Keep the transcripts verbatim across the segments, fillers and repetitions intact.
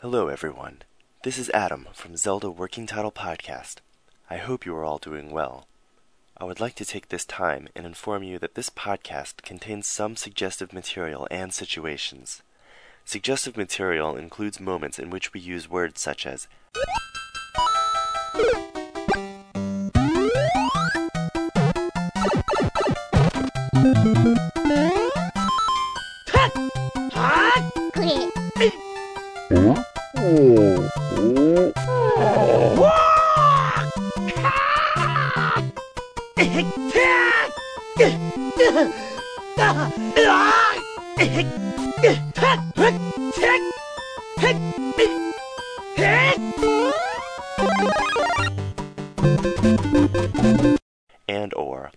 Hello everyone, this is Adam from Zelda Working Title Podcast. I hope you are all doing well. I would like to take this time and inform you that this podcast contains some suggestive material and situations. Suggestive material includes moments in which we use words such as and or.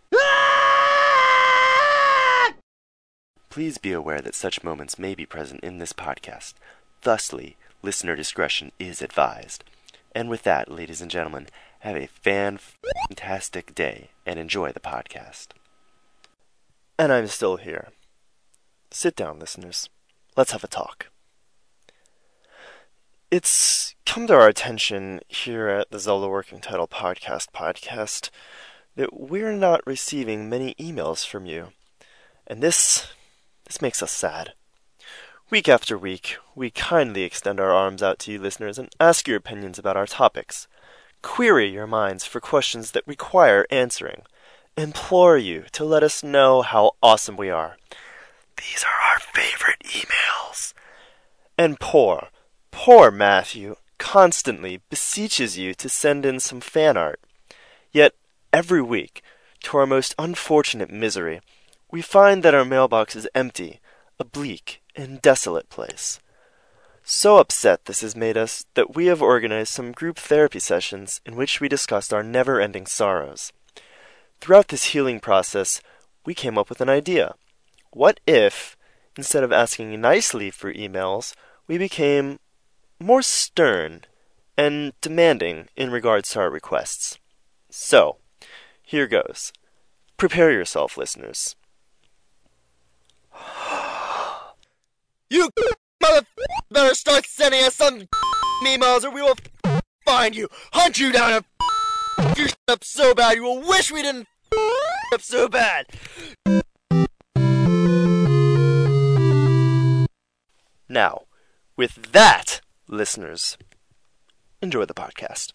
Please be aware that such moments may be present in this podcast. Thusly, listener discretion is advised. And with that, ladies and gentlemen, have a fan-tastic day and enjoy the podcast. And I'm still here. Sit down, listeners. Let's have a talk. It's come to our attention here at the Zelda Working Title Podcast podcast that we're not receiving many emails from you. And this, this makes us sad. Week after week, we kindly extend our arms out to you listeners and ask your opinions about our topics. Query your minds for questions that require answering. Implore you to let us know how awesome we are. These are our favorite emails. And poor, poor Matthew constantly beseeches you to send in some fan art. Yet, every week, to our most unfortunate misery, we find that our mailbox is empty, a bleak and desolate place. So upset this has made us that we have organized some group therapy sessions in which we discussed our never-ending sorrows. Throughout this healing process, we came up with an idea. What if, instead of asking nicely for emails, we became more stern and demanding in regards to our requests? So, here goes. Prepare yourself, listeners. You mother better start sending us some emails or we will find you, hunt you down, and you up so bad you will wish we didn't up so bad. Now, with that, listeners, enjoy the podcast.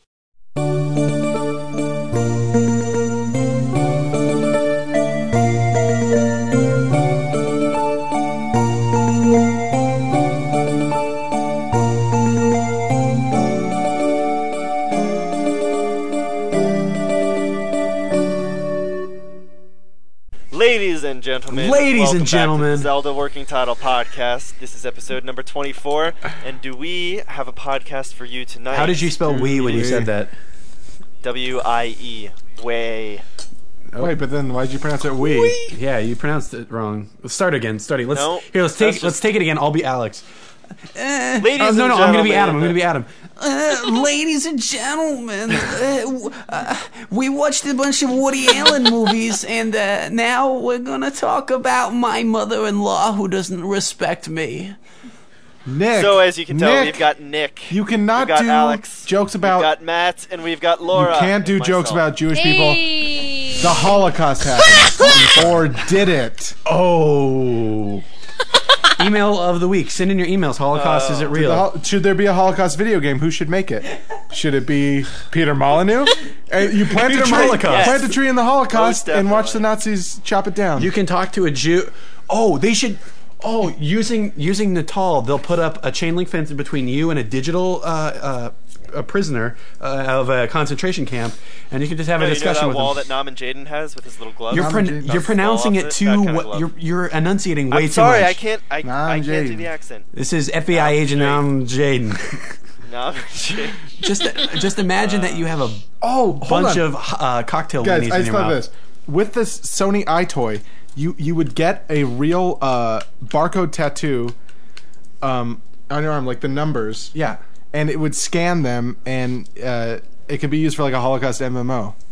Ladies and gentlemen, Ladies and welcome gentlemen, back to the Zelda Working Title Podcast. This is episode number twenty-four, and do we have a podcast for you tonight? How did you spell "we" when you said that? W I E. Way. Oh. Wait, but then why'd you pronounce it "we"? We? Yeah, you pronounced it wrong. Let's start again. Start again. Let's no, here. Let's take. just... Let's take it again. I'll be Alex. Uh, ladies uh, no, and no, I'm gonna be gentlemen. Adam. I'm gonna be Adam. Uh, ladies and gentlemen, uh, uh, we watched a bunch of Woody Allen movies, and uh, now we're gonna talk about my mother-in-law who doesn't respect me. Nick. So as you can tell, Nick, we've got Nick. You cannot we've got do Alex, jokes about. We've got Matt, and we've got Laura. You can't do and jokes myself. about Jewish Hey. people. The Holocaust happened, or did it? Oh. Email of the week. Send in your emails. Holocaust, Oh. is it The real? hol- should there be a Holocaust video game? Who should make it? Should it be Peter Molyneux? Uh, you plant Peter a tree, Molyneux. plant a tree in the Holocaust, Most and watch the definitely. Nazis chop it down. You can talk to a Jew. Oh, they should. Oh, using using Natal, they'll put up a chain link fence between you and a digital uh, uh, a prisoner uh, of a concentration camp, and you can just have No, a you know discussion that with wall them. that Nam and Jaden has with his little glove? You're, Nam pron- and Jaden. you're pronouncing Fall it off too. that kind of what, glove. you're you're enunciating way I'm too sorry, much. I can't. I, Nam I can't do Jaden. the accent. This is F B I agent Nam Jaden. Nam and Jaden. just just imagine that you have a oh, hold bunch on. of uh, cocktail Guys, minis I in just your thought mouth. of this. With this Sony iToy, you you would get a real uh, barcode tattoo um, on your arm, like the numbers, Yeah. and it would scan them, and uh, it could be used for like a Holocaust M M O.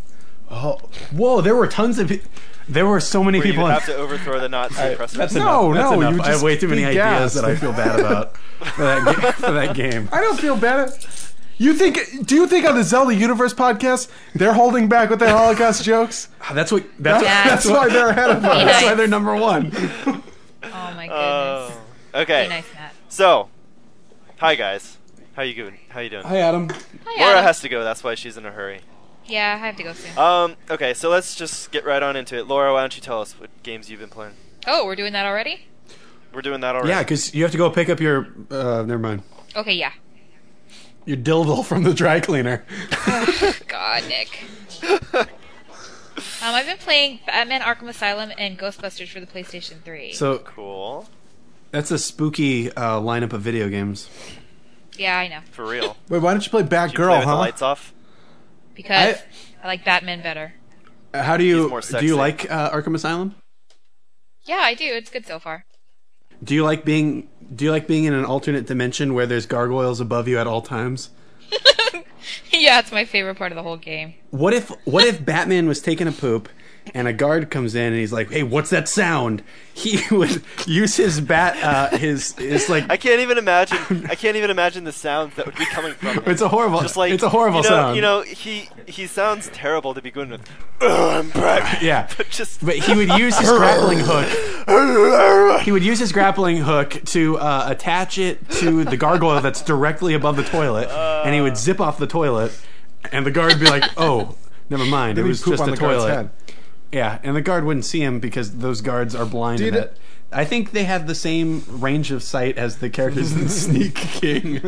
Oh, whoa! There were tons of. Pe- there were so many Where you people. would in- have to overthrow the Nazi I- oppressors. that's No, enough. That's no, enough. you I have just way too many be ideas gassed. that I feel bad about for that ga- for that game. I don't feel bad. You think? Do you think on the Zelda Universe podcast they're holding back with their Holocaust jokes? That's what. That's, Yeah. that's That's why what. they're ahead of us. That's why they're number one. Oh my Oh. goodness. Okay. Be nice, Matt. So, hi guys. How you doing? How you doing? Hi, Adam. Hi, Laura Adam. has to go. That's why she's in a hurry. Yeah, I have to go soon. Um. Okay. So let's just get right on into it. Laura, why don't you tell us what games you've been playing? Oh, we're doing that already? We're doing that already. Yeah, because you have to go pick up your. Uh, never mind. Okay, yeah. Your dildo from the dry cleaner. God, Nick. um, I've been playing Batman Arkham Asylum and Ghostbusters for the PlayStation three. So Cool. that's a spooky uh, lineup of video games. Yeah, I know. For real. Wait, why don't you play Did you play Batgirl, with the huh? lights off? Because I- I, like Batman better. How do He's you more do? sexy. You like uh, Arkham Asylum? Yeah, I do. It's good so far. Do you like being? Do you like being in an alternate dimension where there's gargoyles above you at all times? Yeah, it's my favorite part of the whole game. What if What if Batman was taking a poop and a guard comes in and he's like, "Hey, what's that sound?" He would use his bat, uh, his his like. I can't even imagine. I can't even imagine the sounds that would be coming from him. It's a horrible. Just like it's a horrible you know, sound. You know, he he sounds terrible to begin with. "Oh, I'm back." Yeah. But just But he would use his grappling hook. He would use his grappling hook to uh, attach it to the gargoyle that's directly above the toilet, and he would zip off the toilet, and the guard would be like, "Oh, never mind, Then it he'd was poop just on a the guard's toilet." head. Yeah, and the guard wouldn't see him because those guards are blind. Did and it- that- I think they have the same range of sight as the characters in Sneak King.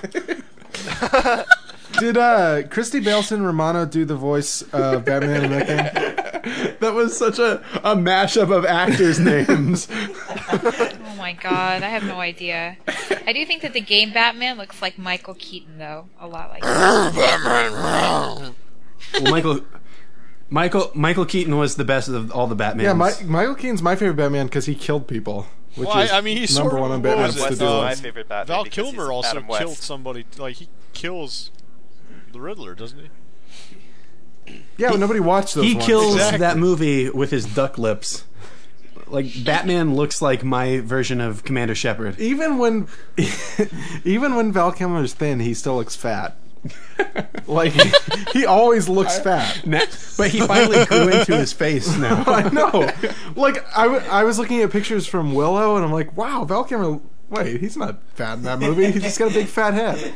Did uh, Christy Baleson Romano do the voice of Batman in that game? That was such a, a mashup of actors' names. Oh my god, I have no idea. I do think that the game Batman looks like Michael Keaton, though. A lot like that. Well, Michael, Michael, Michael Keaton was the best of all the Batmans. Yeah, my, Michael Keaton's my favorite Batman because he killed people, which Well, is I, I mean, he's number sort of, one on what Batman's was Adam it? West to-do is Uh, my list. favorite Batman. Val because Kilmer he's also Adam West. killed somebody. Like he kills the Riddler, doesn't he? Yeah, but nobody watched those he ones. kills Exactly. that movie with his duck lips. Like Batman looks like my version of Commander Shepard. Even when, even when Val Kilmer's thin, he still looks fat. Like he, he always looks fat. Na- But he finally grew into his face now. I know. Like I, w- I was looking at pictures from Willow, and I'm like, wow, Val Kilmer. Wait, he's not fat in that movie. He's just got a big fat head.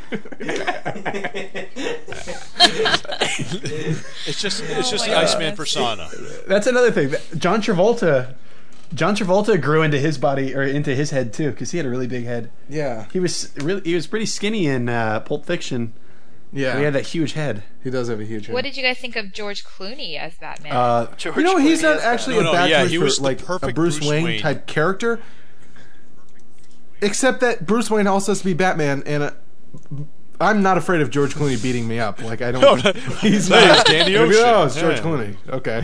It's just it's just my the God, Iceman that's- persona. That's another thing. John Travolta, John Travolta grew into his body or into his head too because he had a really big head. Yeah, He was really he was pretty skinny in uh, Pulp Fiction. yeah. But he had that huge head. He does have a huge head. What did you guys think of George Clooney as Batman? Uh, George You know, he's Clooney not is actually No, a no, bad yeah, choice he for was the like a perfect Bruce, Bruce Wayne, Wayne. type character. Except that Bruce Wayne also has to be Batman, and uh, I'm not afraid of George Clooney beating me up. Like I don't. No, no, he's no, not. it's Danny Maybe, Ocean. oh, it's George Yeah. Clooney. Okay.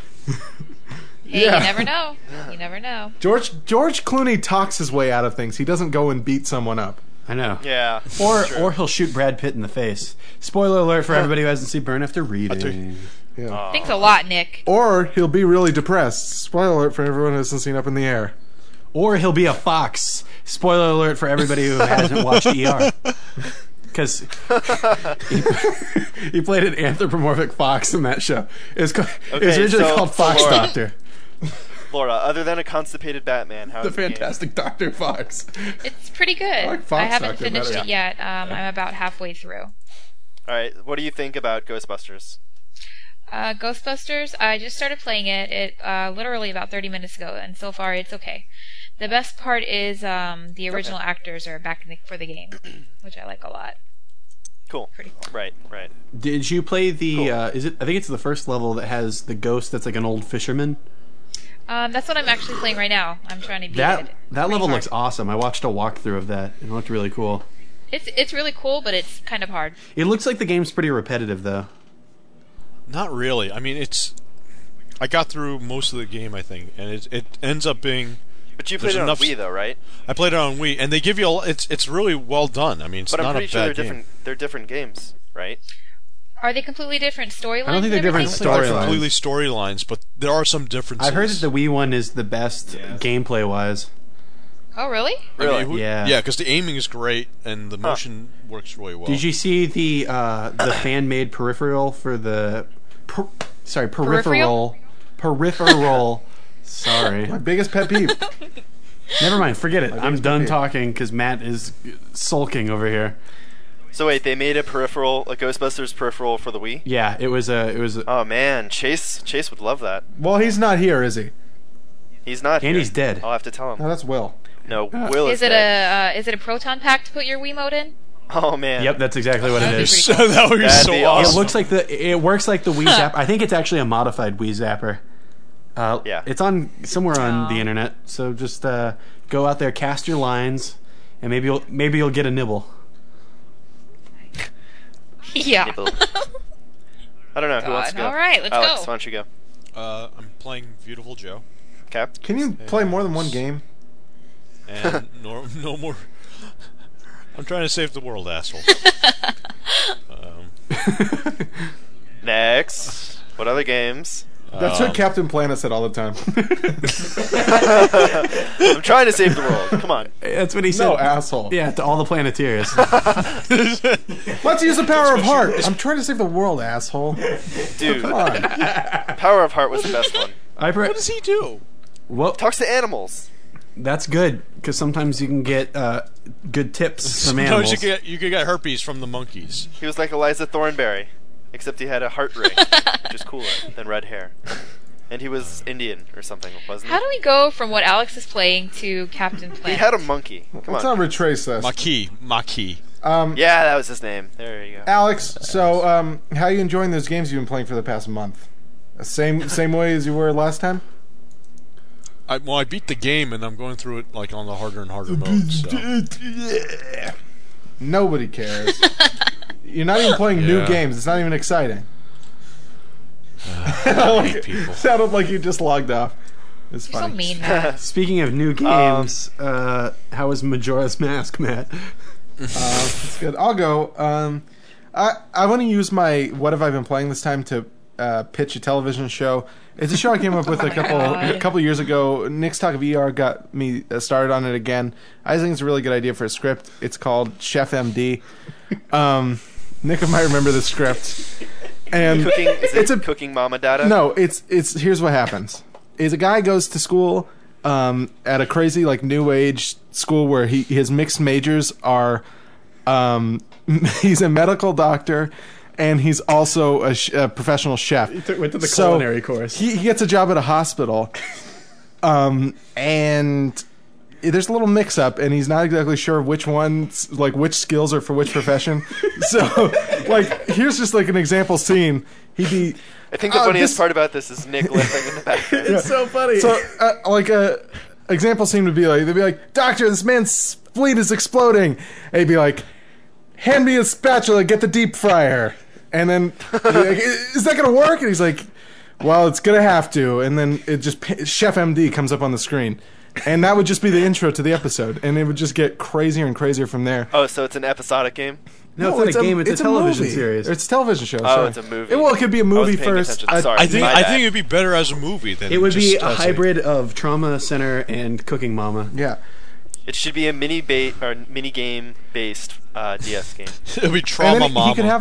hey, yeah. you never know. You never know. George George Clooney talks his way out of things. He doesn't go and beat someone up. I know. Yeah. Or true. or he'll shoot Brad Pitt in the face. Spoiler alert for everybody who hasn't seen Burn After Reading. Yeah. Thanks a lot, Nick. Or he'll be really depressed. Spoiler alert for everyone who hasn't seen Up in the Air. Or he'll be a fox. Spoiler alert for everybody who hasn't watched E R. Because he, he played an anthropomorphic fox in that show. It was, co- it was Okay, originally so- called so Fox Laura- Doctor. Laura, other than a constipated Batman, how's The the game? Fantastic Doctor Fox. It's pretty good. like Fox I haven't Doctor finished better. it yet. Um, I'm about halfway through. All right, what do you think about Ghostbusters? Uh, Ghostbusters, I just started playing it. It uh, literally about thirty minutes ago, and so far it's okay. The best part is um, the original actors are back in the, for the game, which I like a lot. Cool. Pretty cool. Right, right. Did you play the? Cool. Uh, is it? I think it's the first level that has the ghost that's like an old fisherman. Um, that's what I'm actually playing right now. I'm trying to beat That it. that Pretty level hard. looks awesome. I watched a walkthrough of that. It looked really cool. It's it's really cool, but it's kind of hard. It looks like the game's pretty repetitive though. Not really. I mean, it's. I got through most of the game, I think, and it it ends up being. But you There's played it on enough- Wii, though, right? I played it on Wii, and they give you a. It's it's really well done. I mean, it's But I'm not pretty a sure bad they're game. different. They're different games, right? Are they completely different storylines? I don't think they're and different everything? Not storylines. completely storylines, but there are some differences. I've heard that the Wii one is the best gameplay wise. Oh, really? I mean, Really? who- Yeah. yeah, because the aiming is great and the motion works really well. Did you see the uh, the fan made peripheral for the per, sorry peripheral peripheral? Sorry, My biggest pet peeve. never mind. Forget it. I'm biggest done pet peeve. talking because Matt is sulking over here. So wait, they made a peripheral, a Ghostbusters peripheral for the Wii? Yeah, it was a it was a, Oh man, Chase Chase would love that. Well, he's not here, is he? He's not And here. he's dead. I'll have to tell No, him. that's Will. No, Will is, Is it dead. a uh, is it a proton pack to put your Wiimote in? Oh man. Yep, that's exactly what it That'd be is. pretty So that would be That'd so be It awesome. awesome. looks like the it works like the Wii Zapper. I think it's actually a modified Wii Zapper. Uh, Yeah. it's on somewhere on Oh. the internet. So just uh, go out there, cast your lines, and maybe you'll maybe you'll get a nibble. Yeah. Nibble. I don't know who wants to God. go. All right, let's Alex, go. why don't you go? Uh, I'm playing Beautiful Joe, Okay. Can you play more than one game? and no, no more. I'm trying to save the world, asshole. um, Next. What other games? That's Um, what Captain Planet said all the time. I'm trying to save the world. Come on. That's what he said. No, asshole. Yeah, to all the Planeteers. Let's use the power of heart. I'm trying to save the world, asshole. Dude, Come on. Power of Heart was the best one. I pre- what does he do? well, Talks to animals. that's good because sometimes you can get uh, good tips from Sometimes animals. you get you could get herpes from the monkeys. He was like Eliza Thornberry, except he had a heart ring, which is cooler than red hair. And he was Indian or something, wasn't he? How do we go from what Alex is playing to Captain He Planet? had a monkey. Come Let's on. not retrace this. Maki, Maki. Um, Yeah, that was his name. There you go. Alex, so um, how are you enjoying those games you've been playing for the past month? Same same way as you were last time? I, well, I beat the game, and I'm going through it like on the harder and harder modes. So. Nobody cares. You're not even playing new Yeah. games. It's not even exciting. I hate people. Sounded like you just logged off. It's You're so funny. mean, Matt. Speaking of new games, uh, how was Majora's Mask, Matt? That's good. I'll go. Um, I I want to use my what have I been playing this time to uh, pitch a television show. It's a show I came up with a couple God. a couple years ago. Nick's Talk of E R got me uh, started on it again. I think it's a really good idea for a script. It's called Chef M D. Um, Nick might remember the script. And Cooking is it's it a cooking Mama Dada? no, it's it's here's what happens. Is a guy goes to school um, at a crazy like new age school where he his mixed majors are um, he's a medical doctor and he's also a, sh- a professional chef. He took- went to the So culinary course. He, he gets a job at a hospital, um, and there's a little mix up, and he's not exactly sure which ones, like which skills are for which profession. So, like, here's just like an example scene. He'd be. I think the "Oh, funniest this- part about this is Nick laughing in the background. so funny. So, uh, like a example scene would be like, they'd be like, "Doctor, this man's spleen is exploding." And he'd be like, "Hand me a spatula, get the deep fryer." And then, he'd be like, "Is that gonna work?" And he's like, "Well, it's gonna have to." And then it just Chef M D comes up on the screen, and that would just be the intro to the episode, and it would just get crazier and crazier from there. Oh, so it's an episodic game? no, it's not a game. It's, a television movie. series. It's a television show. Oh, sorry. it's a movie. It, well, it could be a I movie wasn't paying first. attention. a- Sorry. I think My I bad. think it'd be better as a movie than it would be just a as hybrid of Trauma Center and Cooking Mama. Yeah. It should be a mini ba- or mini game based uh, D S game. It'd be And Trauma then he, Mama. he could have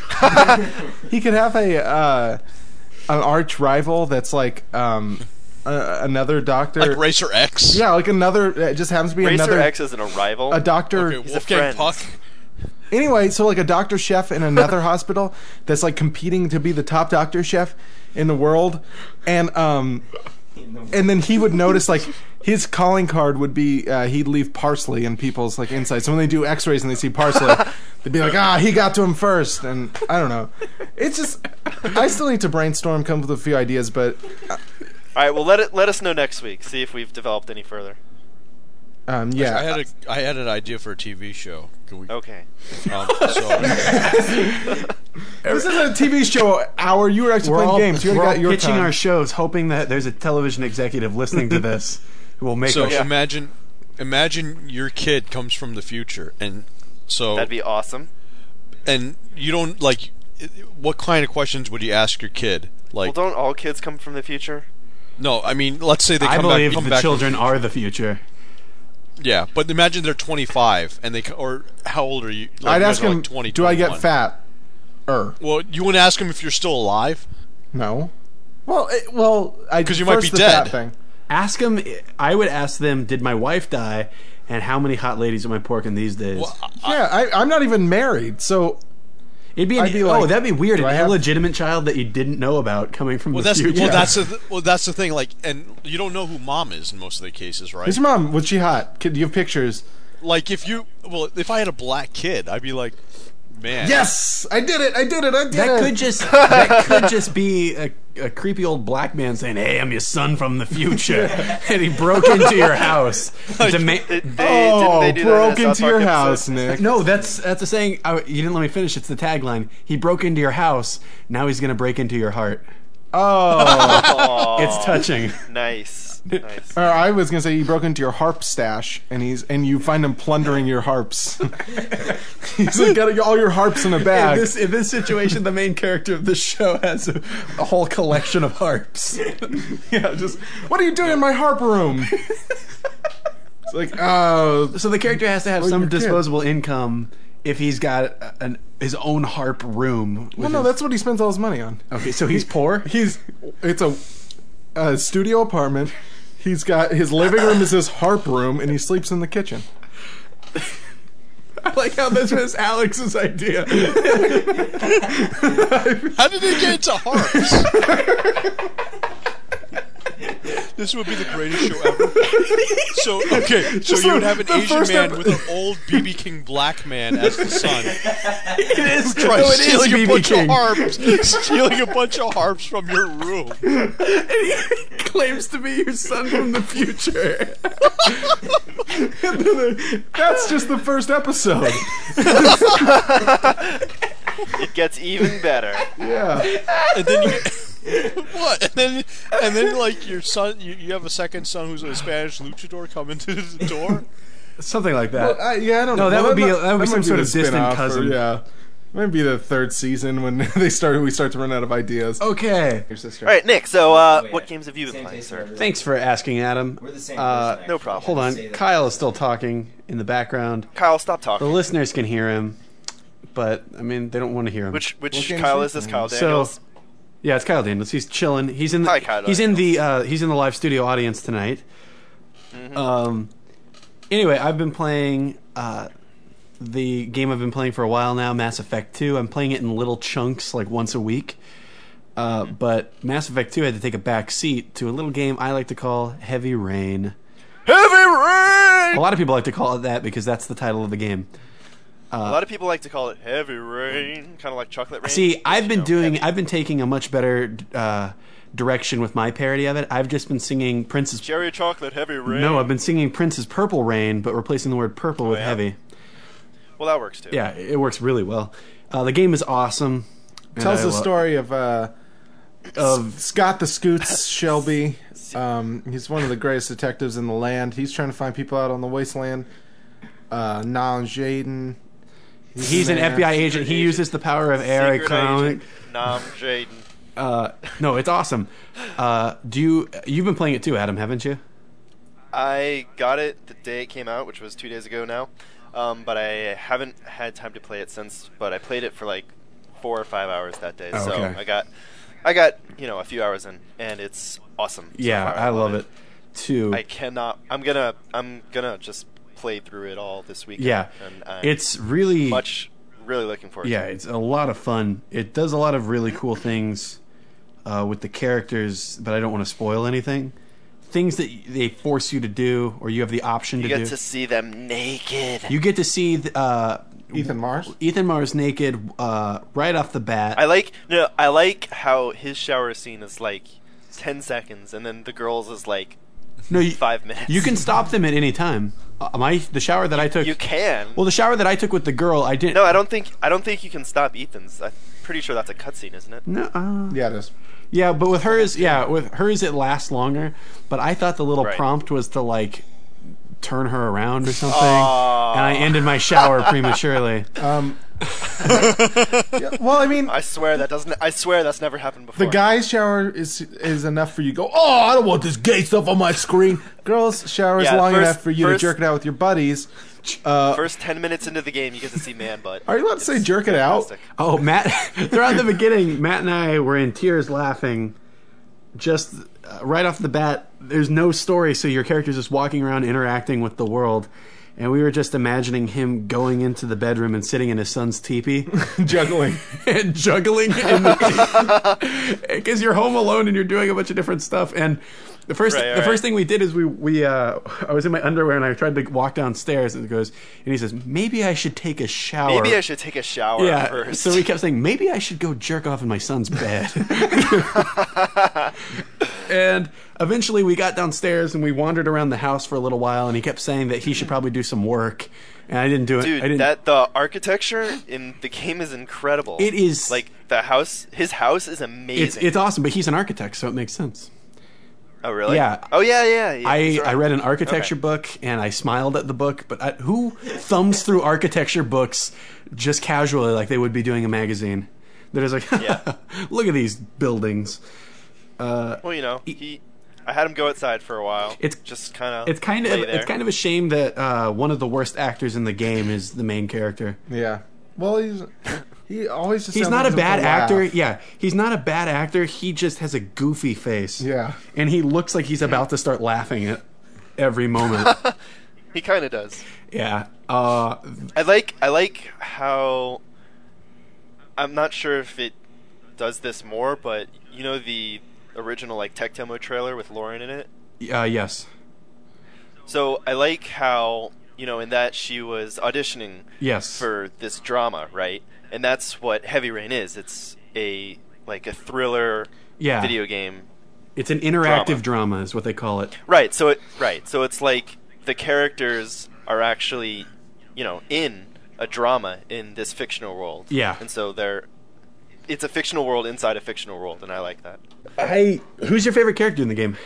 a he could have a uh, an arch rival that's like um, uh, another doctor. like Racer X. yeah, like another. It just happens to be Racer another X isn't a rival. a doctor. Okay, a Wolfgang friend. Puck. Anyway, so like a doctor chef in another hospital that's like competing to be the top doctor chef in the world, and um, and then he would notice like his calling card would be uh, he'd leave parsley in people's like insides. So when they do X-rays and they see parsley, they'd be like, ah, he got to him first. And I don't know. It's just I still need to brainstorm, come up with a few ideas, but All right, well let it let us know next week. See if we've developed any further. um, yeah. I had a I had an idea for a T V show. Can we? Okay. Um, so This is a T V show hour. You were actually We're playing all, games. You we're already all got your pitching time. our shows, hoping that there's a television executive listening to this who will make so our Yeah. imagine imagine your kid comes from the future, and so That'd be awesome. and you don't like it, what kind of questions would you ask your kid? Well, Like, don't all kids come from the future? no, I mean, let's say they I come believe back. Come the back children from, are the future. Yeah, but imagine they're twenty-five and they co- or how old are you? Like, I'd you ask guys are him, like twenty, do I get twenty-one. fat? Er. Well, you wouldn't ask him if you're still alive. No. Well, it, well, I 'Cause you might first be the fat dead. Thing. Ask them. I would ask them, did my wife die, and how many hot ladies am I porking these days? Well, I, Yeah, I, I'm not even married, so It'd be, an, I'd be oh, like, that'd be weird. do An I have- illegitimate child that you didn't know about coming from well, the that's future. well, that's the th- well, that's the thing. Like, and you don't know who mom is in most of the cases, right? is your mom? Was she hot? Kid, do you have pictures? Like, if you well, if I had a black kid, I'd be like, man, Yes, I did it. I did it. I did That it. could just that could just be a, a creepy old black man saying, "Hey, I'm your son from the future," and he broke into your house. to ma- They, they, Oh, didn't they do that broke in a South into Park your episode? house, Nick. no, that's that's a saying. I, you didn't let me finish. It's the tagline. He broke into your house. Now he's gonna break into your heart. Oh, It's touching. Nice, nice. or I was gonna say he broke into your harp stash, and he's and you find him plundering your harps. He's like got all your harps in a In bag. this in this situation, the main character of the show has a, a whole collection of harps. Yeah, just what are you doing in my harp room? It's like, oh, So the character has to have Well, some your kid. disposable income if he's got an his own harp room. with well, no, his- that's what he spends all his money on. okay. So he's poor. He's it's a, a studio apartment. He's got his living room is his harp room, and he sleeps in the kitchen. I like how this was Alex's idea. how did they get into harps? This would be the greatest show ever. So okay, so you would have an the Asian first man ep- with an old B B King black man as the son, It is trying no, it is stealing a B B bunch King. of harps, stealing a bunch of harps from your room. Claims to be your son from the future. That's just the first episode. It gets even better. Yeah. And then you get, what? And then and then like your son, you, you have a second son who's a Spanish luchador come into the door. Something like that. I, yeah, I don't No, know. that Well, would be- might- that would be some might sort the of distant spin-off or- cousin. yeah, might be the third season when they start. We start to run out of ideas. Okay. Your sister. All right, Nick. So, uh, Wait, what games have you been same playing, taste sir? in Thanks for asking, Adam. We're the same Uh, person, no actually. problem. Hold on. Say that. Kyle is still talking in the background. Kyle, stop The talking. listeners can hear him, but I mean, they don't want to hear him. Which which What games Kyle are you is this? playing? Kyle So- Daniels. Yeah, it's Kyle Daniels. He's chilling. He's in the Hi, Kyle he's in Daniels. the uh, he's in the live studio audience tonight. Mm-hmm. Um. Anyway, I've been playing uh, the game I've been playing for a while now, Mass Effect two. I'm playing it in little chunks, like once a week. Uh, Mm-hmm. but Mass Effect two had to take a back seat to a little game I like to call Heavy Rain. Heavy Rain. A lot of people like to call it that because that's the title of the game. A lot of people like to call it Heavy Rain, kind of like Chocolate Rain. See, I've you been know, doing. heavy. I've been taking a much better uh, direction with my parody of it. I've just been singing Princess. Cherry Chocolate Heavy Rain. No, I've been singing Princess Purple Rain, but replacing the word purple with yeah? heavy. Well, that works too. Yeah, it works really well. Uh, the game is awesome. and Tells I the lo- story of uh, of Scott the Scoots Shelby. Um, he's one of the greatest detectives in the land. He's trying to find people out on the wasteland. Uh, Niall Jaden. he's an man. F B I agent. He agent. uses the power of air. Secret economic- Agent Nam Jaden. Uh, no, it's awesome. Uh, do you? You've been playing it too, Adam, haven't you? I got it the day it came out, which was two days ago now. Um, but I haven't had time to play it since. But I played it for like four or five hours that day. Oh, so okay. I got, I got you know a few hours in, and it's awesome. so Yeah, far. I love it too. I cannot. I'm gonna. I'm gonna just play through it all this weekend. Yeah, and I'm it's really much. Really looking forward. Yeah, to it. it's a lot of fun. It does a lot of really cool things uh, with the characters, but I don't want to spoil anything. Things that they force you to do, or you have the option You to get do. to see them naked. You get to see uh, Ethan Mars. Ethan Mars naked uh, right off the bat. I like no. I like how his shower scene is like ten seconds, and then the girls is like no, you, five minutes. you can stop them at any time. Uh, my the shower that I took. You can. Well, the shower that I took with the girl, I didn't. no, I don't think. I don't think you can stop Ethan's. I'm pretty sure that's a cutscene, isn't it? No, uh, Yeah, it is. yeah, but with hers, yeah, with hers it lasts longer. But I thought the little Right. prompt was to like turn her around or something, Aw. and I ended my shower prematurely. Um, Yeah, well, I mean, I swear that doesn't. I swear that's never happened before. the guy's shower is is enough for you to go, oh, I don't want this gay stuff on my screen. Girls' shower is Yeah, long first- enough for you first- to jerk it out with your buddies. Uh, First ten minutes into the game, you get to see man butt. are you allowed to say It's jerk it out? fantastic. Oh, Matt! Throughout the beginning, Matt and I were in tears laughing. Just uh, right off the bat, there's no story, so your character's just walking around interacting with the world, and we were just imagining him going into the bedroom and sitting in his son's teepee Juggling. and juggling, because you're home alone and you're doing a bunch of different stuff. And the first, Right, the right. first thing we did is we we uh, I was in my underwear and I tried to walk downstairs, and it goes, and he says, maybe I should take a shower. Maybe I should take a shower Yeah, first. so we kept saying, maybe I should go jerk off in my son's bed. And eventually we got downstairs and we wandered around the house for a little while, and he kept saying that he should probably do some work. And I didn't do it. Dude, I didn't. that the architecture in the game is incredible. It is- like the house. His house is amazing. it's, it's awesome, but he's an architect, so it makes sense. oh really? yeah. Oh yeah, yeah. yeah I, that's right. I read an architecture Okay. book and I smiled at the book, but I, who thumbs through architecture books just casually like they would be doing a magazine? They're just like, Yeah. look at these buildings. Well, you know, he. I had him go outside for a while. It's- just kind of. It's kind of it's kind of a shame that uh, one of the worst actors in the game is the main character. Yeah. Well, he's he always just He's sounds not like a he's bad gonna laugh. actor. Yeah, he's not a bad actor. He just has a goofy face. Yeah. And he looks like he's about to start laughing at every moment. He kind of does. Yeah. Uh, I like. I like how. I'm not sure if it does this more, but you know the original like tech demo trailer with Lauren in it. uh, yes. So I like how you know in that she was auditioning Yes. for this drama, right? And that's what Heavy Rain is. It's a like a thriller Yeah. video game. It's an interactive Drama. drama, is what they call it. Right. So it right. So it's like the characters are actually, you know, in a drama in this fictional world. Yeah. And so they're it's a fictional world inside a fictional world, and I like that. I. Who's your favorite character in the game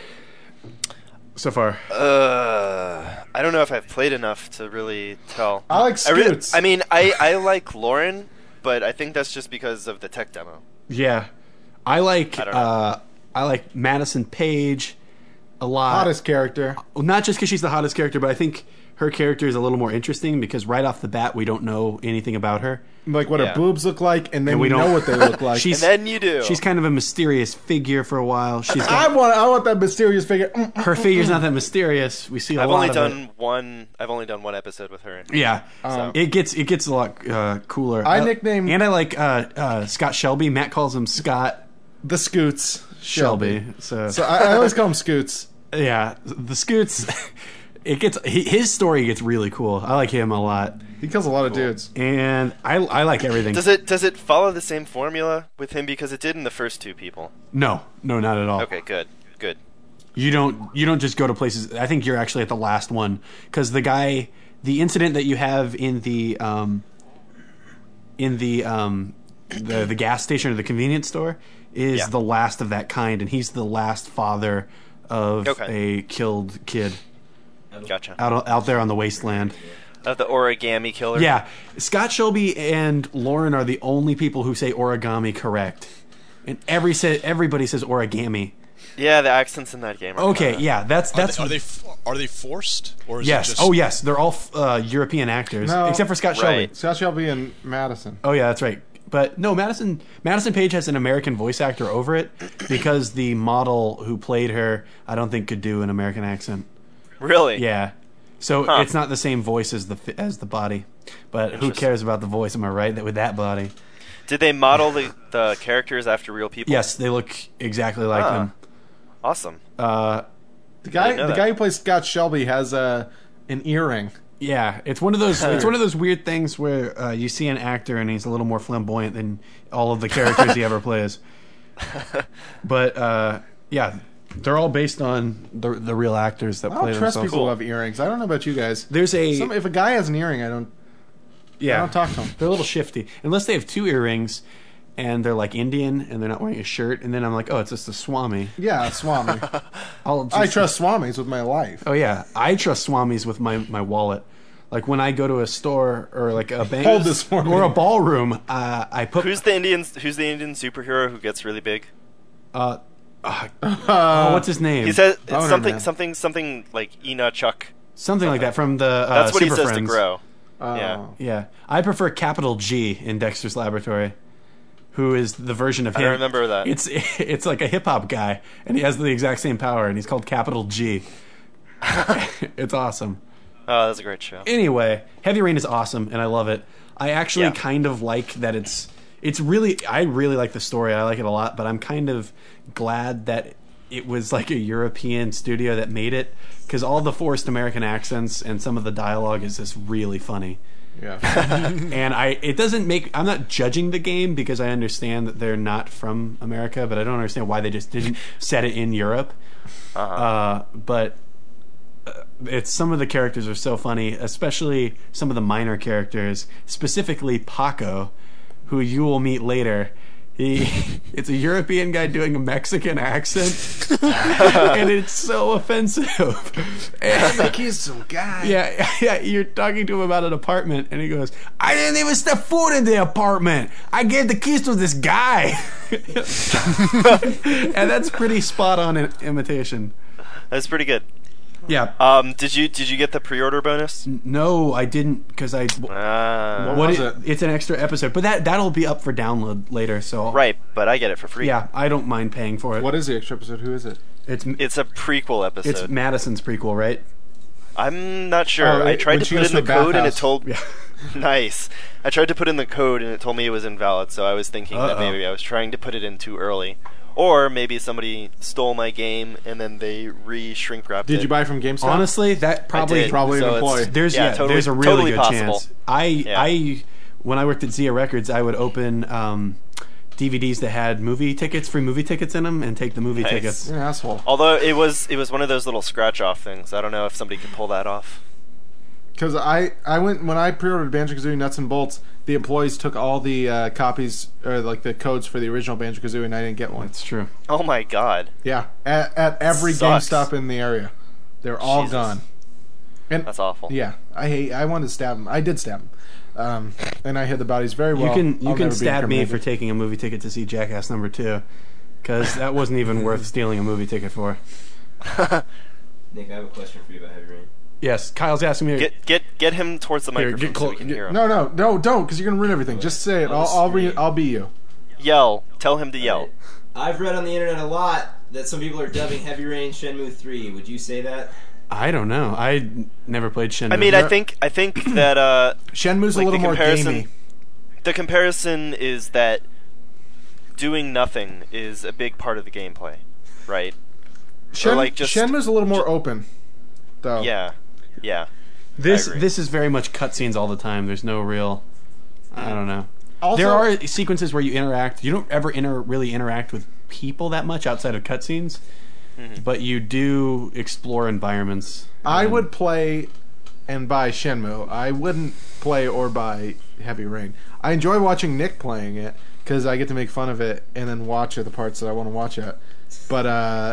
so far? Uh, I don't know if I've played enough to really tell. I like I, really- Scoots. I mean, I, I like Lauren, but I think that's just because of the tech demo. Yeah, I like. I don't know. uh, I like Madison Page a lot. Hottest character. Well, not just because she's the hottest character, but I think her character is a little more interesting because right off the bat we don't know anything about her. Like what Yeah. her boobs look like, and then And we we, don't- know what they look like. She's- And then you do. She's kind of a mysterious figure for a while. She's I got, want I want that mysterious figure. Mm, mm. her figure's not that mysterious. We see a I've lot only of done it. one. I've only done one episode with her. Yeah, So- it gets it gets a lot uh, cooler. I Uh, nicknamed- and I like uh, uh, Scott Shelby. Matt calls him Scott The Scoots. Shelby. So, So I, I always call him Scoots. yeah, the Scoots. It gets he- his story gets really cool. I like him a lot, He kills a lot of dudes. and I I like everything. Does it does it follow the same formula with him because it did in the first two people? No, no, not at all. Okay, good, good. You don't you don't just go to places. I think you're actually at the last one because the guy, the incident that you have in the um, in the um, the the gas station or the convenience store is Yeah. the last of that kind, and he's the last father of Okay. a killed kid Gotcha. out out there on the wasteland. Of the origami killer. Yeah, Scott Shelby and Lauren are the only people who say origami correct, and every say, everybody says origami. Yeah, the accents in that game. Are Okay, kinda- yeah, that's Are that's they, are they f- are they forced or is yes. it just Oh yes, they're all uh, European actors No. except for Scott Shelby. Right. Scott Shelby and Madison. Oh yeah, that's right. But no, Madison Madison Page has an American voice actor over it because the model who played her, I don't think could do an American accent. Really? Yeah, so Huh. it's not the same voice as the fi- as the body. But who Interesting. cares about the voice? Am I right? That with that body, Did they model the, the characters after real people? yes, they look exactly like Huh. them. Awesome. Uh, The guy, didn't know the that. guy who plays Scott Shelby has a an earring. yeah, it's one of those. It's one of those weird things where uh, you see an actor and he's a little more flamboyant than all of the characters he ever plays. But uh, yeah, they're all based on the the real actors that I play don't trust themselves. people who have earrings. I don't know about you guys. There's a Some, if a guy has an earring, I don't. yeah. I don't talk to him. They're a little shifty unless they have two earrings and they're like Indian and they're not wearing a shirt. And then I'm like, oh, it's just a Swami. Yeah, Swami. I'll just, I trust Swamis with my life. Oh yeah, I trust Swamis with my my wallet. Like when I go to a store or like a bank Hold this for me. or a ballroom, uh, I put Who's the Indian? Who's the Indian superhero who gets really big? uh, uh, oh, what's his name? He says it's Boner something, Man. something, something like Ina Chuck. Something like that from the uh, That's what he Super says to Friends. grow. Oh. Yeah. Yeah, I prefer Capital G in Dexter's Laboratory, who is the version of I him. don't remember that. It's it's like a hip hop guy, and he has the exact same power, and he's called Capital G. It's awesome. Oh, that's a great show. Anyway, Heavy Rain is awesome, and I love it. I actually Yeah. kind of like that it's it's really I really like the story. I like it a lot, but I'm kind of glad that it was like a European studio that made it, because all the forced American accents and some of the dialogue is just really funny. Yeah. And I it doesn't make I'm not judging the game because I understand that they're not from America, but I don't understand why they just didn't set it in Europe. Uh-huh. Uh, but uh, it's some of the characters are so funny, especially some of the minor characters, specifically Paco, who you will meet later. He, it's a European guy doing a Mexican accent, and it's so offensive. And- Like he's some guy. yeah, yeah, you're talking to him about an apartment, and he goes, "I didn't even step foot in the apartment. I gave the keys to this guy," and that's pretty spot on in- imitation. That's pretty good. Yeah. Um, did you did you get the pre-order bonus? No, I didn't because I. Uh, What was it- it? It's an extra episode, but that that'll be up for download later. So right, but I get it for free. yeah, I don't mind paying for it. What is the extra episode? Who is it? It's It's a prequel episode. it's Madison's prequel, right? I'm not sure. Oh, I it- tried when to she put goes in to the the code and it bathhouse. told Yeah. Nice. I tried to put in the code and it told me it was invalid, so I was thinking that Uh-oh. maybe I was trying to put it in too early. Or maybe somebody stole my game and then they re-shrink wrapped it. Did you buy from GameStop? Honestly, that probably did, Probably so an it's- employee. There's Yeah, yeah, totally- there's a really totally good possible. chance. I Yeah. I when I worked at Zia Records, I would open um, D V Ds that had movie tickets, free movie tickets in them, and take the movie Nice. tickets. You're an asshole. Although it was it was one of those little scratch off things. I don't know if somebody could pull that off. Because I, I went when I pre-ordered Banjo-Kazooie Nuts and Bolts, the employees took all the uh, copies or like the codes for the original Banjo-Kazooie, and I didn't get one. That's true. Oh my god. Yeah, at, at every Sucks. GameStop in the area, they're all Jesus. gone. And That's awful. yeah, I hate. I wanted to stab him. I did stab him, um, and I hid the bodies very well. you can you I'll can never be stab me for incriminated. taking a movie ticket to see Jackass Number Two, because that wasn't even worth stealing a movie ticket for. Nick, I have a question for you about Heavy Rain. Yes, Kyle's asking me. Get get get him towards the Here, microphone get so clo- we can get- hear him. No, no, no, don't, because you're gonna ruin everything. Just say it. I'll I'll, just I'll be. scream. I'll be you. Yell. Tell him to yell. I've read on the internet a lot that some people are dubbing Heavy Rain Shenmue three. Would you say that? I don't know. I n- never played Shenmue. I mean, I think I think that uh, Shenmue's like a little the more comparison, gamey. the comparison is that doing nothing is a big part of the gameplay, right? Shen, like just- Shenmue's a little more open, though. Yeah, yeah. this I agree. this is very much cutscenes all the time. There's no real. I don't know. Also, There are sequences where you interact. You don't ever inter- really interact with people that much outside of cutscenes, Mm-hmm. but you do explore environments. I And- would play and buy Shenmue. I wouldn't play or buy Heavy Rain. I enjoy watching Nick playing it because I get to make fun of it and then watch at the parts that I want to watch at. But uh,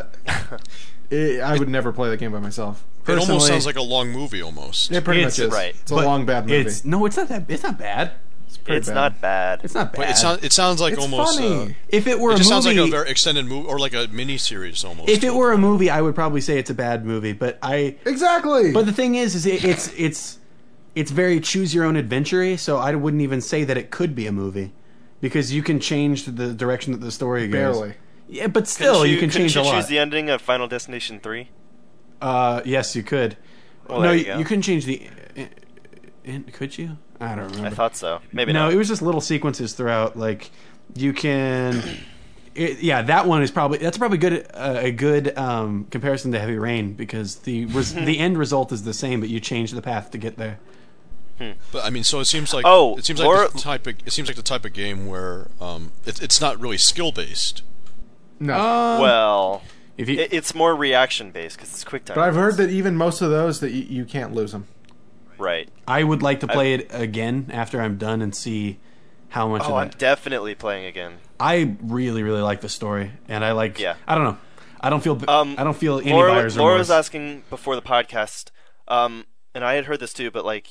it, I would never play the game by myself. It almost Personally- sounds like a long movie almost. It pretty It's- much is. right. It's a but long bad movie. It's no, it's not that. It's not bad. It's pretty It's bad. not bad. It's not bad. But it sounds it sounds like It's almost funny. uh, if it were it a just sounds movie, like a very extended movie or like a mini series almost. if it were a movie, I would probably say it's a bad movie. But I. Exactly. But the thing is, is it, it's it's it's very choose your own adventure. So I wouldn't even say that it could be a movie, because you can change the direction that the story goes. Barely. Yeah, but still, you, can couldn't change you a lot. choose the ending of Final Destination three? Uh, yes, you could. Well, no, there you, you go. you couldn't change the. Uh, uh, could you? I don't remember. I thought so. Maybe no, not. it was just little sequences throughout. Like you can. It, yeah, that one is probably that's probably good uh, a good um, comparison to Heavy Rain, because the res, the end result is the same, but you change the path to get there. But I mean, so it seems like Oh, it seems Laura- like the type of, it seems like the type of game where um, it, it's not really skill based. no. Um, well, if you, it, it's more reaction based because it's quick time. but I've heard that even most of those that you, you can't lose them. Right. I would like to play it again after I'm done and see how much Oh, of I'm that. definitely playing again. I really, really like the story, and I like. Yeah. I don't know. I don't feel. Um, I don't feel any Laura, buyer's Laura remorse. was asking before the podcast, um, and I had heard this too, but like,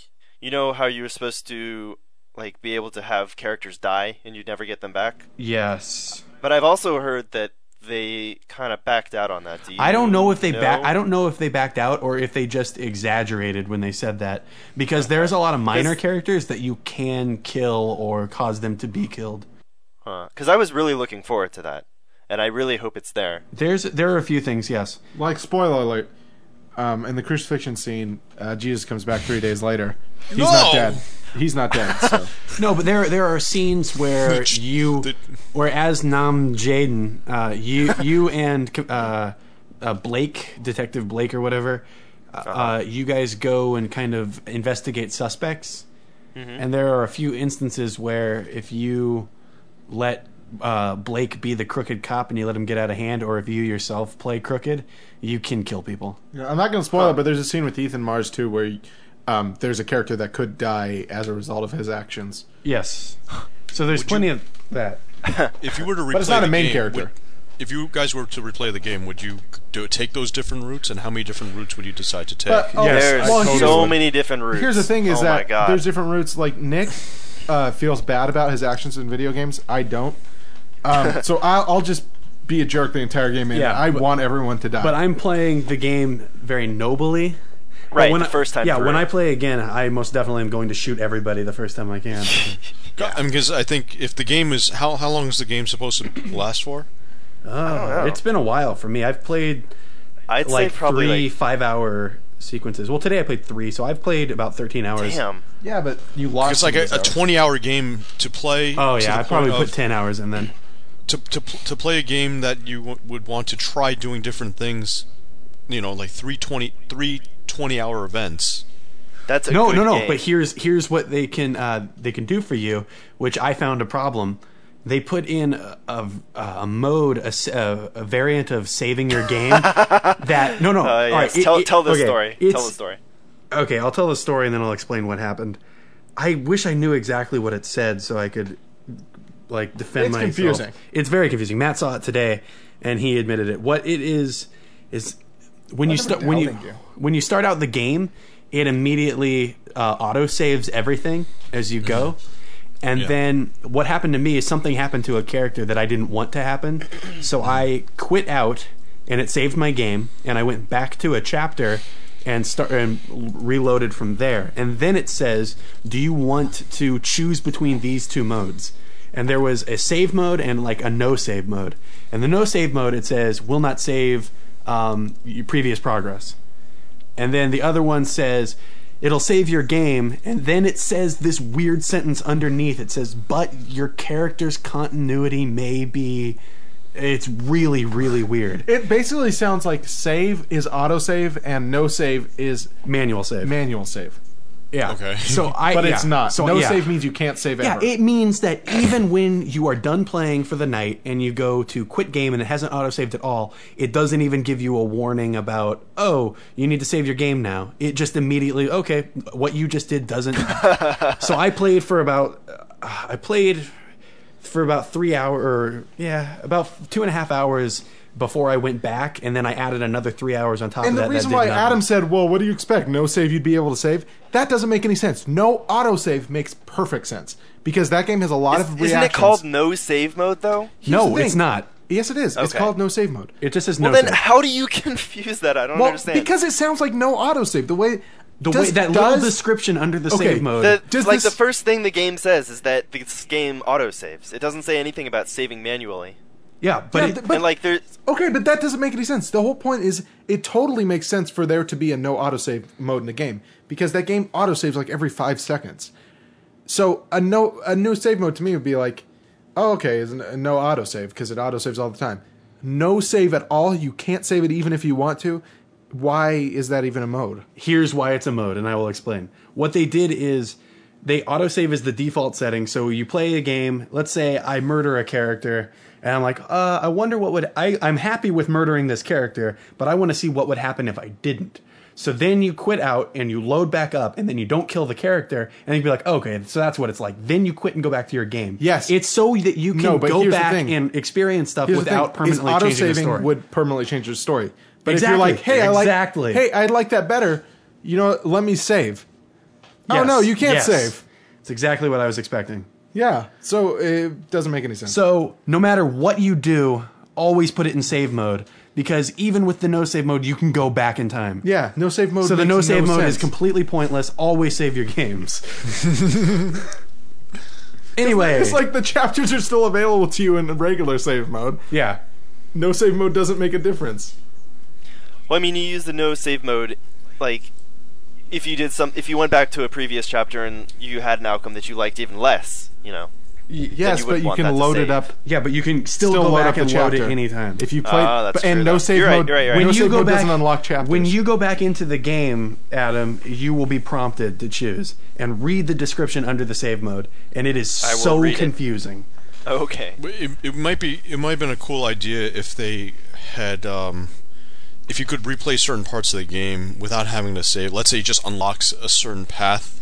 You know how you were supposed to like be able to have characters die and you'd never get them back? Yes. But I've also heard that they kind of backed out on that. Do you I don't know if they know? back. I don't know if they backed out or if they just exaggerated when they said that, because there's a lot of minor This- characters that you can kill or cause them to be killed. Huh. Because I was really looking forward to that, and I really hope it's there. There's there are a few things. Yes. Like, spoiler alert, um, in the crucifixion scene, uh, Jesus comes back three days later. He's No! not dead. He's not dead. So. No, but there there are scenes where Which- you, the- where as Nam Jaden, uh, you you and uh, uh, Blake, Detective Blake or whatever, uh, you guys go and kind of investigate suspects, and there are a few instances where if you let uh, Blake be the crooked cop and you let him get out of hand, or if you yourself play crooked, you can kill people. Yeah, I'm not going to spoil it, but there's a scene with Ethan Mars too where um, there's a character that could die as a result of his actions. Yes. So there's Would plenty you- of that. If you were to replay But it's not the a main game, character. would- if you guys were to replay the game, would you do take those different routes, and how many different routes would you decide to take? But, oh, Yes, There's I well, totally so would. many different routes. Here's the thing: is oh my that God. there's different routes. Like Nick uh, feels bad about his actions in video games. I don't. Um, so I'll, I'll just be a jerk the entire game, and Yeah, I but- want everyone to die. But I'm playing the game very nobly. But Right, when the I- first time Yeah, through. when I play again, I most definitely am going to shoot everybody the first time I can. I mean, because I think if the game is how how long is the game supposed to last for? Oh, know. it's been a while for me. I've played I'd like say probably three like, five-hour sequences. Well, today I played three, so I've played about thirteen hours. damn. yeah, but you lost. It's like some a, of a those hours. twenty-hour game to play. Oh to yeah, the I probably point put of- ten hours in then. to to pl- to play a game that you w- would want to try doing different things. You know, like three twenty three twenty-hour events. That's a No, good no, no. game. But here's here's what they can uh, they can do for you, which I found a problem. They put in a, a, a mode, a, s- a- a variant of saving your game that no, no. Uh, all yes. right, it- tell it- tell the okay, story. it's- Tell the story. Okay, I'll tell the story and then I'll explain what happened. I wish I knew exactly what it said so I could like defend It's myself. confusing. It's very confusing. Matt saw it today and he admitted it. What it is is when you never start when you, doubted you. when you start out the game, it immediately uh, auto saves everything as you go. And Yeah. then what happened to me is something happened to a character that I didn't want to happen. So I quit out and it saved my game and I went back to a chapter and start and reloaded from there. And then it says, "Do you want to choose between these two modes?" And there was a save mode and like a no save mode. And the no save mode, it says, "Will not save um, your previous progress." And then the other one says, "It'll save your game," and then it says this weird sentence underneath. It says, "But your character's continuity may be." It's really, really weird. It basically sounds like save is autosave and no save is Manual save. manual save. Yeah. Okay. So I. But yeah. it's not. So no yeah. save means you can't save Yeah, ever. it means that even when you are done playing for the night and you go to quit game and it hasn't autosaved at all, it doesn't even give you a warning about, oh, you need to save your game now. It just immediately, okay, what you just did doesn't. So I played for about, uh, I played for about three hours, or yeah, about two and a half hours before I went back, and then I added another three hours on top and of the that. reason that did why nothing. Adam said, well, what do you expect? No save you'd be able to save? That doesn't make any sense. No autosave makes perfect sense. Because that game has a lot Is, of reactions. isn't it called no save mode though? Here's No, the thing. it's not. Yes, it is. It's Okay. called no save mode. It just says Well, no then save. how do you confuse that? I don't Well, understand. because it sounds like no autosave. The way... The does, way that does, little description under the Okay, save mode. the, Does like this- the first thing the game says is that this game autosaves. It doesn't say anything about saving manually. yeah, but Yeah, it, th- but- and like there's Okay, but that doesn't make any sense. The whole point is it totally makes sense for there to be a no autosave mode in the game because that game autosaves like every five seconds. So a no a no save mode to me would be like, oh, okay, is a no autosave because it autosaves all the time. No save at all. You can't save it even if you want to. Why is that even a mode? here's why it's a mode, and I will explain. What they did is they autosave as the default setting. So you play a game. Let's say I murder a character, and I'm like, uh, I wonder what would I? I'm happy with murdering this character, but I want to see what would happen if I didn't. So then you quit out and you load back up, and then you don't kill the character, and you'd be like, okay, so that's what it's like. Then you quit and go back to your game. Yes. it's so that you can No, but go here's the back thing. and experience stuff Here's the without thing, is permanently changing the autosaving story. would permanently change the story. But Exactly, if you're like, hey, I like, exactly. hey, I like that better. You know, what, let me save. Oh Yes. no, you can't Yes. save. It's exactly what I was expecting. Yeah, so it doesn't make any sense. So no matter what you do, always put it in save mode, because even with the no save mode, you can go back in time. yeah, no save mode. So the makes no save mode sense. is completely pointless. Always save your games. Anyway, It's like the chapters are still available to you in regular save mode. yeah. No save mode doesn't make a difference. Well, I mean, you use the no save mode, like, if you did some, if you went back to a previous chapter and you had an outcome that you liked even less, you know. Y- yes, you but wouldn't you want can that to load it save. up. Yeah, but you can still, Still go load back up the and load it chapter. anytime. If you play, Ah, that's but, and true, no though. save You're right, mode, you're right, you're right. no When you save go mode back, doesn't unlock chapters. when you go back into the game, Adam, you will be prompted to choose and read the description under the save mode, and it is I will so read it. confusing. Okay. It, it might be. It might have been a cool idea if they had. Um, if you could replay certain parts of the game without having to save. Let's say it just unlocks a certain path,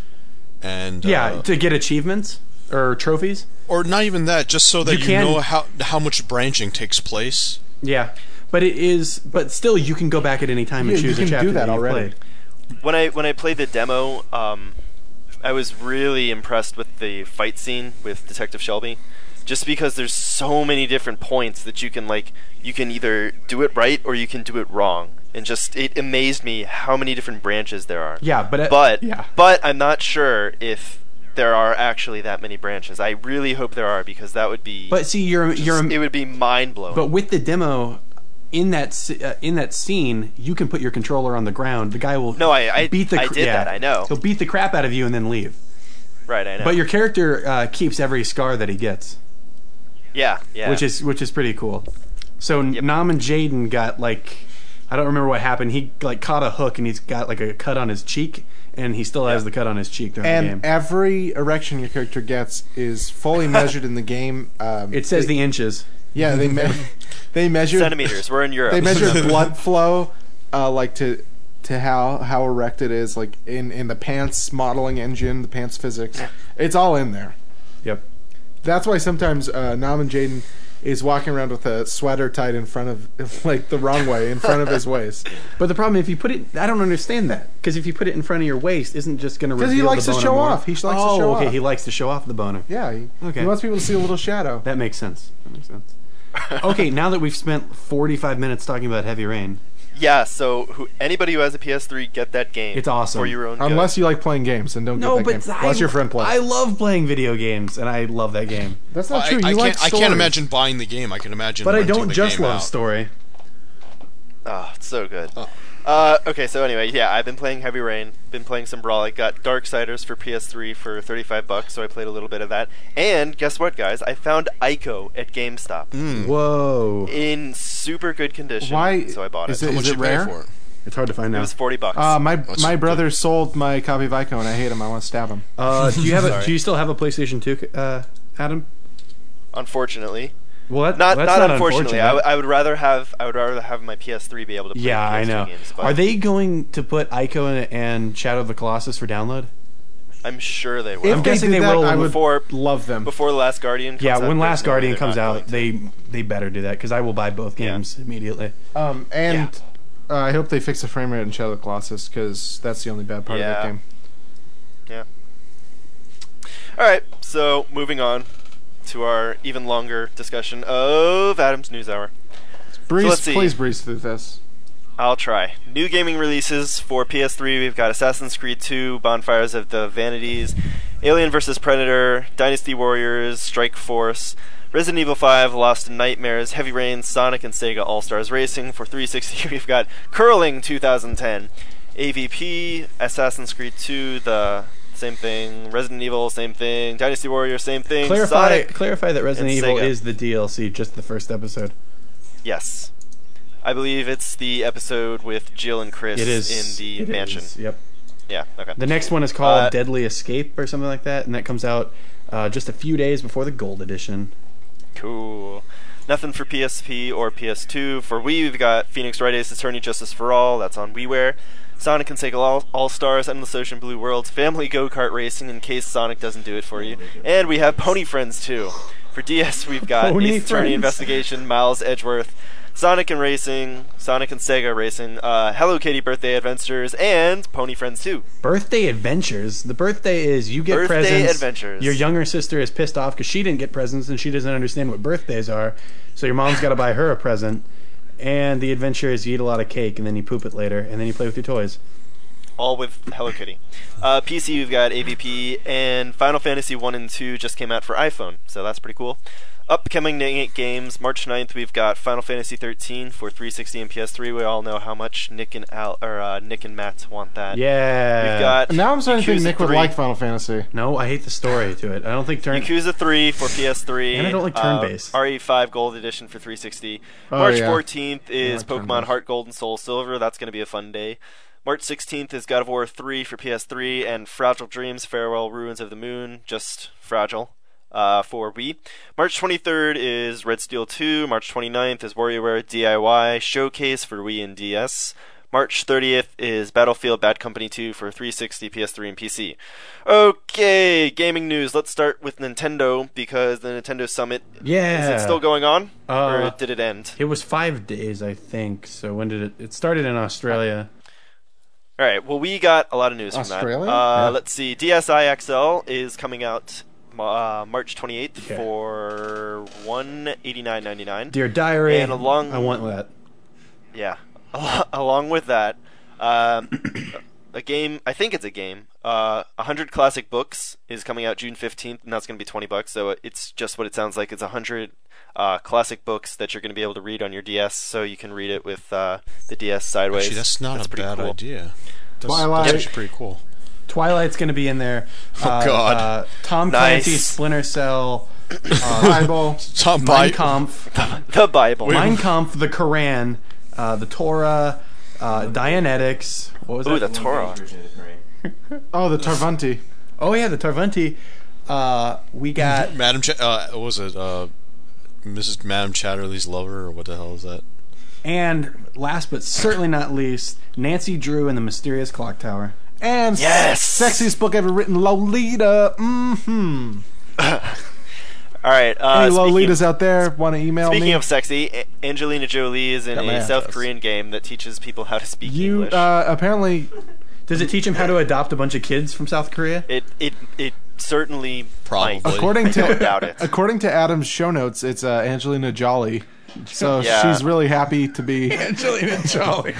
and Yeah, uh, to get achievements or trophies. or not even that, just so that You you, can- know how how much branching takes place. Yeah, but it is. But still, you can go back at any time and Yeah, you choose can a do chapter that you've already. played. When I when I played the demo, um, I was really impressed with the fight scene with Detective Shelby, just because there's so many different points that you can like you can either do it right or you can do it wrong, and just it amazed me how many different branches there are. Yeah, but it, But yeah, but I'm not sure if there are actually that many branches. I really hope there are, because that would be but see, you're just- you're. it would be mind blowing. But with the demo, in that s- uh, in that scene, you can put your controller on the ground. The guy will No, I- I- beat the I cr- did yeah, that, I know. He'll beat the crap out of you and then leave. right, I know. But your character uh, keeps every scar that he gets, yeah, yeah. which is which is pretty cool. So Yep. Nam and Jaden got like, I don't remember what happened. He like caught a hook and he's got like a cut on his cheek, and he still has Yeah. the cut on his cheek during the and game. every erection your character gets is fully measured in the game. Um, It says they, the inches. yeah they me- they measure centimeters. We're in Europe. they measure blood flow, uh, like to to how how erect it is, like in in the pants modeling engine, the pants physics. It's all in there. Yep. That's why sometimes uh, Nam and Jaden is walking around with a sweater tied in front of, like the wrong way, in front of his waist. But the problem, if you put it, I don't understand that, because if you put it in front of your waist, isn't just going to reveal Because he likes the to boner show more? off. He likes to oh, show okay. off. He likes to show off the boner. Yeah, he, Okay. he wants people to see a little shadow. That makes sense. That makes sense. Okay, now that we've spent forty-five minutes talking about Heavy Rain, Yeah, so who, anybody who has a P S three, get that game. It's awesome. For your own good. Unless you like playing games, then don't no, get that but game. I, Unless your friend plays. I love playing video games, and I love that game. That's not I, true. You I like can't. I stories. can't imagine buying the game. I can imagine. But I renting don't the just game love out. story. Oh, it's so good. Oh. Uh, okay, so anyway, yeah, I've been playing Heavy Rain, been playing some Brawl. I got Darksiders for P S three for thirty-five bucks, so I played a little bit of that. And guess what, guys? I found Ico at GameStop Mm. Whoa, in super good condition. Why So I bought is it. it- How much is you pay rare? for it? it's hard to find It out. was forty bucks. Uh, my What's my the- brother sold my copy of Ico, and I hate him. I want to stab him. Uh, do you have a, Sorry. Do you still have a PlayStation two, uh, Adam? Unfortunately, Well, that, not that's not, not unfortunately. I, unfortunate. w- I would rather have I would rather have my P S three be able to play yeah, I P S two know. games. But Are they going to put Ico and, and Shadow of the Colossus for download? I'm sure they will. If I'm they guessing did they that, will I would before love them. before the Last Guardian. Comes Yeah, out, when there's Last no way Guardian they're comes not out, going to. they they better do that, because I will buy both Yeah. games immediately. Um, and uh, I hope they fix the frame rate in Shadow of the Colossus, because that's the only bad part Yeah. of that game. Yeah. All right, so moving on to our even longer discussion of Adam's News Hour. Breeze, let's see. please breeze through this. I'll try. New gaming releases for P S three. We've got Assassin's Creed two, Bonfires of the Vanities, Alien versus. Predator, Dynasty Warriors, Strike Force, Resident Evil five, Lost in Nightmares, Heavy Rain, Sonic and Sega All-Stars Racing. For three sixty, we've got Curling twenty ten, A V P, Assassin's Creed two, the same thing, Resident Evil, same thing, Dynasty Warriors, same thing, Clarify Sonic, clarify that Resident and Evil Sega. is the D L C, just the first episode. yes. I believe it's the episode with Jill and Chris It is in the it mansion. is, Yep. Yeah, okay. The next one is called Uh, Deadly Escape or something like that, and that comes out uh, just a few days before the Gold Edition. Cool. Nothing for P S P or P S two. For Wii, we've got Phoenix Wright Ace Attorney Justice for All. That's on WiiWare. Sonic and Sega All- All-Stars, Endless Ocean Blue Worlds, Family Go-Kart Racing in case Sonic doesn't do it for you. And we have Pony Friends too. For D S, we've got Pony Ace Attorney Friends. Investigation, Miles Edgeworth, Sonic and Racing, Sonic and Sega Racing, uh, Hello Kitty Birthday Adventures, and Pony Friends two. Birthday Adventures. The birthday is you get Birthday presents. Adventures. Your younger sister is pissed off because she didn't get presents and she doesn't understand what birthdays are. So your mom's got to buy her a present. And the adventure is you eat a lot of cake and then you poop it later and then you play with your toys. All with Hello Kitty. Uh, P C, we've got A V P, and Final Fantasy one and two just came out for iPhone, so that's pretty cool. Upcoming games, March ninth, we've got Final Fantasy thirteen for three sixty and P S three. We all know how much Nick and Al or uh, Nick and Matt want that. Yeah. We've got And now I'm starting to think Yakuza Nick would three. like Final Fantasy. No, I hate the story to it. I don't think turn. Yakuza three for P S three. And I don't like turn-based. Uh, R E five Gold Edition for three sixty. Oh, March yeah. fourteenth is like Pokemon turn-based. Heart Gold and Soul Silver. That's going to be a fun day. March sixteenth is God of War three for P S three, and Fragile Dreams Farewell Ruins of the Moon, just Fragile, uh, for Wii. March twenty-third is Red Steel two. March twenty-ninth is WarioWare D I Y Showcase for Wii and D S. March thirtieth is Battlefield Bad Company two for three sixty, P S three, and P C. Okay, gaming news. Let's start with Nintendo, because the Nintendo Summit, Yeah. is it still going on? Uh, or did it end? It was five days, I think. So when did it? It started in Australia. All right. Well, we got a lot of news Australia? from that. Uh, Yeah. Let's see. D S i X L is coming out uh, March twenty-eighth Okay. for one eighty-nine ninety-nine. Dear Diary. And along- I want that. Yeah. Along with that, um, a game. I think it's a game. Uh, one hundred Classic Books is coming out June fifteenth, and that's going to be twenty bucks. So it's just what it sounds like. It's one hundred uh, classic books that you're going to be able to read on your D S, so you can read it with uh, the D S sideways. Actually, that's not a pretty bad cool. idea. That's, Twilight. that's actually pretty cool. Twilight's going to be in there. Oh, Uh, God. Uh, Tom Nice. Clancy's Splinter Cell. Uh, Bible. Tom Mein Bi- Kampf. The Bible. Mein Kampf, the Quran, uh, the Torah, uh, Dianetics. What was Ooh, that? the Torah. Version of the Quran. Oh, the Tarvanti. Oh yeah, the Tarvanti. Uh, we got Madam Ch- uh, what was it? Uh, Missus Madam Chatterley's lover, or what the hell is that? and last but certainly not least, Nancy Drew and the Mysterious Clock Tower. And Yes! sexiest book ever written, Lolita. Mm-hmm. All right. Uh, Any speaking Lolitas of, out there want to email speaking me? of sexy, A- Angelina Jolie is in Got my a South address. Korean game that teaches people how to speak you English. uh, apparently Does it teach him how to adopt a bunch of kids from South Korea? it it it certainly Probably. might. according I don't to doubt it. according to Adam's show notes, it's uh, Angelina Jolie. So Yeah. she's really happy to be. Angelina Jolie.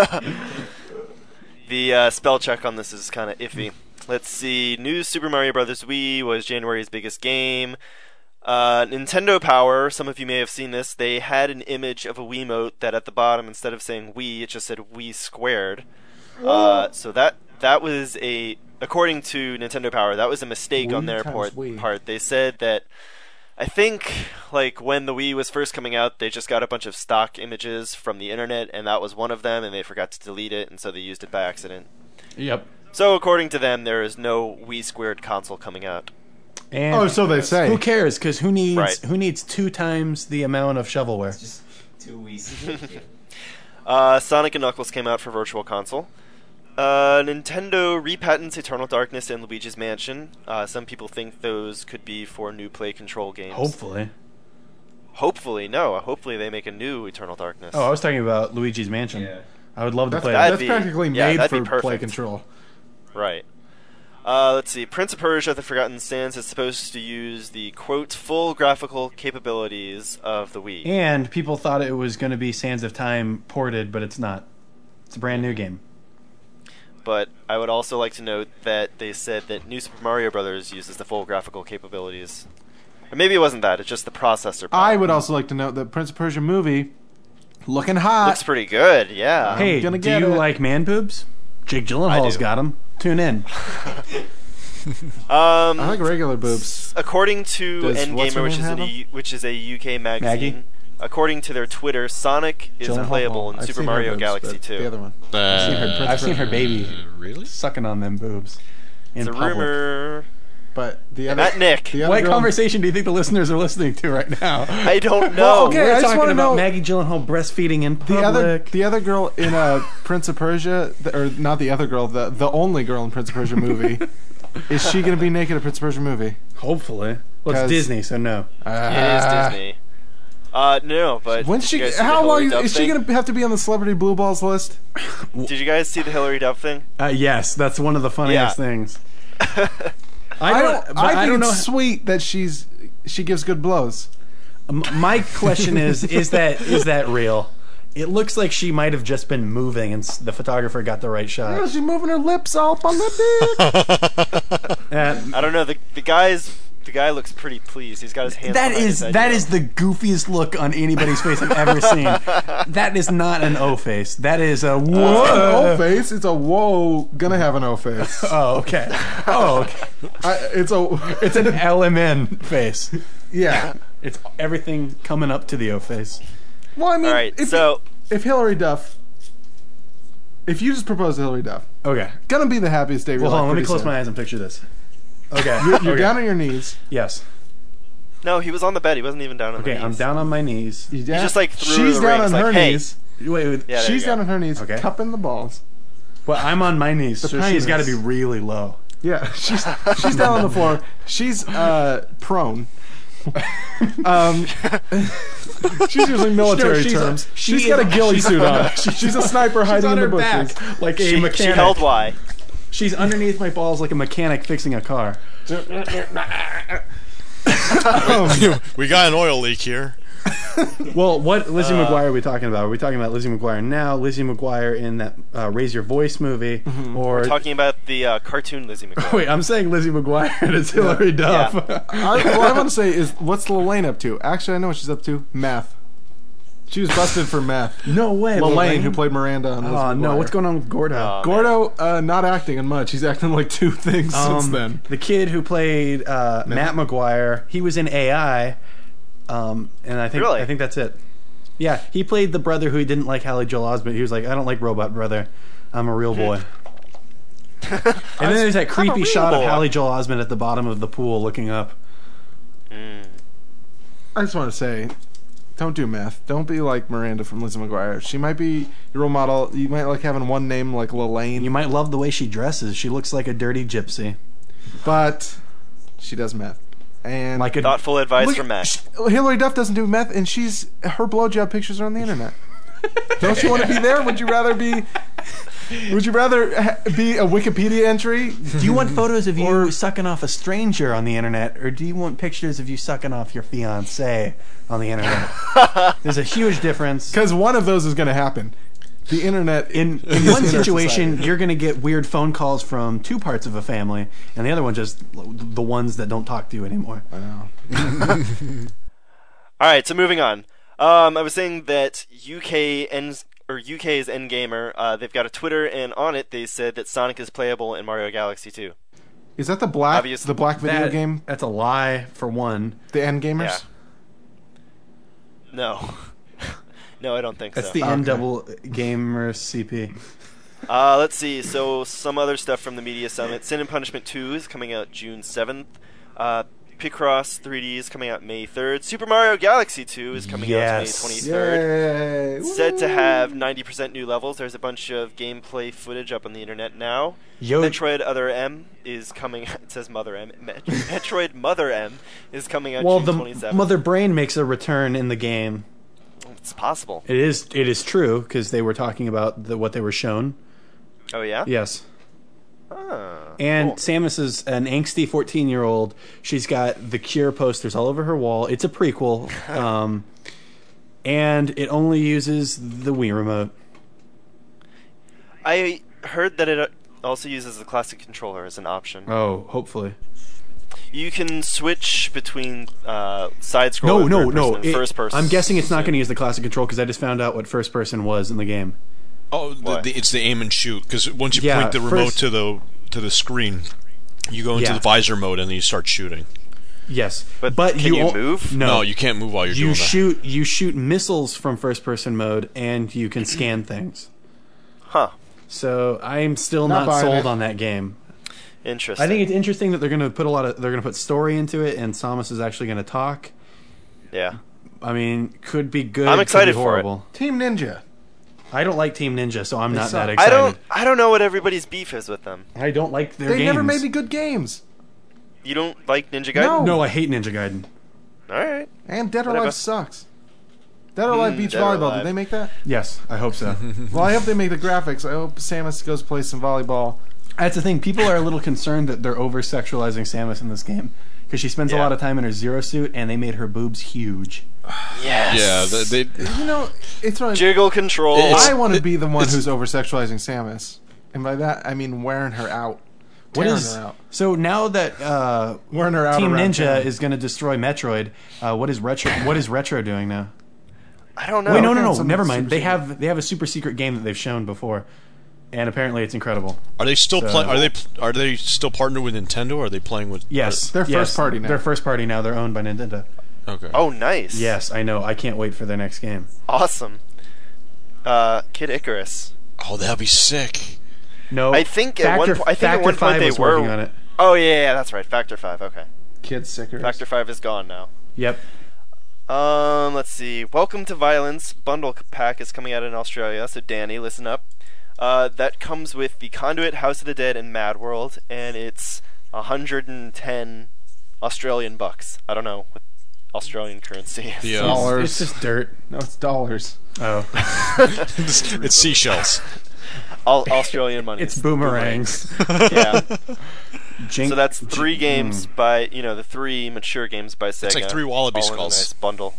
The uh, spell check on this is kind of iffy. Let's see. New Super Mario Bros. Wii was January's biggest game. Uh, Nintendo Power, some of you may have seen this, they had an image of a Wiimote that at the bottom, instead of saying Wii, it just said Wii squared. Uh, so that that was a, according to Nintendo Power, that was a mistake on Wii their times part, Wii. part. They said that, I think, like, when the Wii was first coming out, they just got a bunch of stock images from the internet, and that was one of them, and they forgot to delete it, and so they used it by accident. Yep. So, according to them, there is no Wii squared console coming out. And Oh, so they say. who cares? Because who needs Right. who needs two times the amount of shovelware? Just two weeks. Uh, Sonic and Knuckles came out for Virtual Console. Uh, Nintendo repatents Eternal Darkness and Luigi's Mansion. Uh, some people think those could be for new Play Control games. Hopefully. Hopefully, no. Hopefully they make a new Eternal Darkness. Oh, I was talking about Luigi's Mansion. Yeah. I would love to That's, play that'd that. that's be- practically yeah, made that'd for be perfect. play control. Right. Uh, let's see. Prince of Persia: The Forgotten Sands is supposed to use the, quote, full graphical capabilities of the Wii. And people thought it was going to be Sands of Time ported, but it's not. It's a brand new game. But I would also like to note that they said that New Super Mario Bros. Uses the full graphical capabilities. Or maybe it wasn't that, it's just the processor power. I would also like to note that Prince of Persia movie looking hot. Looks pretty good, yeah. Hey, gonna do get you it. like man boobs? Jake Gyllenhaal's do. got them. Tune in. Um, I like regular boobs. according to Does what's her Endgamer, which name is, have a, them? U- which is a U K magazine, Maggie? according to their Twitter, Sonic is Gyllenhaal. playable in I've Super seen her Mario boobs, Galaxy but two. The other one. Uh, seen her Prince I've seen her baby Really? sucking on them boobs. In It's a public. rumor. But the other. Not Nick. The other What girl- conversation do you think the listeners are listening to right now? I don't know. Well, okay, We're I just talking wanna about know- Maggie Gyllenhaal breastfeeding in public. The other, the other girl in uh, Prince of Persia, the, or not the other girl, the the only girl in Prince of Persia movie, is she going to be naked in Prince of Persia movie? Hopefully. Well, it's 'Cause- Disney, so no. It is Ah. Disney. Uh, no, but When did she, you guys see the how long Hillary Duff is she thing? gonna have to be on the celebrity blue balls list? Did you guys see the Hillary Duff thing? Uh, yes, that's one of the funniest Yeah. things. I I don't. don't. I, I, think don't know. it's sweet that she's she gives good blows. M- My question is: Is that is that real? It looks like she might have just been moving, and s- the photographer got the right Yeah, shot. she's moving her lips all up on the dick. Uh, I don't know. The the guy's the guy looks pretty pleased. He's got his hands. that behind is his head, that you know. is the goofiest look on anybody's face I've ever seen. That is not an O face. That is a It's whoa. an O face. It's a whoa. Gonna have an O face. Oh, okay. Oh, okay. I, it's a. It's an L M N face. Yeah. It's everything coming up to the O face. Well, I mean, All right, if, so if Hillary Duff, if you just propose to Hillary Duff, Okay. gonna be the happiest day of your Well, life. hold on. Let me pretty close soon. my eyes and picture this. Okay. You're, you're Okay. down on your knees. Yes. no, he was on the bed. He wasn't even down on Okay. the I'm knees. down on my knees. You're down- just, like, threw she's the down rings, on her like, hey. knees. Wait. wait Yeah, there She's you down go. on her knees, Okay. cupping the balls. Well, I'm on my knees, so tiny she's got to knees. be really low. Yeah, she's she's down on the floor. She's uh, prone. Um, she's using military No, she's a- terms. she she's is got a a- ghillie she's- suit on. She's a sniper hiding in the bushes. like a She, mechanic. she held Y. She's underneath my balls like a mechanic fixing a car. We got an oil leak here. Well, what Lizzie Uh, McGuire are we talking about? Are we talking about Lizzie McGuire now, Lizzie McGuire in that uh, Raise Your Voice movie, Mm-hmm. or Talking about the uh, cartoon Lizzie McGuire. wait? I'm saying Lizzie McGuire and it's Hillary Duff. I, what I want to say is, what's Lelaine up to? Actually, I know what she's up to. Meth. She was busted for meth. No way, Lelaine, who played Miranda on Lizzie Oh no, McGuire. what's going on with Gordo? Oh, man. Gordo, uh, not acting in much. He's acting like two things since Um, then. The kid who played uh, Matt McGuire, he was in A I, um, and I think Really? I think that's it. Yeah, he played the brother who didn't like Hallie Joel Osment. He was like, I don't like Robot Brother. I'm a real boy. And then there's that I'm a creepy real shot of boy. Hallie Joel Osment at the bottom of the pool looking up. I just want to say, don't do meth. Don't be like Miranda from Lizzie McGuire. She might be your role model. You might like having one name like Lelaine, You might love the way she dresses. She looks like a dirty gypsy. but she does meth. And Like a Thoughtful advice Look, from Matt. sh- Hillary Duff doesn't do meth, and she's her blowjob pictures are on the internet. Don't you want to be there? Would you rather be? Would you rather ha- be a Wikipedia entry? Do you want photos of you Or- sucking off a stranger on the internet, or do you want pictures of you sucking off your fiance on the internet? There's a huge difference. Because one of those is going to happen. The internet In, in one situation, you're going to get weird phone calls from two parts of a family, and the other one just the ones that don't talk to you anymore. I know. All right, so moving on. Um, I was saying that U K ends or U K's Endgamer. Uh, they've got a Twitter, and on it they said that Sonic is playable in Mario Galaxy two. Is that the black Obviously. the black video That- game? That's a lie, for one. The End Gamers? Yeah. No, no, I don't think That's so. the N double gamer C P. Uh, let's see. So some other stuff from the Media Summit. Sin and Punishment two is coming out June seventh. Uh, Picross three D is coming out May third. Super Mario Galaxy two is coming Yes. out May twenty-third. Yay. Said to have ninety percent new levels. There's a bunch of gameplay footage up on the internet now. Yo- Metroid Other M is coming. It says Mother M. Met- Metroid Mother M is coming out Well, June the twenty-seventh. Mother Brain makes a return in the game. It's possible. It is it is true because they were talking about the, what they were shown. Oh yeah. Yes. Ah, And cool. Samus is an angsty fourteen-year-old. She's got the Cure posters all over her wall. It's a prequel, um, and it only uses the Wii remote. I heard that it also uses the classic controller as an option. Oh, hopefully. You can switch between uh, side No, scroll, no, no. and It- first person. I'm guessing it's not soon. going to use the classic control because I just found out what first person was in the game. Oh, the, What? the, it's the aim and shoot because once you Yeah, point the remote first- to the to the screen, you go into Yeah. the visor mode and then you start shooting. Yes, But can you, you o- move? No, No, you can't move while you're you doing shoot you shoot missiles from first person mode and you can scan things. Huh. So I'm still Not not, buying sold it. on that game. Interesting. I think it's interesting that they're going to put a lot of they're going to put story into it and Samus is actually going to talk. Yeah. I mean, could be good. I'm could excited be for it. horrible. Team Ninja. I don't like Team Ninja, so I'm They not suck. that I excited. don't. I don't know what everybody's beef is with them. I don't like their They games. never made any good games. You don't like Ninja Gaiden? No. No, I hate Ninja Gaiden. All right. And Dead or Whatever. Alive sucks. Dead or Alive Beach Dead or Volleyball. Alive. Did they make that? Yes, I hope so. Well, I hope they make the graphics. I hope Samus goes play some volleyball. That's the thing. People are a little concerned that they're over sexualizing Samus in this game because she spends a Yeah. lot of time in her Zero suit, and they made her boobs huge. Yes. Yeah, they, they, You know, it's what Jiggle control. It's- I want to be the one it's- who's over sexualizing Samus, and by that I mean wearing her out. What Tearing is her out. so now that uh, Wearing her out Team around Ninja town. is going to destroy Metroid? Uh, what is retro? What is retro doing now? I don't know. Wait, no, no, okay, no. some Never super mind. They secret. have they have a super secret game that they've shown before, and apparently it's incredible. are they still So- playing? Are they are they still partnered with Nintendo? Or are they playing with? Yes, They're yes, first party now. They're first party now. They're owned by Nintendo. Okay. Oh, nice. Yes, I know. I can't wait for their next game. Awesome. Uh, Kid Icarus. Oh, that'd be sick. No, I think at Factor, one po- I think at Factor one point five they was were- working on it. Oh yeah, yeah, that's right. Factor Five. Okay. Kid sicker. Factor Five is gone now. Yep. Um, let's see. Welcome to Violence bundle pack is coming out in Australia. So Danny, listen up. Uh, that comes with the Conduit, House of the Dead, and Mad World, and it's one hundred ten Australian bucks. I don't know what Australian currency is. The, uh, Dollars. It's just dirt. No, it's dollars. Oh, it's, it's seashells. All Australian money. it's boomerangs. Yeah. Jink- So that's three jink- games by, you know, the three mature games by Sega. like three Wallaby all in a skulls. nice bundle.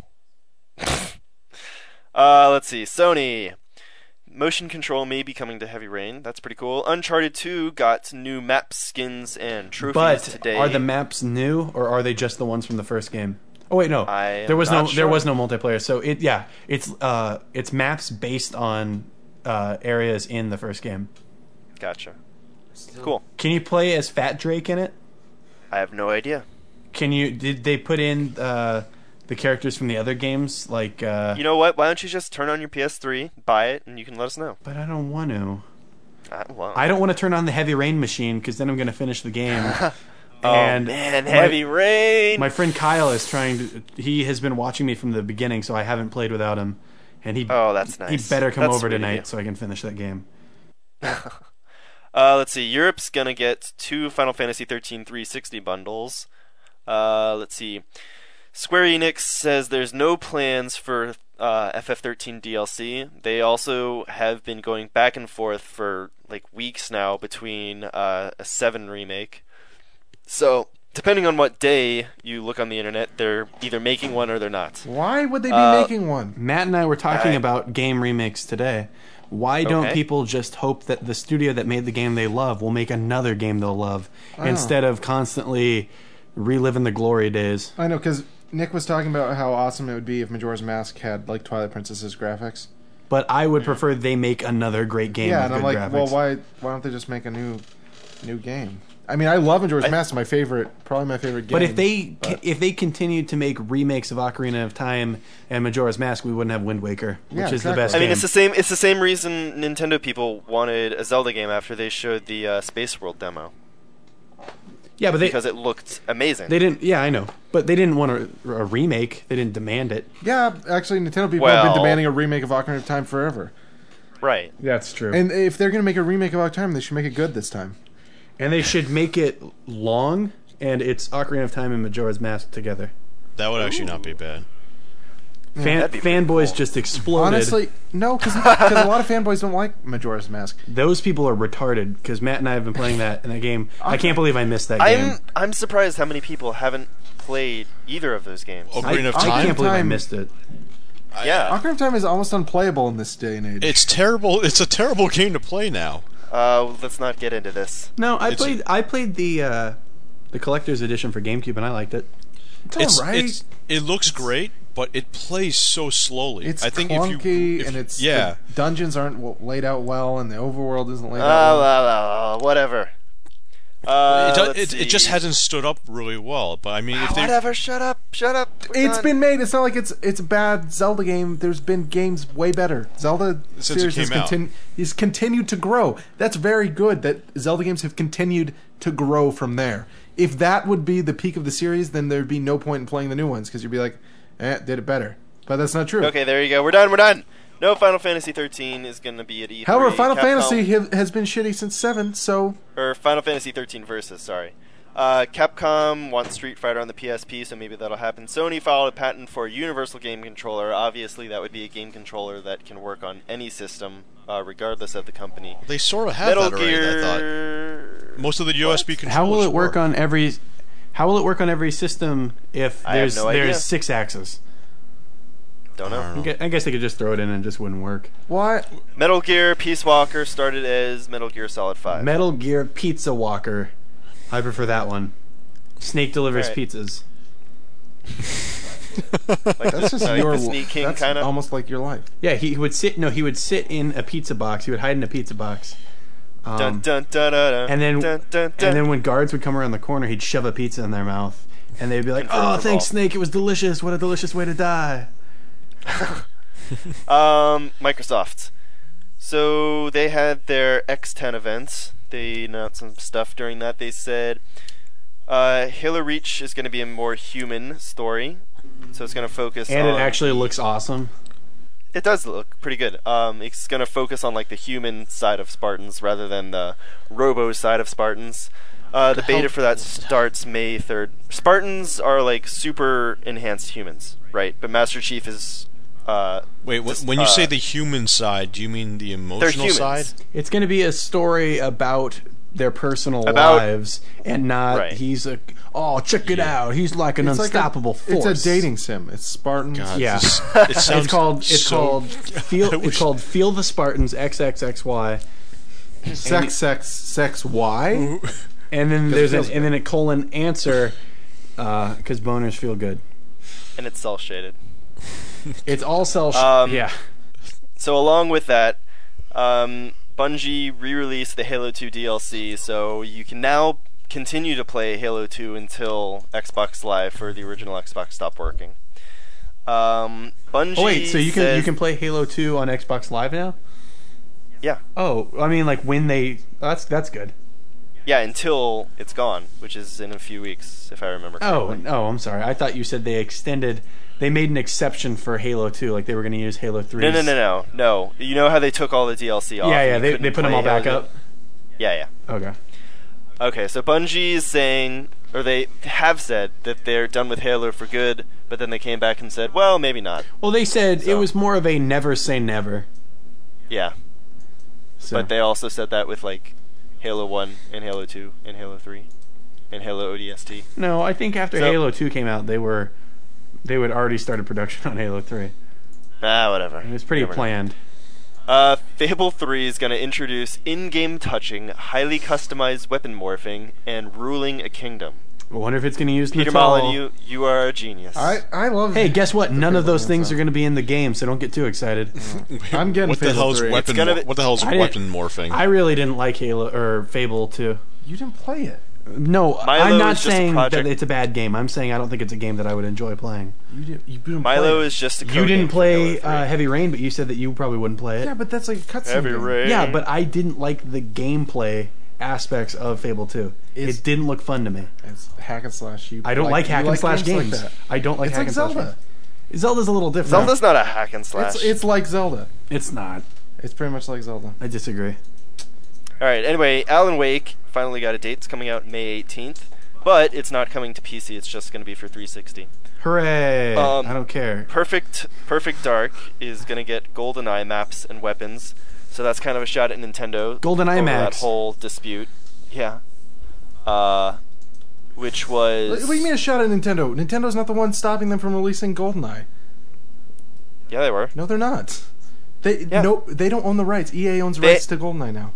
uh, let's see. Sony. Motion Control may be coming to Heavy Rain. That's pretty cool. Uncharted two got new map skins and trophies But today. are the maps new, or are they just the ones from the first game? Oh wait, no. I am there was no not there sure. was no multiplayer. So it yeah, it's uh it's maps based on uh areas in the first game. Gotcha. Cool. Can you play as Fat Drake in it? I have no idea. Can you did they put in uh the characters from the other games like uh You know what? Why don't you just turn on your P S three, buy it, and you can let us know. but I don't want to. Uh, well, I don't want to turn on the Heavy Rain machine because then I'm going to finish the game. oh and man, my- Heavy Rain. My friend Kyle is trying to. He has been watching me from the beginning, so I haven't played without him. And he, Oh, that's he nice. better come That's over sweet of tonight you. so I can finish that game. Uh, let's see. Europe's gonna get two Final Fantasy thirteen three sixty bundles. Uh, let's see. Square Enix says there's no plans for uh, F F thirteen D L C. They also have been going back and forth for like weeks now between uh, a seven remake. So depending on what day you look on the internet, they're either making one or they're not. Why would they be Uh, making one? Matt and I were talking I- about game remakes today. Why don't Okay. people just hope that the studio that made the game they love will make another game they'll love instead of constantly reliving the glory days? I know, because Nick was talking about how awesome it would be if Majora's Mask had like Twilight Princess's graphics. But I would prefer they make another great game yeah, with and I'm good like, graphics. well, why why don't they just make a new new game? I mean, I love Majora's I- Mask. My favorite, probably my favorite game. But if they but- if they continued to make remakes of Ocarina of Time and Majora's Mask, we wouldn't have Wind Waker, which Yeah, is exactly. the best I mean, game. it's the same. It's the same reason Nintendo people wanted a Zelda game after they showed the uh, Space World demo yeah, but they because it looked amazing. they didn't. Yeah, I know, but they didn't want a, a remake. They didn't demand it. yeah, actually, Nintendo people have been Well- demanding a remake of Ocarina of Time forever. right. That's true. And if they're going to make a remake of Ocarina of Time, they should make it good this time. And they should make it long, and it's Ocarina of Time and Majora's Mask together. That would actually not be bad. Fan, that'd be pretty fanboys cool. just exploded. Honestly, no, because a lot of fanboys don't like Majora's Mask. those people are retarded because Matt and I have been playing that in that game. I can't believe I missed that I'm game. I'm surprised how many people haven't played either of those games. I, Ocarina of I Time. can't believe I Time- missed it. Yeah. Ocarina of Time is almost unplayable in this day and age. It's terrible. It's a terrible game to play now. Uh, let's not get into this. No, I It's- played. I played the uh, the collector's edition for GameCube, and I liked it. It's It's, alright. it's it looks great, but it plays so slowly. It's I think clunky, if you, if, and it's yeah. the dungeons aren't w- laid out well, and the overworld isn't laid Uh, out well. uh, uh, whatever. Uh, it, do- let's it, it just see. hasn't stood up really well. But I mean, if they Whatever. Shut up. Shut up. We're It's done. been made. It's not like it's it's a bad Zelda game. There's been games way better. Zelda Since it series has, came out. continu- has continued to grow. That's very good that Zelda games have continued to grow from there. If that would be the peak of the series, then there'd be no point in playing the new ones because you'd be like, eh, did it better. But that's not true. Okay, there you go. We're done. We're done. No Final Fantasy thirteen is going to be at E three. However, Final Capcom- Fantasy ha- has been shitty since seven, so or Final Fantasy thirteen Versus. Sorry. Uh, Capcom wants Street Fighter on the P S P, so maybe that'll happen. Sony filed a patent for a universal game controller. Obviously, that would be a game controller that can work on any system, uh, regardless of the company. They sort of have Metal that already, Gear... I thought. Most of the U S B What? controllers How will it work work. on every? How will it work on every system if I have there's no idea. there's six axes? Don't know. I don't I gue- I guess they could just throw it in and it just wouldn't work. What? Metal Gear Peace Walker started as Metal Gear Solid five. Metal Gear Pizza Walker. I prefer that one. Snake delivers Alright. pizzas. Like That's just like your the Sneak King That's kind of. almost like your life. Yeah, he, he would sit. No, he would sit in a pizza box. He would hide in a pizza box. Um, Dun, dun, dun, dun, dun, and then dun, dun, dun. and then when guards would come around the corner, he'd shove a pizza in their mouth, and they'd be like, Confirm "Oh, for thanks, ball. Snake. It was delicious. What a delicious way to die." Um, Microsoft. So they had their X ten events. They announced some stuff during that. They said uh, Halo Reach is going to be a more human story. So it's going to focus And on... it actually looks awesome. It does look pretty good. Um, it's going to focus on like the human side of Spartans rather than the robo side of Spartans. Uh, the beta for that starts May third. Spartans are like super enhanced humans, right? But Master Chief is... Uh, Wait, wh- just, when you say uh, the human side, do you mean the they're emotional humans. side? It's going to be a story about their personal About- lives, and not Right. he's a oh check it out, he's like an It's like a- unstoppable force. It's a dating sim. It's Spartans. God, Yeah. this- it sounds It's called it's so- called feel I it's wish- called Feel the Spartans X X X Y, Sex, sex, sex. Why? and then 'Cause there's it an, feels and then a colon answer because boners feel good. and it's cell shaded. It's all cell. Sh- Um, yeah. So along with that, um, Bungie re-released the Halo two D L C, so you can now continue to play Halo two until Xbox Live for the original Xbox stopped working. Um, Bungie. Oh wait, so you can says- you can play Halo two on Xbox Live now? Yeah, Oh, I mean like when they that's that's good. yeah, until it's gone, which is in a few weeks, if I remember Oh, correctly. no, I'm sorry. I thought you said they extended. They made an exception for Halo two, like they were going to use Halo three. No, no, no, no, no. You know how they took all the D L C off? Yeah, and yeah. you They couldn't they put them play all back Halo- up. Yeah, yeah. Okay. Okay, so Bungie is saying, or they have said, that they're done with Halo for good, but then they came back and said, well, maybe not. Well, they said it So- was more of a never say never. Yeah, So. but they also said that with, like, Halo one and Halo two and Halo three and Halo O D S T. No, I think after So- Halo two came out, they were they would already started production on Halo three. Ah, whatever. It was pretty Never know. planned. Uh, Fable three is going to introduce in-game touching, highly customized weapon morphing, and ruling a kingdom. I wonder if it's going to use Peter Natal. Mullen, you, you are a genius. I I love. Hey, guess what? the None of Fable those things games, are going to be in the game, so don't get too excited. I'm getting What the Fable hell is three. weapon? It's gonna mor- be- what the hell is I didn't- weapon morphing? I really didn't like Halo or Fable two. You didn't play it. No, Milo I'm not is just a saying that project- it's a bad game. I'm saying I don't think it's a game that I would enjoy playing. You didn't. You didn't Milo play it. is just a code You name didn't for play Halo three. uh, Heavy Rain, but you said that you probably wouldn't play it. Yeah, but that's like a cutscene. Heavy game. Rain. Yeah, but I didn't like the gameplay aspects of Fable two. It's- It didn't look fun to me. It's hack and slash. You I don't like, you hack and slash games. Like that. I don't like It's hack like and slash Zelda. games. Zelda's a little different. Zelda's not a hack and slash. It's it's like Zelda. It's not. It's pretty much like Zelda. I disagree. Alright, anyway, Alan Wake finally got a date. It's coming out May eighteenth. But it's not coming to P C, it's just going to be for three sixty. Hooray! Um, I don't care. Perfect Perfect Dark is going to get GoldenEye maps and weapons. So that's kind of a shot at Nintendo. GoldenEye over Max. that whole dispute. Yeah. Uh, which was... What do you mean a shot at Nintendo? Nintendo's not the one stopping them from releasing GoldenEye. Yeah, they were. No, they're not. They Yeah. no, they don't own the rights. E A owns They- rights to GoldenEye now.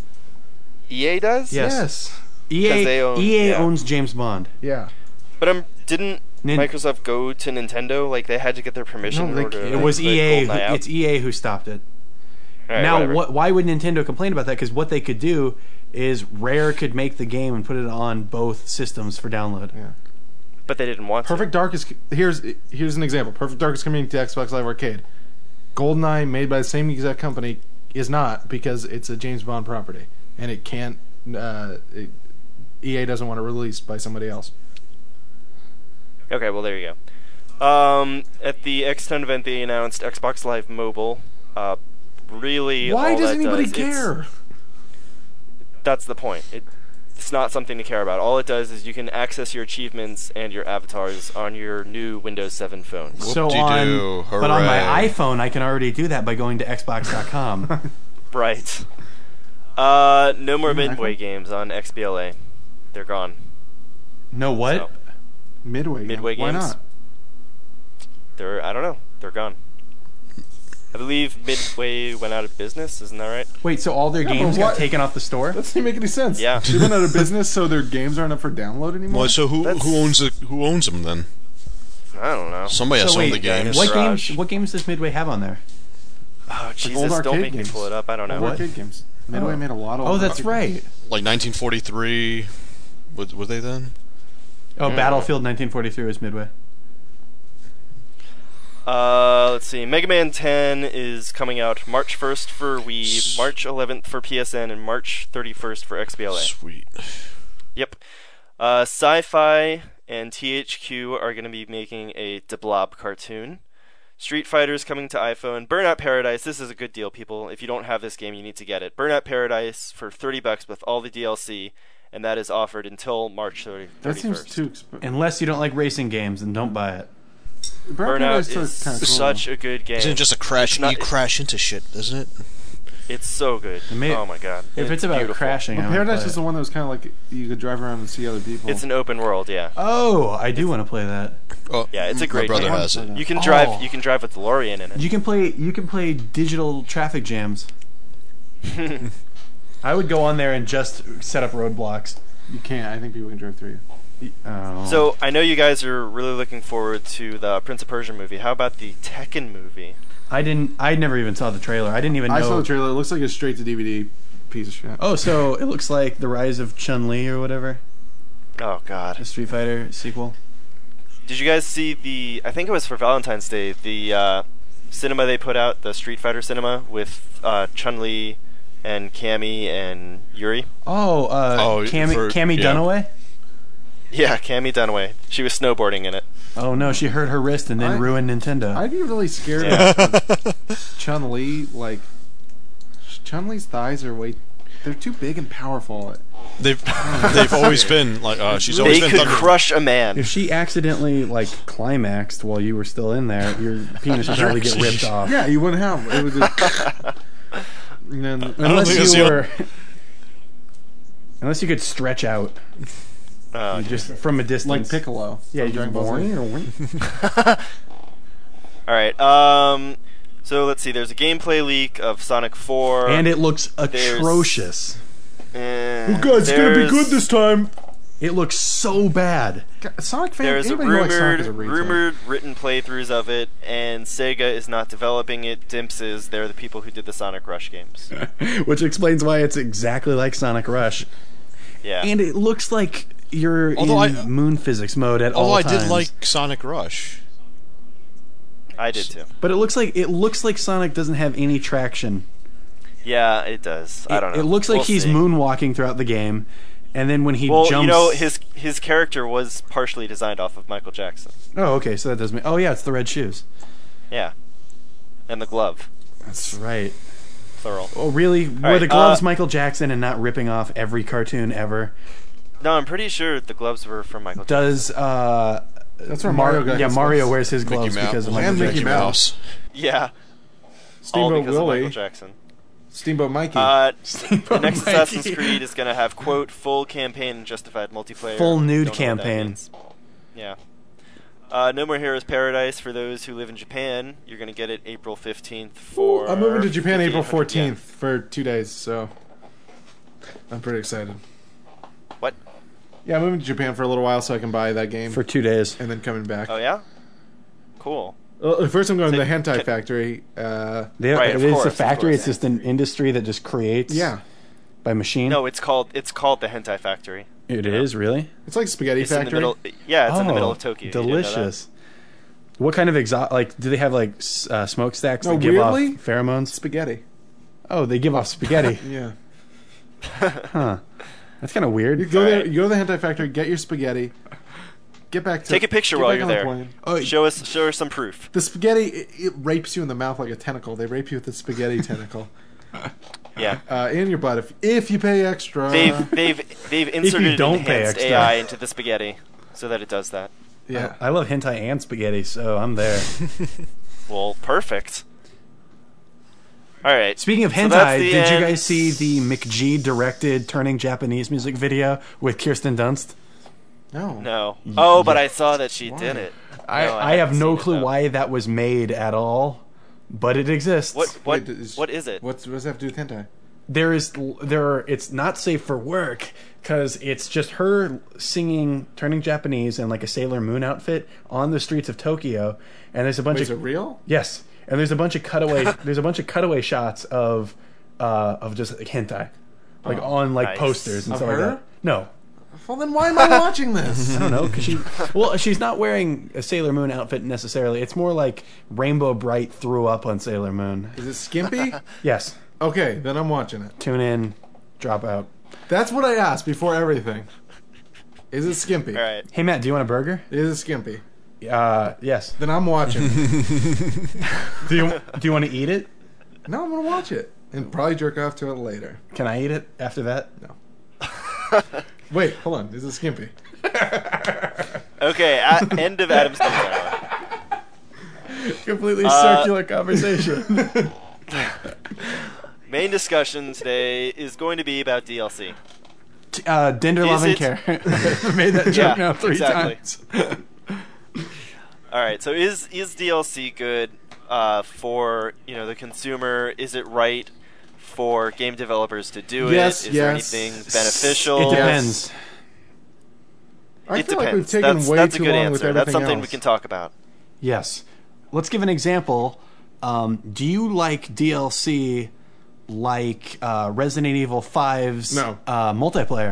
E A does? Yes. Yes. E A, 'Cause they own- E A yeah. owns James Bond. Yeah. But um, didn't Nin- Microsoft go to Nintendo? Like, they had to get their permission No, in they order can't. to It was put E A. Who, GoldenEye out? it's E A who stopped it. Alright, now, whatever. what? Why would Nintendo complain about that? Because what they could do is Rare could make the game and put it on both systems for download. Yeah. But they didn't want Perfect Dark is here's here's an example. Perfect Dark is coming to Xbox Live Arcade. GoldenEye, made by the same exact company, is not because it's a James Bond property and it can't. Uh, it, E A doesn't want it released by somebody else. to. Okay, well, there you go. Um, at the X ten event, they announced Xbox Live Mobile. Uh, really, Why all does that anybody does, it's- care? That's the point. It it's not something to care about. All it does is you can access your achievements and your avatars on your new Windows seven phone. So Whoop-de-doo. on, but on my Hooray. iPhone, I can already do that by going to Xbox dot com. Right. Uh, no more Midway games on X B L A. They're gone. No what? So, Midway. Midway Why games. not? they're I don't know. They're gone. I believe Midway went out of business. Isn't that right? Wait, so all their Yeah, but games got what- taken off the store? That doesn't make any sense. Yeah. They went out of business, so their games aren't up for download anymore. Well, so who That's- who owns the who owns them then? I don't know. Somebody has So to own wait, the games. What Garage. games? What games does Midway have on there? Oh Jesus! old Don't arcade make games. me pull it up. I don't know. Old arcade games. Midway Oh. made a lot of. Oh, old that's arcade right. games. Like nineteen forty-three. What were they then? Oh, Battlefield nineteen forty-three was Midway. Uh, let's see. Mega Man ten is coming out March first for Wii, March eleventh for P S N, and March thirty-first for X B L A. Sweet. Yep. Uh, Sci-Fi and T H Q are going to be making a De Blob cartoon. Street Fighter's coming to iPhone. Burnout Paradise. This is a good deal, people. If you don't have this game, you need to get it. Burnout Paradise for thirty bucks with all the D L C, and that is offered until March thirty-first. That seems too expensive. Unless you don't like racing games, then don't buy it. Burnout kind is of cool. such a good game. Isn't it just a crash? It's not- you crash into shit, isn't it? It's so good. may- oh my god. If it's, about beautiful. crashing, Well, I wanna Paradise play is it. the one that was kind of like you could drive around and see other people. It's an open world, yeah. Oh, I do want to play that. Oh, Yeah, it's a great My brother game. has it. You can drive. Oh. You can drive a DeLorean in it. You can play. You can play digital traffic jams. I would go on there and just set up roadblocks. You can't. I think people can drive through you. Oh. So I know you guys are really looking forward to the Prince of Persia movie. How about the Tekken movie? I didn't. I never even saw the trailer. I didn't even know. I saw the trailer. It looks like a straight to D V D piece of shit. Oh, so it looks like the Rise of Chun Li or whatever, Oh the God! Street Fighter sequel. Did you guys see the? I think it was for Valentine's Day. The uh, cinema they put out, the Street Fighter cinema with uh, Chun Li and Cammy and Yuri. Oh, uh, Oh, Cammy, for- Cammy yeah. Dunaway. Yeah, Cammy Dunaway. She was snowboarding in it. Oh no, she hurt her wrist and then I- ruined Nintendo. I'd be really scared Yeah. of Chun Li. Like Chun Li's thighs are way. They're too big and powerful. They've they've always been like uh, she's always They been could thunder. crush a man. If she accidentally like climaxed while you were still in there, your penis would probably get ripped off. Yeah, you wouldn't have. It would just. And then, Unless think that's you the were. Unless you could stretch out Oh, just from a distance. like Piccolo. Yeah, from you just Dragon Ball Z. All right. Um. So let's see. There's a gameplay leak of Sonic four. And it looks There's- atrocious. Eh, Oh god, it's gonna be there's- good this time. It looks so bad. God, Sonic fan. There's a anybody who likes Sonic rumored, is a retard. rumored written playthroughs of it, and Sega is not developing it. Dimps is. They're the people who did the Sonic Rush games. Which explains why it's exactly like Sonic Rush. Yeah. And it looks like you're Although in I- moon physics mode at Although all I times. did like Sonic Rush. I did too. But it looks like it looks like Sonic doesn't have any traction. Yeah, it does. I It- don't know. It looks like We'll he's see. moonwalking throughout the game, and then when he Well, jumps. you know, his his character was partially designed off of Michael Jackson. Oh, okay, so that does mean. Oh, yeah, it's the red shoes. Yeah. And the glove, That's right. plural. Oh, really? Were right, the gloves uh, Michael Jackson and not ripping off every cartoon ever? No, I'm pretty sure the gloves were from Michael Jackson. Does uh, That's where Mar- Mario got yeah his Mario gloves. wears his Mickey gloves Mouse because of and Michael Mickey Jackson. Mouse. Yeah. All Steamboat because of Michael Willie. Jackson. Steamboat Mikey. Uh, the Steamboat next Mikey. Assassin's Creed is going to have, quote, full campaign and justified multiplayer. Full nude Don't know what that campaign. means. Yeah. Uh, No More Heroes Paradise for those who live in Japan. You're going to get it April fifteenth for... I'm moving to Japan April fifty-eight hundred yen. fourteenth for two days, so I'm pretty excited. What? Yeah, I'm moving to Japan for a little while so I can buy that game For two days. and then coming back. Oh, yeah? Cool. Well, first I'm going to the So- Hentai can- Factory. Uh, They, Right, it of is course, a of factory. course. It's just an industry that just creates. yeah, By machine. No, it's called it's called the Hentai Factory. it is really. it's like Spaghetti It's in the Factory. middle... Yeah, it's in the Oh, middle of Tokyo. You didn't know that? Delicious. What kind of exo- like do they have like s- uh, smokestacks that No, give weirdly- off pheromones? Spaghetti. Oh, they give off spaghetti. Yeah. Huh. That's kind of You weird. go there. Alright. You go to the Hentai Factory. Get your spaghetti. Get back to. Take a picture get while back you're on the there. plane. Oh, Show us show us some proof. The spaghetti it, it rapes you in the mouth like a tentacle. They rape you with the spaghetti tentacle. Yeah. uh, in your butt if if you pay extra. They've they've they've inserted don't pay enhanced extra. A I into the spaghetti so that it does that. yeah. I love hentai and spaghetti, so I'm there. Well, perfect. All right. Speaking of So hentai, that's the did you end. guys see the McG directed Turning Japanese music video with Kirsten Dunst? No. No. Oh, but I saw that she did it. I, No, I have haven't no seen it, clue though. why that was made at all, but it exists. What what Wait, is- what is it? What's what does that have to do with hentai? There is there are, it's not safe for work because it's just her singing Turning Japanese in like a Sailor Moon outfit on the streets of Tokyo, and there's a bunch Wait, is it of real? yes, and there's a bunch of cutaway there's a bunch of cutaway shots of uh, of just like hentai, like on like nice. posters and Of stuff her? like that. No, Well, then why am I watching this? I don't know because she well she's not wearing a Sailor Moon outfit necessarily. It's more like Rainbow Bright threw up on Sailor Moon. Is it skimpy? Yes, Okay, then I'm watching it. tune in, drop out. That's what I asked before everything. Is it skimpy? All right. Hey Matt, do you want a burger? Is it skimpy? Uh, yes. Then I'm watching. Do you do you want to eat it? No, I'm gonna watch it and probably jerk off to it later. Can I eat it after that? Wait, hold on. Is it skimpy? Okay. At end of Adam's News Hour. Completely Uh, circular conversation. Main discussion today is going to be about D L C. uh, Dinder Is Love and it- Care. I've made that joke Yeah, now three exactly. times. All right. So is is D L C good uh, for you know the consumer? Is it right for game developers to do Yes, it? Is yes. there anything beneficial? It depends. I It feel depends. like we've taken that's way that's too a good long with answer. everything That's something else. we can talk about. Yes. Let's give an example. Um, do you like D L C like uh, Resident Evil five's No. uh, multiplayer?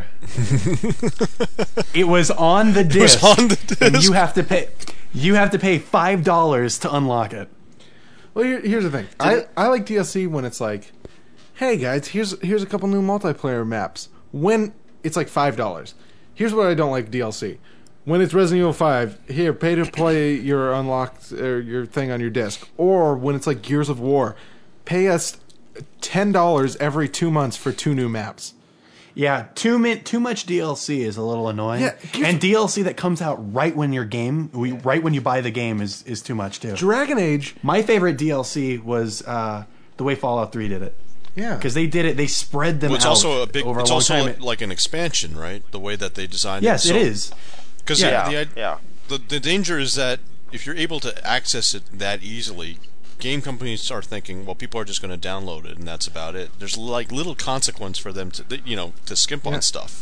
It was on the disc. was on the And disc. you have to pay. You have to pay five dollars to unlock it. Well, here, here's the thing. I, I like D L C when it's like, hey guys, here's here's a couple new multiplayer maps. When it's like five dollars. Here's what I don't like D L C. When it's Resident Evil five, here, pay to play your unlocked or your thing on your disc. Or when it's like Gears of War, pay us ten dollars every two months for two new maps. Yeah, too min- too much D L C is a little annoying. Yeah, here's- and D L C that comes out right when your game, we, right when you buy the game, is is too much too. Dragon Age, My favorite D L C was uh, the way Fallout three did it, yeah. because they did it. They spread them Well, it's out also a big. over a It's long also time. like an expansion, right? The way that they designed Yes, it. it is. Because Yeah. the, the, Yeah. the the danger is that if you're able to access it that easily, game companies start thinking, well, people are just going to download it, and that's about it. There's like little consequence for them to, you know, to skimp Yeah. on stuff.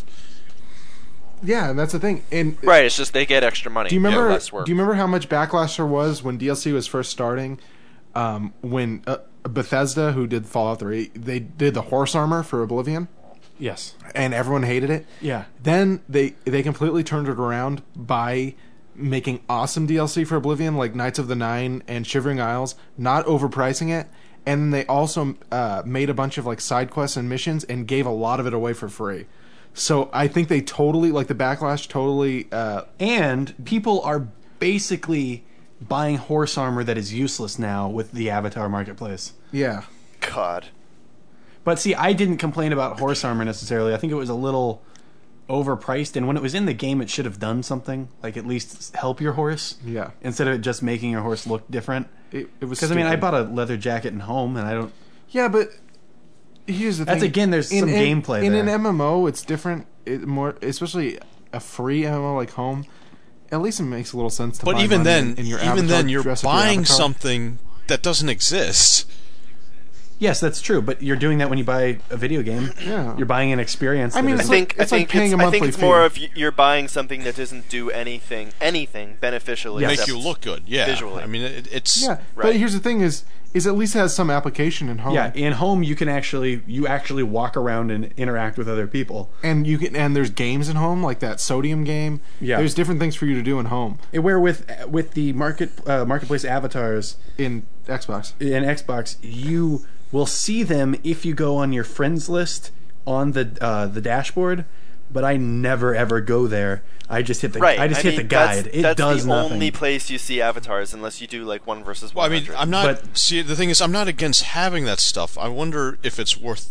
Yeah, and that's the thing. And Right. It's just they get extra money. Do you yeah, remember? less work. Do you remember how much backlash there was when D L C was first starting? Um, when uh, Bethesda, who did Fallout three, they did the horse armor for Oblivion, Yes. and everyone hated it. Yeah. Then they they completely turned it around by making awesome D L C for Oblivion, like Knights of the Nine and Shivering Isles, not overpricing it. And then they also uh, made a bunch of like side quests and missions and gave a lot of it away for free. So I think they totally, like the backlash, totally. Uh, And people are basically buying horse armor that is useless now with the Avatar marketplace. yeah. God. But see, I didn't complain about horse armor necessarily. I think it was a little overpriced, and when it was in the game, it should have done something, like at least help your horse. Yeah. Instead of it just making your horse look different. It, it was Because I mean, I stupid. bought a leather jacket in home, and I don't. Yeah, but here's the That's thing. again, there's some gameplay in there. an M M O. It's different. It more, especially a free M M O like home. At least it makes a little sense to. But buy even money then, in, in your even avatar, then, you're dress up your buying avatar. something that doesn't exist. Yes, that's true, but you're doing that when you buy a video game. Yeah. You're buying an experience. I that mean, I is- It's like- think it's I like think paying it's, a I think monthly it's more fee. of y- you're buying something that doesn't do anything anything beneficially. Yes. Make except you look good, yeah. visually. I mean, it, it's Yeah, but Right. here's the thing: is is at least it has some application in home. yeah, in home you can actually you actually walk around and interact with other people. and you can and there's games in home like that Sodium game. Yeah. there's different things for you to do in home Where with with the market uh, marketplace avatars in Xbox. in Xbox, you will see them if you go on your friends list on the uh, the dashboard. But I never ever go there. I just hit the Right. I just I hit mean, the guide. That's, it that's does the nothing. only place you see avatars unless you do like one versus Well, one. I mean, I'm not. But- see, the thing is, I'm not against having that stuff. I wonder if it's worth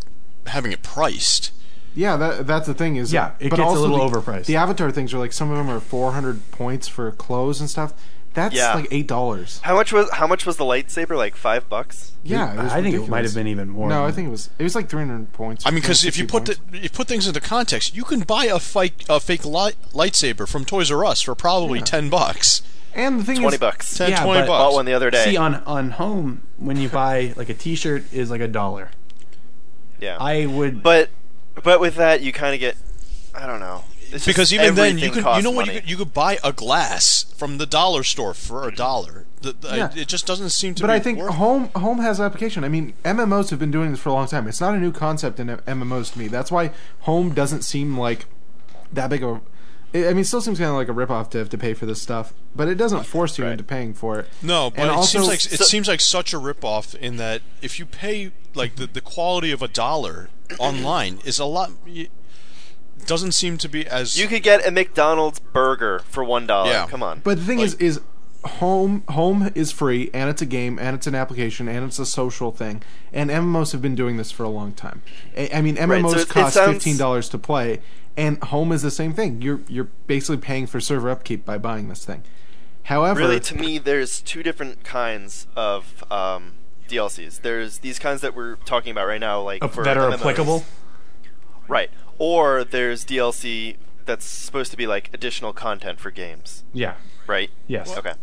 having it priced. Yeah, that that's the thing is. Yeah, it but gets a also little the, overpriced. The Avatar things are like some of them are four hundred points for clothes and stuff. That's Yeah. like eight dollars. How much was how much was the lightsaber? Like five bucks? Yeah, it was I think ridiculous. it might have been even more. No, than I think it was it was like three hundred points. I mean, because if you put the, points. you put things into context, you can buy a fake a fake light, lightsaber from Toys R Us for probably Yeah. ten bucks. And the thing Twenty is, bucks. ten, Yeah, twenty but- bucks. Bought one the other day. See, on on home, when you buy like a T-shirt is like a dollar. yeah. I would, But but with that, you kind of get, I don't know. It's Because just even then, you everything can you costs know what money. you could, you could buy a glass from the dollar store for a dollar. The, the, Yeah. It just doesn't seem to. but be I think worth it. home home has application. I mean, M M Os have been doing this for a long time. It's not a new concept in M M Os to me. That's why home doesn't seem like that big of. I mean, it still seems kind of like a ripoff to have to pay for this stuff, but it doesn't force you Right. into paying for it. No, but And it also- seems like it So- seems like such a ripoff in that if you pay like the, the quality of a dollar online is a lot. y- Doesn't seem to be as You could get a McDonald's burger for one dollar. Yeah. Come on. But the thing Like- is, is home home is free, and it's a game, and it's an application, and it's a social thing. And M M Os have been doing this for a long time. I, I mean, Right, M M Os so it- it cost sounds- fifteen dollars to play, and home is the same thing. You're you're basically paying for server upkeep by buying this thing. However, Really, to me, there's two different kinds of um, D L Cs. There's these kinds that we're talking about right now, like uh, for that are M M Os. applicable. Right. Or there's D L C that's supposed to be like additional content for games. Yeah. Right? Yes. Okay.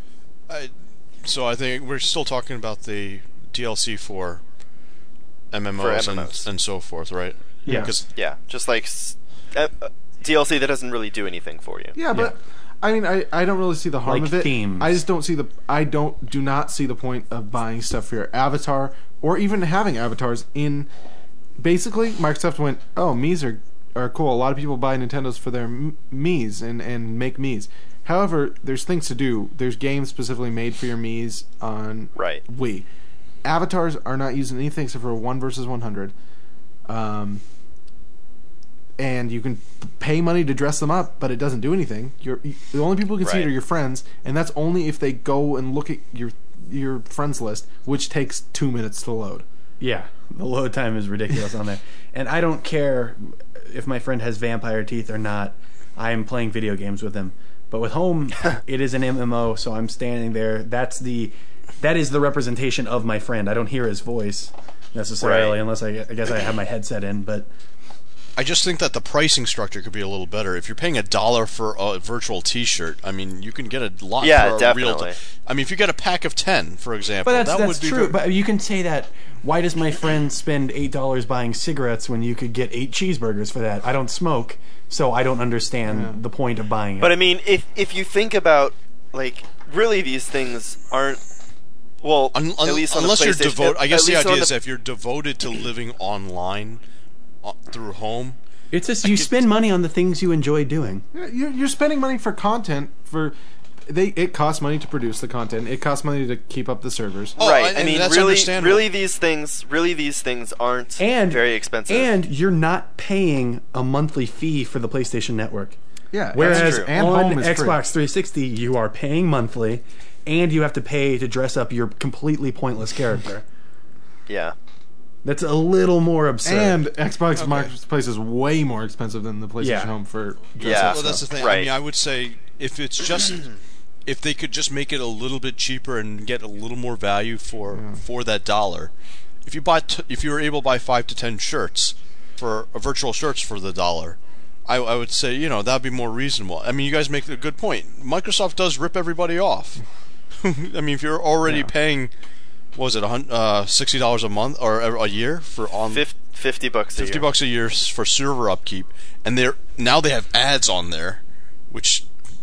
I, so I think we're still talking about the D L C for M M Os, For M M Os. And, and so forth, right? Yeah. Because Yeah. Just like s- uh, uh, D L C that doesn't really do anything for you. yeah, but I mean, I, I don't really see the harm Like of it. themes. I just don't see the I don't do not see the point of buying stuff for your avatar or even having avatars in. Basically, Microsoft went, oh, Mii's are, are cool. A lot of people buy Nintendos for their M- Mii's and, and make Mii's. However, there's things to do. There's games specifically made for your Mii's on Right. Wii. Avatars are not using anything except for one versus one hundred. Um, and you can pay money to dress them up, but it doesn't do anything. You're, you, the only people who can see it Right. are your friends, and that's only if they go and look at your your friends list, which takes two minutes to load. Yeah, the load time is ridiculous on there. And I don't care if my friend has vampire teeth or not. I am playing video games with him. But with home, it is an M M O, so I'm standing there. That's the that is the representation of my friend. I don't hear his voice necessarily, Right. unless I, I guess I have my headset in. But I just think that the pricing structure could be a little better. If you're paying a dollar for a virtual T-shirt, I mean, you can get a lot. Yeah, for a definitely. Real I mean, if you get a pack of ten, for example, but that's that that's would be true. very- But you can say that. Why does my friend spend eight dollars buying cigarettes when you could get eight cheeseburgers for that? I don't smoke, so I don't understand the point of buying it. But I mean, if if you think about like really these things aren't well, Un- at un- least on unless the you're PlayStation- devoted. I at guess the least on idea is the- that if you're devoted to living online uh, through home, it's just you spend money on the things you enjoy doing. Yeah, You're, you're spending money for content. For they, it costs money to produce the content. It costs money to keep up the servers. Oh, right. and I mean, that's really, understandable. really, these things, really, these things aren't And very expensive. And you're not paying a monthly fee for the PlayStation Network. Yeah, Whereas true. and on home is free. Xbox three sixty, you are paying monthly, and you have to pay to dress up your completely pointless character. yeah. That's a little more absurd. And Xbox Marketplace is way more expensive than the PlayStation Yeah. Home for dress Yeah. up well, that's the stuff. thing. I Right. mean, I would say if it's just if they could just make it a little bit cheaper and get a little more value for for that dollar. If you buy t- if you were able to buy five to ten shirts for uh, virtual shirts for the dollar, I, I would say you know that'd be more reasonable. I mean, you guys make a good point. Microsoft does rip everybody off. I mean, if you're already paying, what was it, a hun- uh, sixty dollars a month or a a year for on Fif- fifty bucks a fifty year. bucks a year s- for server upkeep, and they're now they have ads on there, which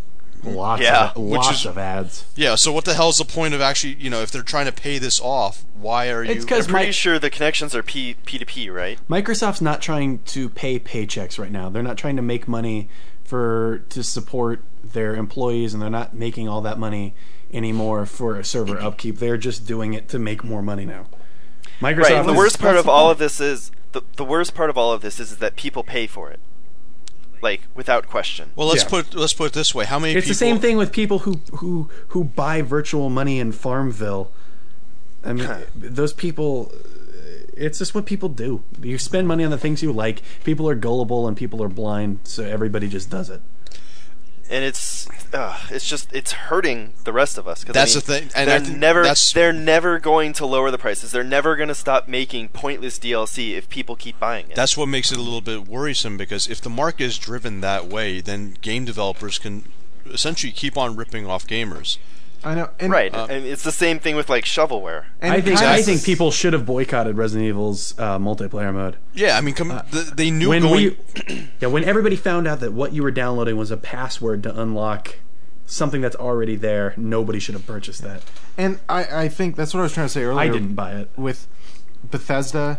lots, Yeah. of, Which lots is- of ads. yeah. So what the hell is the point of actually you know if they're trying to pay this off? Why are you? It's 'cause I'm pretty my- sure the connections are P P to P, right? Microsoft's not trying to pay paychecks right now. They're not trying to make money for to support their employees, and they're not making all that money anymore for a server upkeep. They're just doing it to make more money now. Microsoft. Right. And the is- worst part that's of the all point. of this is the the worst part of all of this is that people pay for it, like without question. well, let's Yeah. put let's put it this way: how many? It's people, the same thing with people who who who buy virtual money in Farmville. I mean, those people. it's just what people do. You spend money on the things you like. People are gullible and people are blind, so everybody just does it. And it's uh, it's just it's hurting the rest of us. 'Cause, That's I mean, the thing, and they're I think never that's- they're never going to lower the prices. They're never going to stop making pointless D L C if people keep buying it. That's what makes it a little bit worrisome, because if the market is driven that way, then game developers can essentially keep on ripping off gamers. I know. And, right, uh, and it's the same thing with like shovelware. and I it think kinda- I think people should have boycotted Resident Evil's uh, multiplayer mode. Yeah, I mean, com- the, they knew When going. we, yeah, when everybody found out that what you were downloading was a password to unlock something that's already there, nobody should have purchased that. And I, I think that's what I was trying to say earlier. I didn't buy it. With Bethesda,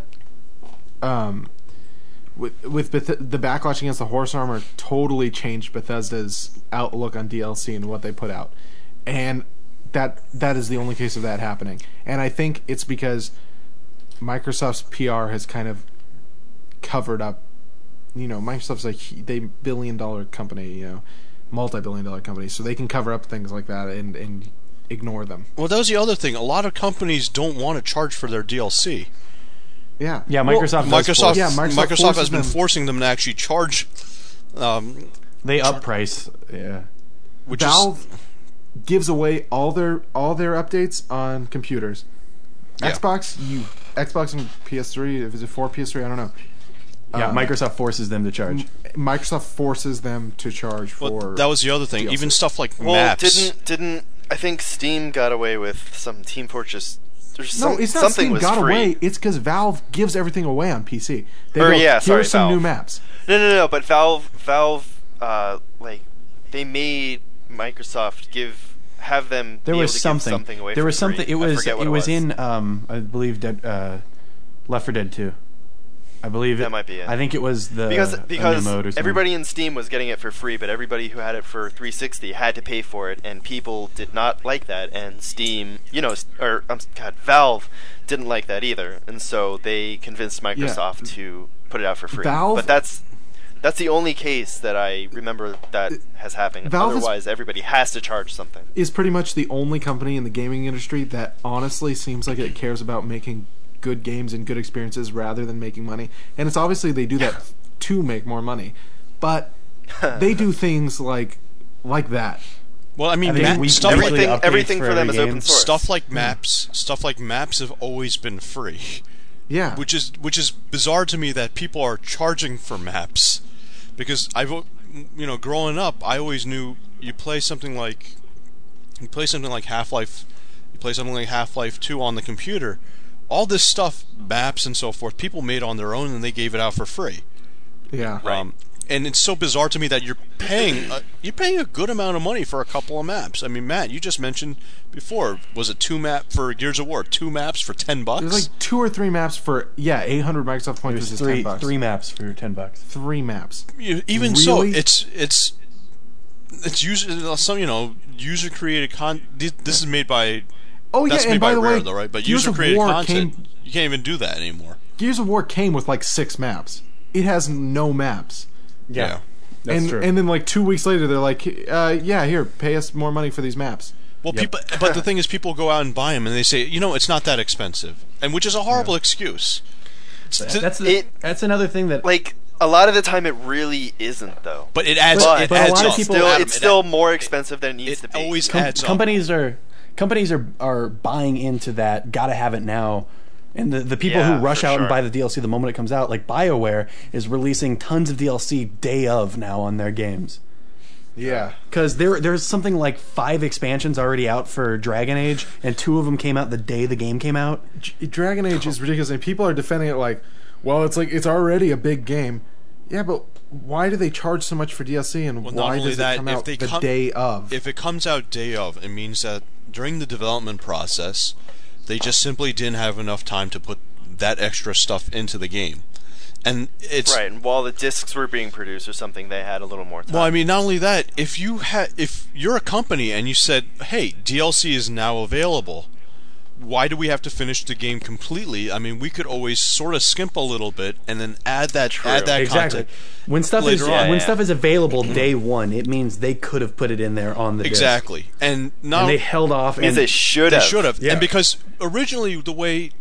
um, with with Beth- the backlash against the horse armor totally changed Bethesda's outlook on D L C and what they put out, and that that is the only case of that happening. And I think it's because Microsoft's P R has kind of covered up. You know, Microsoft's like they billion dollar company. You know, multi billion dollar company, so they can cover up things like that and and ignore them. Well, that was the other thing. A lot of companies don't want to charge for their D L C. Yeah, Yeah, Well, Microsoft. does Microsoft, force- Yeah, Microsoft Microsoft, forces has been them- forcing them to actually charge, um, they up price. Yeah. which Valve is gives away all their all their updates on computers. Yeah. Xbox, you Xbox and P S three. If it's a four P S three, I don't know. Yeah, Um, Microsoft forces them to charge. Microsoft forces them to charge for. well, that was the other thing. D L C. Even stuff like Well, maps. didn't didn't I think Steam got away with some Team Fortress? There's no, some, it's not something Steam was got free. away. It's because Valve gives everything away on P C. They Or, go, yeah, sorry, here's some Valve. new maps. No, no, no. But Valve, Valve, uh, like they made Microsoft give have them. There be was able to something. Give something away there for was something. free. It I was. forget what It it was in. Um, I believe Dead, uh, Left four Dead two. I believe it, That might be it. I think it was the because a new because mode or something. everybody in Steam was getting it for free, but everybody who had it for three sixty had to pay for it, and people did not like that. And Steam, you know, or um, God, Valve didn't like that either, and so they convinced Microsoft to put it out for free. Valve- but that's that's the only case that I remember that has happened. Valve is- Otherwise, everybody has to charge something. Is pretty much the only company in the gaming industry that honestly seems like it cares about making good games and good experiences rather than making money. And it's obviously they do that to make more money, but they do things like like that. well, I mean, I think map- we- stuff everything- like Everything, updates everything for for them every is game. open source. stuff like maps, stuff like maps have always been free. Yeah, Which is which is bizarre to me that people are charging for maps, because I've you know growing up I always knew you play something like you play something like Half-Life, you play something like Half-Life two on the computer, all this stuff, maps and so forth, people made on their own and they gave it out for free. yeah. Um, and it's so bizarre to me that you're paying a, you're paying a good amount of money for a couple of maps. I mean, Matt, you just mentioned before, was it two map for Gears of War, two maps for ten bucks? There's like two or three maps for yeah, eight hundred Microsoft points There's is three ten bucks. three maps for ten bucks. Three maps. You- even so, Really? it's it's it's user some you know user created con. This this is made by Oh that's yeah, made and by by the Rare way, though, right? But Gears user of created War content, came. you can't even do that anymore. Gears of War came with like six maps. It has no maps. Yeah. That's and true. and then like two weeks later, they're like, uh, "Yeah, here, pay us more money for these maps." Well, Yep. people, but the thing is, people go out and buy them, and they say, you know, it's not that expensive, and which is a horrible excuse. It's to- That's the, It- that's another thing that Like a lot of the time, it really isn't though. but it adds. But- it but a adds lot of up. people- Still, Adam, it's it still ad- more expensive than it needs It to be. always com- adds up. companies are companies are are buying into that. Gotta have it now. And the, the people Yeah, who rush for out and sure. buy the D L C the moment it comes out, like BioWare, is releasing tons of D L C day of now on their games. Yeah, Because there, there's something like five expansions already out for Dragon Age, and two of them came out the day the game came out. G- Dragon Age is ridiculous, and people are defending it like, "Well, it's like it's already a big game." Yeah, but why do they charge so much for D L C, and Well, not why only does that, it come if out they the come- day of? If it comes out day of, it means that during the development process, they just simply didn't have enough time to put that extra stuff into the game. And it's Right, and while the discs were being produced or something, they had a little more time. well, I mean, not only that, if you had, if you're a company and you said, "Hey, D L C is now available," why do we have to finish the game completely? I mean, we could always sort of skimp a little bit and then add that True. add that Exactly. content. When stuff is later on. when Yeah, stuff yeah. is available day one, it means they could have put it in there on the disc. Exactly, and not And they held off. means and they should They have. should have, Yeah. and because originally the way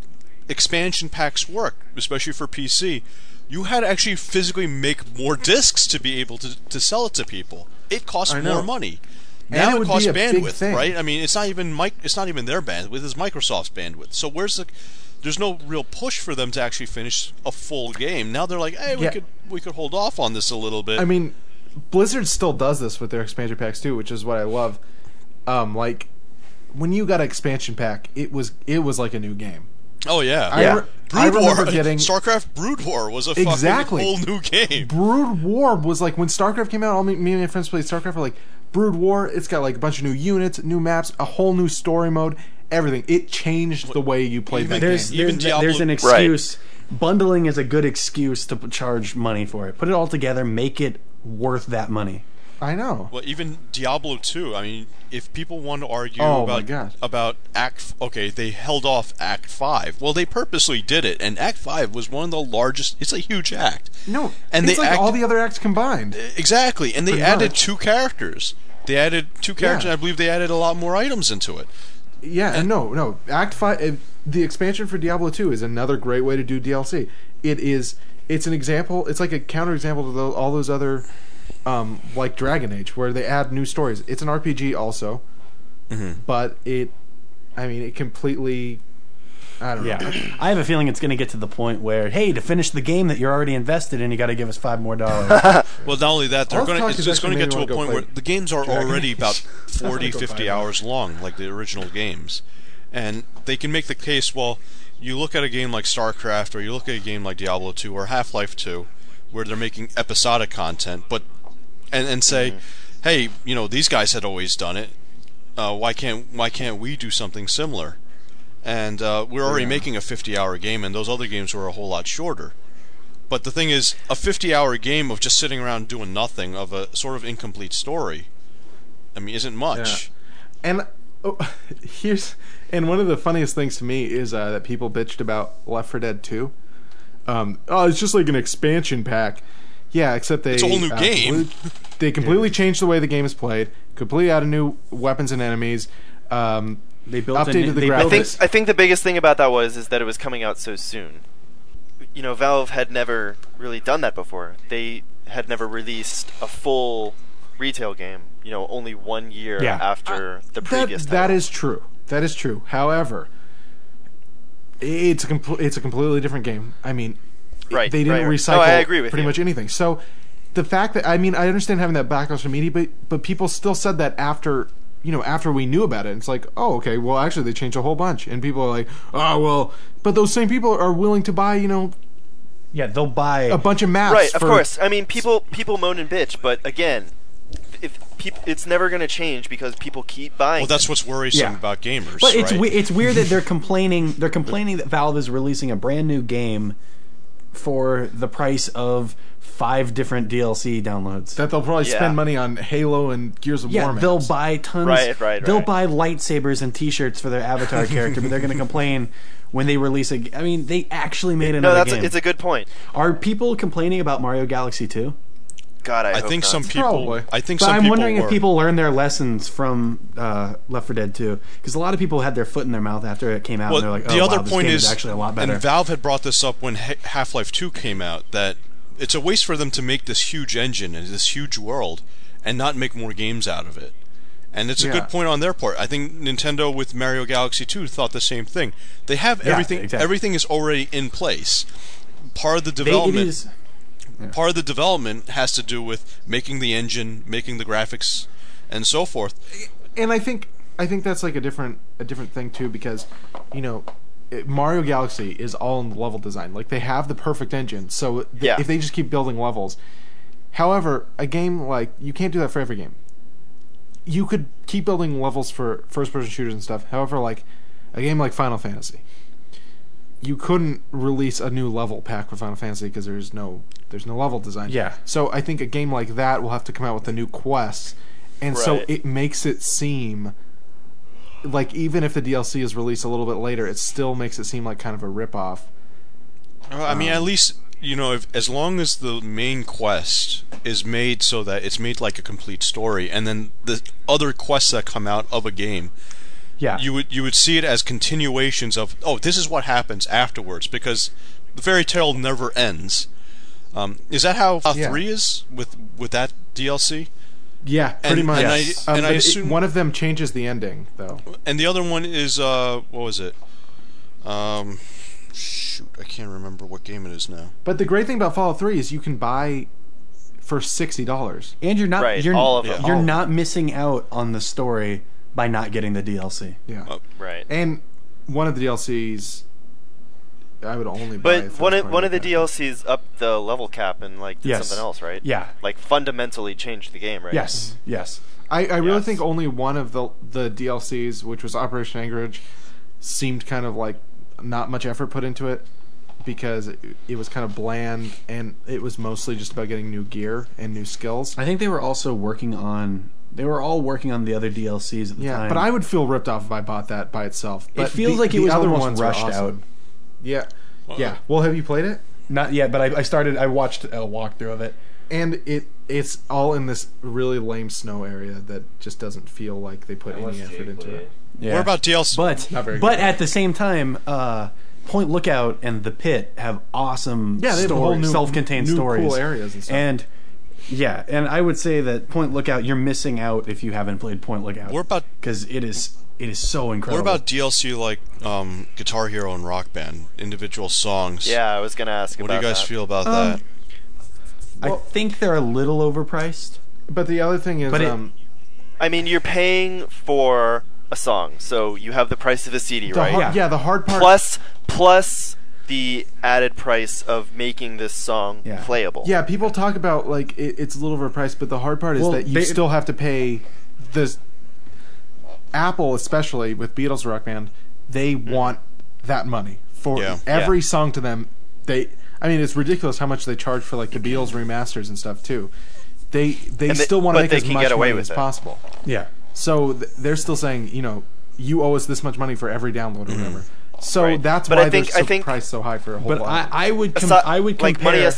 expansion packs work, especially for P C, you had to actually physically make more discs to be able to, to sell it to people. It costs I know. more money. And Now it it, would costs be a big bandwidth, thing. right? I mean, it's not even mic- it's not even their bandwidth; it's Microsoft's bandwidth. So where's the? There's no real push for them to actually finish a full game. Now they're like, hey, we Yeah. could we could hold off on this a little bit. I mean, Blizzard still does this with their expansion packs too, which is what I love. Um, like when you got an expansion pack, it was it was like a new game. oh yeah, I, Yeah. re- I Brood War, remember getting StarCraft Brood War was a Exactly. fucking whole new game. Brood War was like when StarCraft came out. All me, me and my friends played StarCraft. Were like Brood War. It's got like a bunch of new units, new maps, a whole new story mode, everything. It changed the way you played that There's game. Even there's, Diablo- there's an Right. excuse. Bundling is a good excuse to p- charge money for it. Put it all together, make it worth that money. I know. Well, even Diablo two. I mean, if people want to argue Oh, my about God. about Act, okay, they held off Act Five. Well, they purposely did it, and Act Five was one of the largest. It's a huge act. No, and it's they like act- all the other acts combined. Exactly, and they Pretty added much. two characters. They added two characters, Yeah. and I believe they added a lot more items into it. Yeah, and no, no. Act five, uh, the expansion for Diablo two is another great way to do D L C. It is, it's an example. It's like a counterexample to those, all those other, um, like Dragon Age, where they add new stories. It's an R P G also, but it, I mean, it completely. I don't know. Yeah, I have a feeling it's going to get to the point where, hey, to finish the game that you're already invested in, you got to give us five more dollars. Well, not only that, they're All going to. talk It's, is it's going to actually get to made a me wanna point go where play the games are Dragon already Age. about forty, Go fifty find hours long, like the original games, and they can make the case. Well, you look at a game like StarCraft, or you look at a game like Diablo two or Half-Life two, where they're making episodic content, but and and say, Mm-hmm. hey, you know, these guys had always done it. Uh, why can't why can't we do something similar? And uh, we're already Yeah. making a fifty-hour game, and those other games were a whole lot shorter. But the thing is, a fifty-hour game of just sitting around doing nothing, of a sort of incomplete story, I mean, isn't much. And oh, here's and one of the funniest things to me is uh, that people bitched about Left four Dead two. Um, oh, it's just like an expansion pack. Yeah, except they It's a whole new uh, game. completely- they completely changed the way the game is played. Completely added new weapons and enemies. Um, They built updated an, the they I built think graphics. I think the biggest thing about that was is that it was coming out so soon. You know, Valve had never really done that before. They had never released a full retail game. You know, only one year Yeah. after the That, previous. that title. is true. That is true. However, it's a compl- it's a completely different game. I mean, Right, they didn't right, right. recycle No, I agree with pretty you. much anything. So the fact that I mean, I understand having that backlash from media, but but people still said that after you know after we knew about it. It's like, oh, okay, well, actually, they changed a whole bunch, and people are like, oh, well, but those same people are willing to buy you know yeah, they'll buy a bunch of maps. Right, of for- course. I mean, people people moan and bitch, but again, if peop it's never going to change because people keep buying. Well, that's what's worrisome Yeah. about gamers, But it's right? we- it's weird that they're complaining. They're complaining that Valve is releasing a brand new game for the price of five different D L C downloads. that they'll probably Yeah. spend money on Halo and Gears of yeah, War. they'll maps. buy tons. Right, right, They'll right. buy lightsabers and T-shirts for their avatar character, but they're going to complain when they release a. g- I mean, they actually made No, another that's game. a, it's a good point. Are people complaining about Mario Galaxy two? God, I, I hope think not. some people. Probably. I think But some I'm people wondering were. if people learned their lessons from uh, Left four Dead two, because a lot of people had their foot in their mouth after it came out. Well, and they're like, the oh, other wow, this point game is, is actually a lot better. and Valve had brought this up when Ha- Half-Life two came out, that it's a waste for them to make this huge engine and this huge world and not make more games out of it. And it's a Yeah. good point on their part. I think Nintendo with Mario Galaxy two thought the same thing. They have Yeah, everything. exactly. Everything is already in place. Part of the They- it development. is- Part of the development has to do with making the engine, making the graphics, and so forth. and I think I think that's like a different a different thing too, because you know it- Mario Galaxy is all in the level design. Like they have the perfect engine, so th- Yeah. if they just keep building levels. However, a game like you can't do that for every game. You could keep building levels for first person shooters and stuff. However, like a game like Final Fantasy, you couldn't release a new level pack for Final Fantasy because there's no there's no level design. Yeah. So I think a game like that will have to come out with a new quest, and so Right. it makes it seem like even if the D L C is released a little bit later, it still makes it seem like kind of a ripoff. Uh, I mean, Um, at least you know, if as long as the main quest is made so that it's made like a complete story, and then the other quests that come out of a game Yeah. you would you would see it as continuations of, oh, this is what happens afterwards, because the fairy tale never ends. Um, is that how uh, Yeah. three is with with that D L C? Yeah, pretty And- much. and I- Um, and I but it- assume- one of them changes the ending, though. And the other one is uh, what was it? Um, shoot, I can't remember what game it is now. But the great thing about Fallout three is you can buy for sixty dollars. And you're not Right, you're, all of them. you're All of not missing out on the story by not getting the D L C. Yeah. Oh. Right. And one of the D L Cs, I would only buy. But if one it was of part one of the pack. D L Cs upped the level cap and like did Yes. something else, right? Yeah. Like fundamentally changed the game, right? Yes. Yes. I, I really Yes. think only one of the the D L Cs, which was Operation Anchorage, seemed kind of like not much effort put into it because it, it was kind of bland and it was mostly just about getting new gear and new skills. I think they were also working on. They were all working on the other D L Cs at the Yeah, time. but I would feel ripped off if I bought that by itself. But It feels the- like it the was other almost ones are rushed awesome. out. Yeah, yeah. Well, have you played it? Not yet, but I, I started. I watched a walkthrough of it. And it it's all in this really lame snow area that just doesn't feel like they put any effort into it. Yeah. What about D L C? But Not very but good. at the same time, uh, Point Lookout and The Pit have awesome Yeah, they have a whole stories, new- self-contained new stories, cool areas and stuff. And yeah, and I would say that Point Lookout, you're missing out if you haven't played Point Lookout. What about because it is it is so what incredible. about D L C like um, Guitar Hero and Rock Band, individual songs? Yeah, I was gonna ask What do about you guys that. feel about Um, that? I think they're a little overpriced. But the other thing is, But it- um, I mean, you're paying for a song, so you have the price of a C D, the right? hard, Yeah. yeah, the hard part. Plus, plus the added price of making this song Yeah. playable. Yeah, people talk about like it, it's a little overpriced, but the hard part is Well, that you they- still have to pay the Apple, especially with Beatles Rock Band. They want that money for Yeah. every Yeah. song to them. They, I mean, it's ridiculous how much they charge for like the Beatles remasters and stuff too. They they And they- still want to but make they as can much get away money with as it. possible. Yeah. So th- they're still saying, you know, you owe us this much money for every download or whatever. So Right. that's But why I think- they're I so think- priced so high for a whole But lot. I, I would com- Asi- I would like compare money as-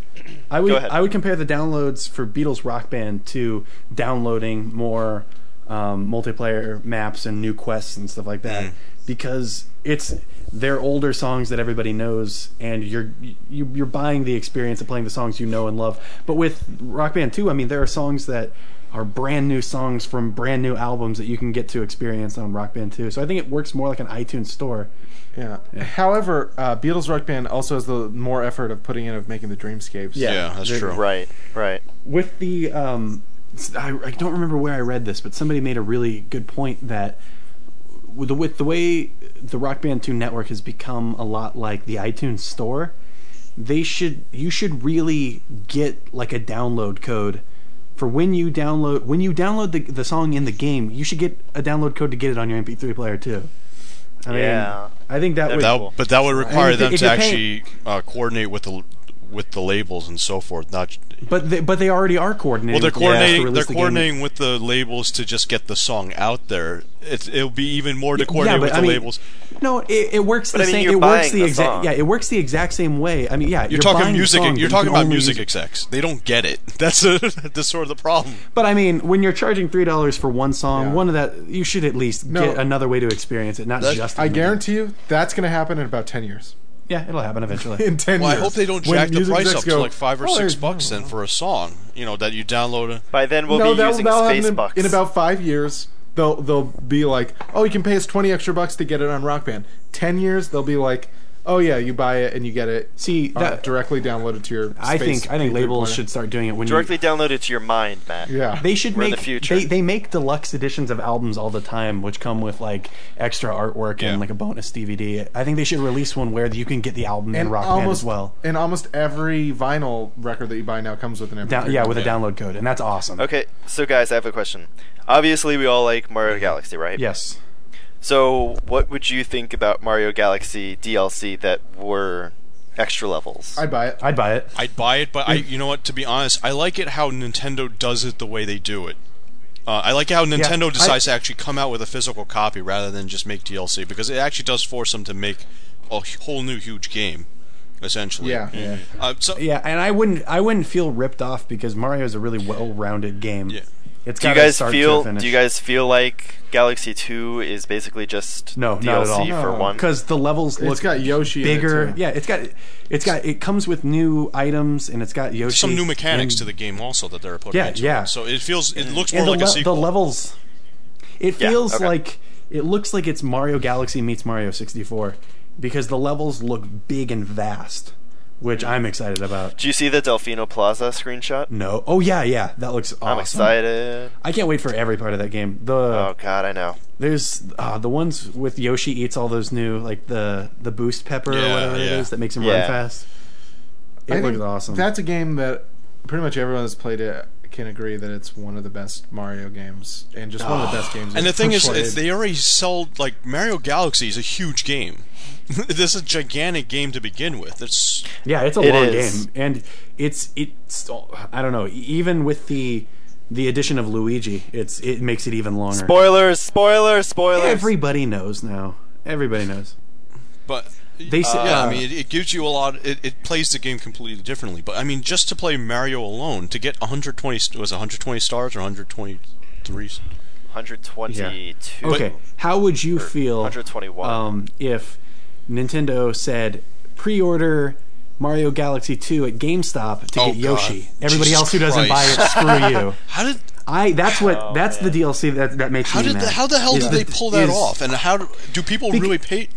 I would Go ahead. I would compare the downloads for Beatles Rock Band to downloading more um, multiplayer maps and new quests and stuff like that because it's they're older songs that everybody knows and you're you, you're buying the experience of playing the songs you know and love. But with Rock Band two, I mean there are songs that are brand new songs from brand new albums that you can get to experience on Rock Band two. So I think it works more like an iTunes store. Yeah. However, uh, Beatles Rock Band also has the more effort of putting in of making the dreamscapes. Yeah. Yeah, that's They're- true. Right, right. With the um I, I don't remember where I read this, but somebody made a really good point that with the, with the way the Rock Band two network has become a lot like the iTunes store, they should you should really get like a download code for when you download when you download the the song in the game. You should get a download code to get it on your M P three player too. I mean, Yeah. I think that That'd would be That, cool. but that would require if- them if to you're paying- actually uh, coordinate with the with the labels and so forth. Not but they, but they already are coordinating. well, they're with the labels to coordinating. They're release the game. coordinating with the labels to just get the song out there. It's, it'll be even more to coordinate with the I mean, labels. No, it, it works But the I mean, same. you're It works buying the the exact. song. Yeah, it works the exact same way. I mean, yeah, You're, you're, talking buying the music. song, You're but talking you can about only music use it. execs. They don't get it. That's a, that's sort of the problem. But I mean, when you're charging three dollars for one song, Yeah. one of that you should at least No. get another way to experience it, not just. I in the game. guarantee you that's going to happen in about ten years. Yeah, it'll happen eventually. In ten Well, I years. hope they don't When jack the music price execs up go, to like five or "Oh, six there's- bucks then for a song. You know that you download. By then we'll no, be that'll, using that'll happen space in, bucks. in about five years. They'll they'll be like, oh, you can pay us twenty extra bucks to get it on Rock Band. Ten years, they'll be like, oh yeah, you buy it and you get it. See, uh, that directly downloaded to your. I space think I think P three labels player. should start doing it when Directly you. download it to your mind, Matt. Yeah. They should We're in make the future. They, they make deluxe editions of albums all the time, which come with like extra artwork Yeah. and like a bonus D V D. I think they should release one where you can get the album in and Rock Band almost as well. And almost every vinyl record that you buy now comes with an M P three. Down, yeah, with a Yeah. download code, and that's awesome. Okay, so guys, I have a question. Obviously, we all like Mario Galaxy, right? Yes. So, what would you think about Mario Galaxy D L C that were extra levels? I'd buy it. I'd buy it. I'd buy it, but I, you know what? To be honest, I like it how Nintendo does it the way they do it. Uh, I like how Nintendo I- decides to actually come out with a physical copy rather than just make D L C, because it actually does force them to make a whole new huge game, essentially. Yeah. Yeah. Uh, so, Yeah, and I wouldn't I wouldn't feel ripped off because Mario is a really well-rounded game. Yeah. It's Do you got a guys start to feel? finish. Do you guys feel like Galaxy Two is basically just No, D not L at all. C for No. one? Because the levels look It's got Yoshi in it, bigger. too. Yeah, it's got it's got it comes with new items and it's got Yoshi. There's some new mechanics and, to the game also that they're putting Yeah, into yeah. it. So it feels it looks and more the, like a le- sequel. the levels. It Yeah, feels okay. like it looks like it's Mario Galaxy meets Mario sixty-four because the levels look big and vast, which I'm excited about. Do you see the Delfino Plaza screenshot? No, oh yeah, yeah, that looks awesome. I'm excited. I can't wait for every part of that game. The Oh God, I know. There's uh, the ones with Yoshi eats all those new, like the the boost pepper or Yeah, whatever it yeah. is that makes him Yeah. run fast. It I looks think awesome. That's a game that pretty much everyone that's played it can agree that it's one of the best Mario games and just one of the best games. And the I've thing is, played. it's, they already sold like Mario Galaxy is a huge game. This is a gigantic game to begin with. It's yeah, it's a It long is. game, and it's it's I don't know. Even with the the addition of Luigi, it's it makes it even longer. Spoilers! Spoilers! Spoilers! Everybody knows now. Everybody knows. but They say, yeah, uh, I mean, it, it gives you a lot. It, it plays the game completely differently. But I mean, just to play Mario alone, to get one hundred twenty st- was it one hundred twenty stars or one hundred twenty-three? one hundred twenty-two. Okay, how would you feel one hundred twenty-one. um, if Nintendo said pre-order Mario Galaxy two at GameStop to Oh, get Yoshi? God. Everybody Jesus else who doesn't Christ. buy it, screw you. How did I. That's what. Oh, that's the man. D L C that that makes how me did mad. the, how the hell Is did the- they pull that is- off? And how do, do people Bec- really pay?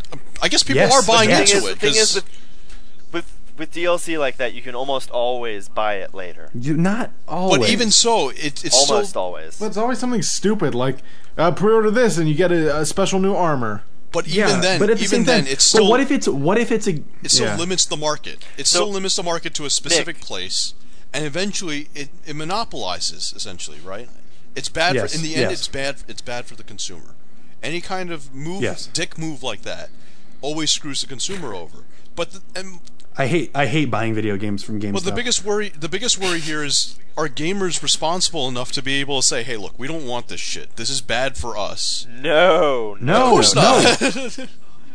I guess people Yes, are the buying thing The thing into is, it. the thing is 'cause- with, with with D L C like that, you can almost always buy it later. You, not always. but even so, it, it's Almost still. always. But it's always something stupid like uh, pre-order this and you get a, a special new armor. But yeah, even then, but at the even same then, time, it's but still. what if it's what if it's a It still yeah. limits the market. It So- still limits the market to a specific Nick. place, and eventually it, it monopolizes. Essentially, right? It's bad. Yes, For, in the end, yes. it's bad. It's bad for the consumer. Any kind of move, Yes. dick move like that, always screws the consumer over. But the, and I hate I hate buying video games from GameStop. well, the biggest worry, the biggest worry here is: are gamers responsible enough to be able to say, "Hey, look, we don't want this shit. This is bad for us." No, no, Of course no, not.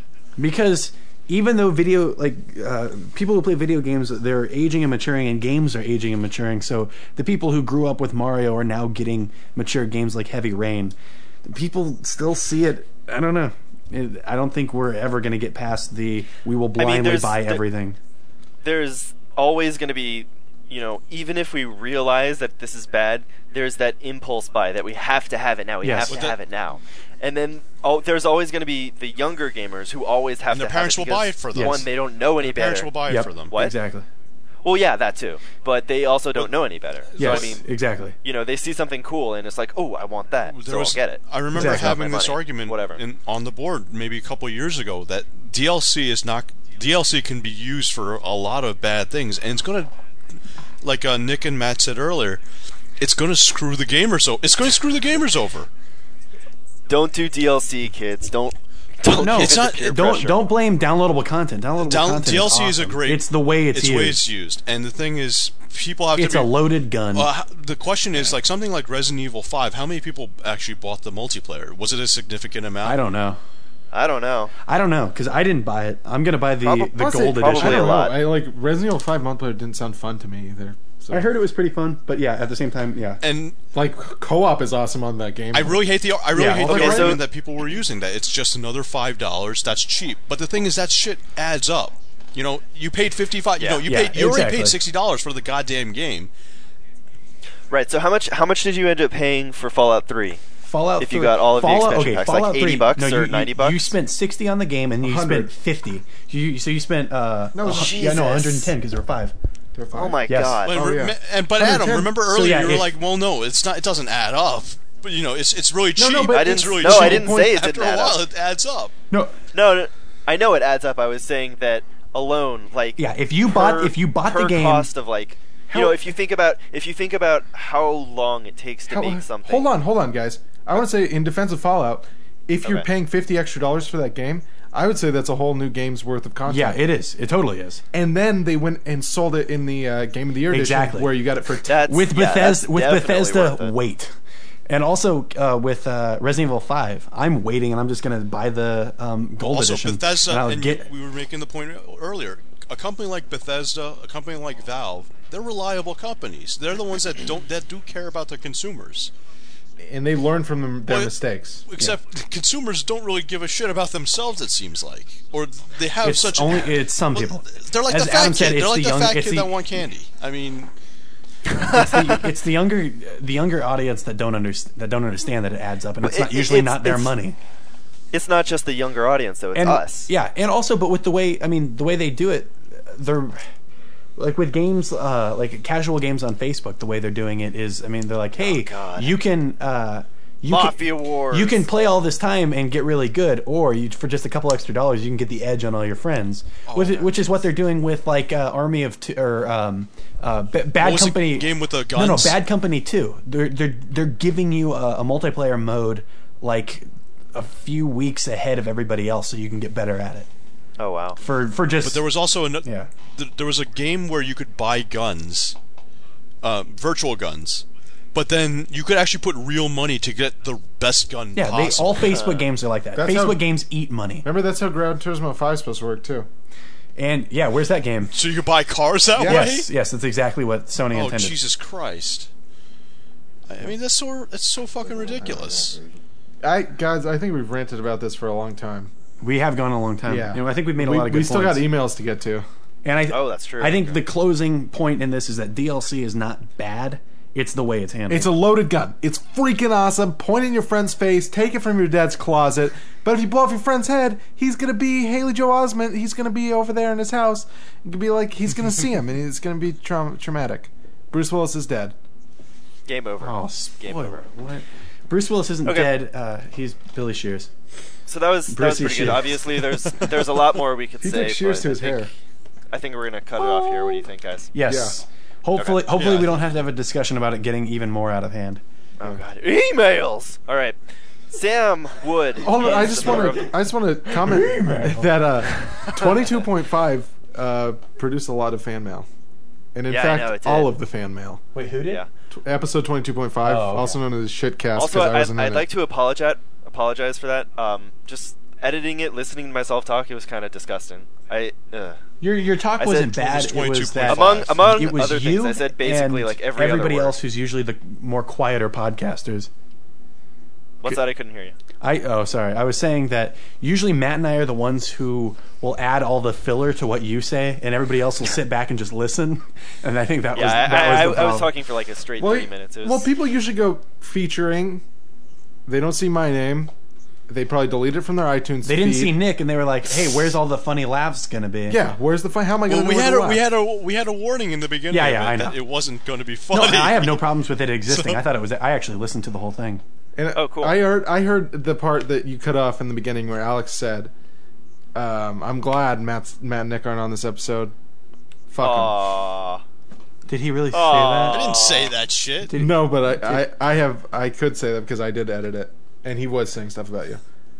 because even though video like uh, people who play video games, they're aging and maturing, and games are aging and maturing. So the people who grew up with Mario are now getting mature games like Heavy Rain. People still see it. I don't know. It, I don't think we're ever going to get past the we will blindly there's- buy there- everything. There's always going to be, you know, even if we realize that this is bad, there's that impulse buy that we have to have it now. We Yes. have But to that- have it now. And then oh, there's always going to be the younger gamers who always have And to their parents have it will buy because, it for them. One, Yes. they don't know any Parents better. will buy Yep. it for them. What? Exactly. Well, yeah, that too. But they also don't know any better. Yes. So I mean, exactly. you know, they see something cool and it's like, oh, I want that, There so was- I'll get it. I remember Exactly. having My this money. argument Whatever. In, on the board maybe a couple of years ago that D L C is not D L C can be used for a lot of bad things, and it's going to, like uh, Nick and Matt said earlier, it's going to screw the gamers. O- it's going to screw the gamers over. Don't do D L C, kids. Don't. Don't No, give it's in to not- peer Don't pressure. don't blame downloadable content. Downloadable Down, content D L C is, is a awesome. great. It's the way it's, it's used. the way it's used, and the thing is, people have It's to a be. loaded gun. Uh, how- the question is, like something like Resident Evil five. How many people actually bought the multiplayer? Was it a significant amount? I don't know. I don't know. I don't know because I didn't buy it. I'm gonna buy the Prob- the honestly, gold probably I edition. a don't know. lot. I like Resident Evil five multiplayer didn't sound fun to me either. So. I heard it was pretty fun, but yeah, at the same time, yeah. And like co-op is awesome on that game. I really hate the I really Yeah, hate okay, the so- argument that people were using that it's just another five dollars. That's cheap. But the thing is, that shit adds up. You know, you paid fifty five. Yeah. You know, you Yeah, paid. You already exactly. paid sixty dollars for the goddamn game. Right. So how much? How much did you end up paying for Fallout three? Fallout. If you three- got all of the Fallout, expansion okay, packs, like Fallout eighty three, bucks no, or you, you- ninety bucks? You spent sixty on the game, and you one hundred. spent fifty. You so you spent uh No, a hun- Jesus. yeah no one hundred ten because there were five. They're fine. Oh my Yes. god. But, Oh, re- yeah. me- and but one hundred Adam, ten. remember So, earlier yeah, you were if- like, well, no, it's not. It doesn't add up. But you know, it's it's really No, cheap. no, but- I it's didn't. really no, cheap. I didn't say it After didn't a add while, up. it adds up. No, No, no, I know it adds up. I was saying that alone, like yeah. If you per- bought if you bought per the game, cost of like, How- you know, if you think about if you think about how long it takes to How- make something. Hold on, hold on, guys. I want to say in defense of Fallout, if you're Okay. paying fifty extra dollars for that game, I would say that's a whole new game's worth of content. yeah, it is. It totally is. And then they went and sold it in the uh, Game of the Year Exactly. edition, where you got it for. T- That's, With yeah, that's Bethesda, with definitely Bethesda, worth it. wait. And also uh, with uh, Resident Evil five, I'm waiting, and I'm just gonna buy the um, gold Also, edition. Bethesda, and I'll and get we were making the point earlier. A company like Bethesda, a company like Valve, They're reliable companies. They're the ones that don't that do care about their consumers. And they learn from them, their Well, mistakes. Except consumers don't really give a shit about themselves. It seems like, or they have It's such. only it's some well, people. They're like As the fat Adam kid. said, They're it's like the the young- fat it's kid the- that want candy. I mean, it's, the, it's the younger the younger audience that don't underst- that don't understand that it adds up, and it's It- not it- usually it's- not their it's- money. It's not just the younger audience, though. It's And us. yeah, and also, but with the way I mean, the way they do it, they're like with games, uh, like casual games on Facebook. The way they're doing it is, I mean, they're like, hey, God. you can. Uh, you Mafia can, Wars. You can play all this time and get really good, or you, for just a couple extra dollars, you can get the edge on all your friends. which, is, which is what they're doing with like uh, Army of Two or um, uh, B- Bad What was the Company game with the No, no, guns? Bad Company Two. They're they're they're giving you a, a multiplayer mode like a few weeks ahead of everybody else, so you can get better at it. Oh wow. For for just but there was also another. yeah. Th- there was a game where you could buy guns, uh, virtual guns, but then you could actually put real money to get the best gun Yeah, they, possible. all Facebook games are like that. That's Facebook how- games eat money. Remember, that's how Gran Turismo five is supposed to work, too. And yeah, where's that game? So you could buy cars that Yes, way? yes, that's exactly what Sony Oh, intended. Jesus Christ. I mean, that's so that's so fucking ridiculous. I Guys, I think we've ranted about this for a long time. We have gone a long time. Yeah. You know, I think we've made a we, lot of good We still points. got emails to get to. And I, Oh, that's true. I think the closing point in this is that D L C is not bad. It's the way it's handled. It's a loaded gun. It's freaking awesome. Point in your friend's face. Take it from your dad's closet. But if you blow off your friend's head, he's gonna be Haley Joel Osment. He's gonna be over there in his house. It could be like he's gonna see him, and it's gonna be traum- traumatic. Bruce Willis is dead. Game over. oh, Game spoiler. over. What? Bruce Willis isn't Okay. dead. Uh, he's Billy Shears. So that was that was Brucey pretty good. Shears. Obviously, there's there's a lot more we could He say. took shears but to his I think, hair. I think we're gonna cut it off here. What do you think, guys? Yes. Hopefully, Okay. hopefully Yeah. we don't have to have a discussion about it getting even more out of hand. Oh god, emails. All right, Sam Wood. Hold on, I is just the member want of- to. I just want to comment that uh, twenty-two point five uh, produced a lot of fan mail, and in Yeah, I fact, know, it did. all of the fan mail. Wait, who did? Yeah. T- Episode twenty-two point five, Oh, okay. also known as Shitcast, Also, because I I'd, wasn't in I'd it. like to apologize apologize for that. Um, just editing it, listening to myself talk, it was kind of disgusting. I uh. Your your talk I wasn't said bad. It was that among among it was other you things. I said basically and like every everybody other word. else who's usually the more quieter podcasters. What's that? I couldn't hear you. I oh sorry. I was saying that usually Matt and I are the ones who will add all the filler to what you say, and everybody else will sit back and just listen. And I think that Yeah, was I, that I, was the I, I was problem. talking for like a straight well, thirty minutes. It was, well, people usually go featuring. They don't see my name. They probably delete it from their iTunes. They didn't feed. see Nick, and they were like, "Hey, where's all the funny laughs gonna be?" Yeah, where's the fun? How am I going Well, to we know had where a to we laugh? had a we had a warning in the beginning. Yeah, of yeah, it I know. that it wasn't going to be funny. No, I have no problems with it existing. So- I thought it was. I actually listened to the whole thing. And Oh, cool. I heard I heard the part that you cut off in the beginning where Alex said, um, "I'm glad Matt's, Matt and Nick aren't on this episode." Fuck 'em. Aww. Did he really say Aw. I that? didn't say that shit. Did- No, but I, I, I have I could say that because I did edit it, and he was saying stuff about you.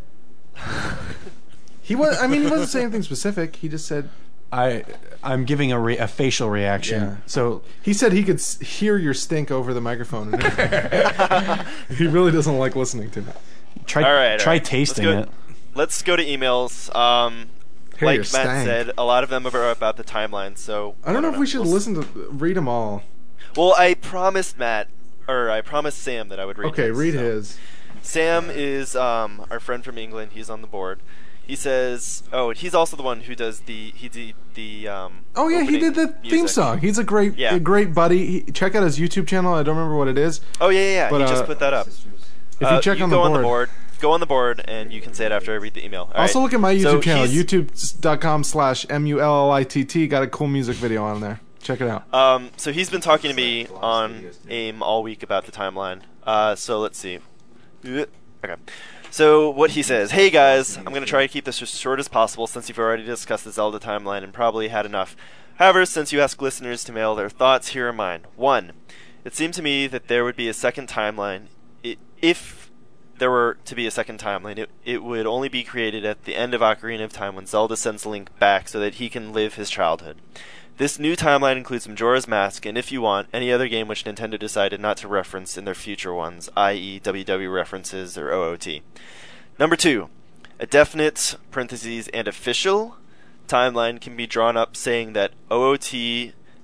He was. I mean, he wasn't saying anything specific. He just said I I'm giving a, re- a facial reaction. Yeah. So he said he could s- hear your stink over the microphone. He really doesn't like listening to it. try All right, all try right. tasting Let's it. go, let's go to emails. Um, Hear like your Matt stank. said, a lot of them are about the timeline. So I don't know if we should We'll s- listen to read them all. Well, I promised Matt, or I promised Sam that I would read. Okay, his, read so. his. Sam is um, our friend from England. He's on the board. He says, "Oh, and he's also the one who does the he did the um." Oh yeah, he opening did the theme music. song. He's a great, Yeah. a great buddy. He, check out his YouTube channel. I don't remember what it is. Oh yeah, yeah, yeah. But, he just uh, put that up. If Uh, you check on, go the on board. the board, go on the board, and you can say it after I read the email. All Also right. look at my YouTube So channel, he's- youtube.com slash M U L L I T T. Got a cool music video on there. Check it out. Um, so he's been talking to me on AIM all week about the timeline. Uh, so let's see. Okay. So what he says, hey guys, I'm going to try to keep this as short as possible since you've already discussed the Zelda timeline and probably had enough. However, since you ask listeners to mail their thoughts, here are mine. One, it seemed to me that there would be a second timeline. I if there were to be a second timeline, it, it would only be created at the end of Ocarina of Time when Zelda sends Link back so that he can live his childhood. This new timeline includes Majora's Mask, and if you want, any other game which Nintendo decided not to reference in their future ones, that is. W W references or O O T. Number two, a definite, parentheses, and official timeline can be drawn up saying that O O T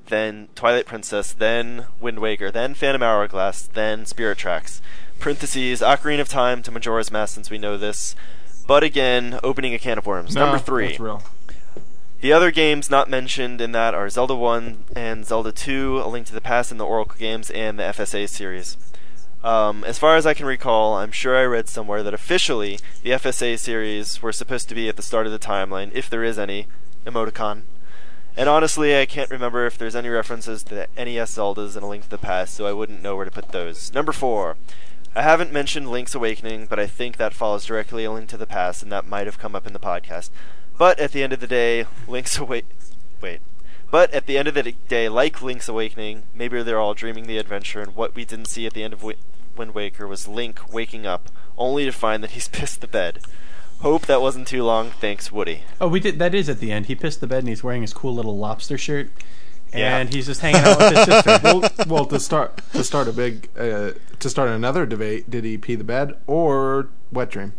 then Twilight Princess, then Wind Waker, then Phantom Hourglass, then Spirit Tracks. Parentheses, Ocarina of Time to Majora's Mask, since we know this. But again, opening a can of worms. No, Number three. That's real. The other games not mentioned in that are Zelda one and Zelda two, A Link to the Past, and the Oracle games, and the F S A series. Um, as far as I can recall, I'm sure I read somewhere that officially the F S A series were supposed to be at the start of the timeline, if there is any, emoticon. And honestly, I can't remember if there's any references to the N E S Zeldas in A Link to the Past, so I wouldn't know where to put those. Number four. I haven't mentioned Link's Awakening, but I think that follows directly A Link to the Past, and that might have come up in the podcast. But at the end of the day, Link's Awa- Wait. But at the end of the day, like Link's Awakening, maybe they're all dreaming the adventure, and what we didn't see at the end of Wi- Wind Waker was Link waking up, only to find that he's pissed the bed. Hope that wasn't too long. Thanks, Woody. Oh, we did. That is at the end. He pissed the bed and he's wearing his cool little lobster shirt, Yeah. and he's just hanging out with his sister. well, well, to start to start a big uh, to start another debate, did he pee the bed or wet dream?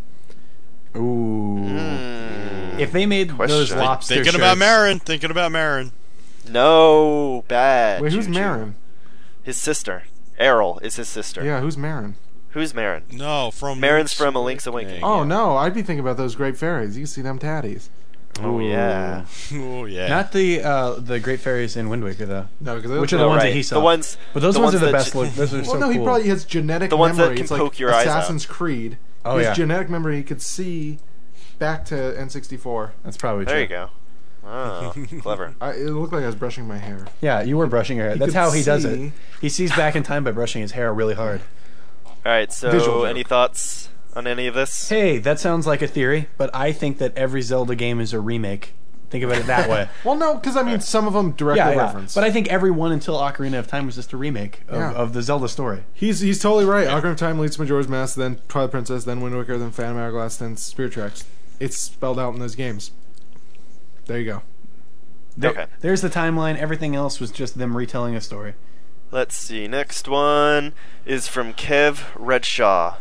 Ooh. Mm. If they made Question. those lobster Thinking shirts, about Marin. Thinking about Marin. No, bad. Wait, who's Juju. Marin? His sister. Errol is his sister. Yeah, who's Marin? Who's Marin? No, from Marin's from A Link's Awakening. Oh no, I'd be thinking about those great fairies. You see them tatties? Oh, yeah. Oh yeah. not the uh, the Great Fairies in Wind Waker though. No, because Which are the No, ones right. that he saw. The ones, But those the ones, ones are the that best j- look. Those are well, so no, he cool. probably has genetic The ones that memory. can it's like poke your eyes out. Assassin's Creed. Oh, His yeah. genetic memory, he could see back to N sixty-four. That's probably There true. you go. Oh, clever. I, it looked like I was brushing my hair. Yeah, you were brushing your hair. He That's could how he does see- it. He sees back in time by brushing his hair really hard. All right, so Visual any joke. thoughts on any of this? Hey, that sounds like a theory, but I think that every Zelda game is a remake. Think about it that way. Well, no, because I mean, some of them directly yeah, yeah. reference. But I think every one until Ocarina of Time was just a remake of, Yeah. of the Zelda story. He's he's totally right. Ocarina of Time leads to Majora's Mask, then Twilight Princess, then Wind Waker, then Phantom Hourglass, then Spirit Tracks. It's spelled out in those games. There you go. There- Okay. There's the timeline. Everything else was just them retelling a story. Let's see. Next one is from Kev Redshaw.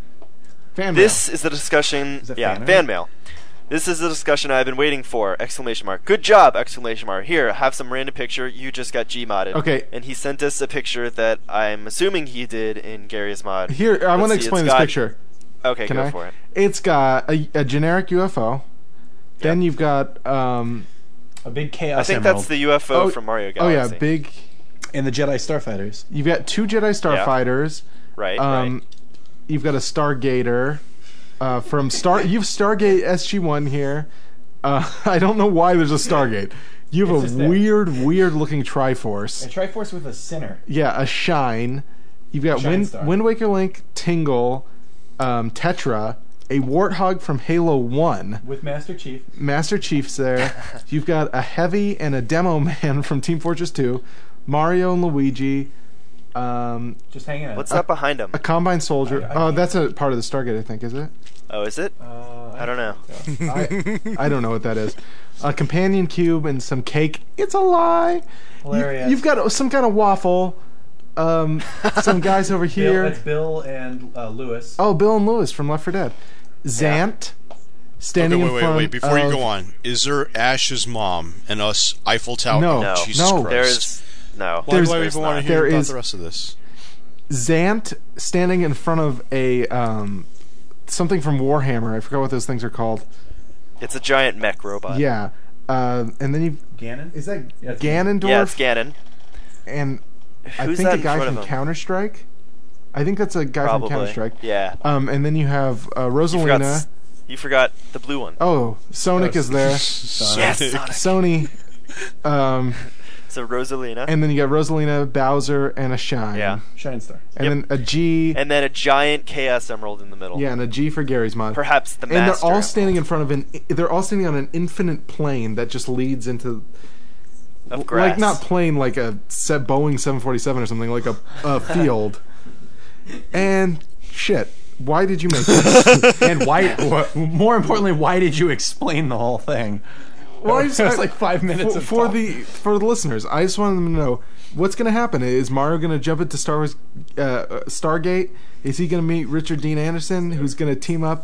Fan This is the discussion. Is that yeah, fan fan art? mail. This is the discussion I've been waiting for! Exclamation mark. Good job! Exclamation mark. Here, have some random picture. You just got Gmodded. Okay. And he sent us a picture that I'm assuming he did in Gary's mod. Here, I Let's want to see, explain it's this got- picture. Okay, Can go I? for it. It's got a, a generic U F O. Then Yep. you've got um, A big chaos I think emerald. that's the U F O Oh, from Mario oh Galaxy. yeah, big. and the Jedi Starfighters. You've got two Jedi Starfighters. Right. Um, right. You've got a Stargater uh, from Star. You've Stargate S G one here. Uh, I don't know why there's a Stargate. You It's have just a there. weird, weird looking Triforce. A Triforce with a sinner. Yeah, a Shine. You've got Shine Wind, Star. Wind Waker Link, Tingle, um, Tetra, a Warthog from Halo one. With Master Chief. Master Chief's there. You've got a Heavy and a Demo Man from Team Fortress two. Mario and Luigi. Um, Just hanging out. What's that behind him? a Combine Soldier. I- I Oh, can't- that's a part of the Stargate, I think, is it? Oh, is it? Uh, I don't know. I, I don't know what that is. A companion cube and some cake. It's a lie. Hilarious. You, have got some kind of waffle. Um, some guys over Bill, here. that's Bill and uh, Lewis. Oh, Bill and Lewis from Left four Dead. Zant, standing Okay, wait, in wait, front wait. Before you of- go on, is there Ash's mom and us Eiffel Tower? No. No. Jesus No. Christ. There's no. Why There's- do I there's even want not. to hear There about is- the rest of this? Zant standing in front of a um, something from Warhammer. I forgot what those things are called. It's a giant mech robot. Yeah, uh, and then you Ganon? is that Yeah, it's Ganondorf? Yeah, it's Ganon. and I Who's think that a in guy front from of him? Counter Strike. I think that's a guy Probably. from Counter Strike. Yeah. Um, and then you have uh, You forgot, Rosalina. s- you forgot the blue one. Oh, Sonic Oh, is there. yes, Sonic. Sony. Um, So Rosalina. and then you got Rosalina, Bowser, and a Shine. yeah. Shine Star. And Yep. then a G. And then a giant Chaos Emerald in the middle. Yeah, and a G for Gary's mod. Perhaps the and they're Master all Emerald standing in front of an. They're all standing on an infinite plane that just leads into. of grass. Like not plane, like a set Boeing seven forty-seven or something, like a, a field. And shit, why did you make this? And why? wh- more importantly, why did you explain the whole thing? Well, I It just- was I- like five minutes for, of for talk. the for the listeners. I just wanted them to know what's going to happen. Is Mario going to jump into Star Wars uh, uh, Stargate? Is he going to meet Richard Dean Anderson, who's going to team up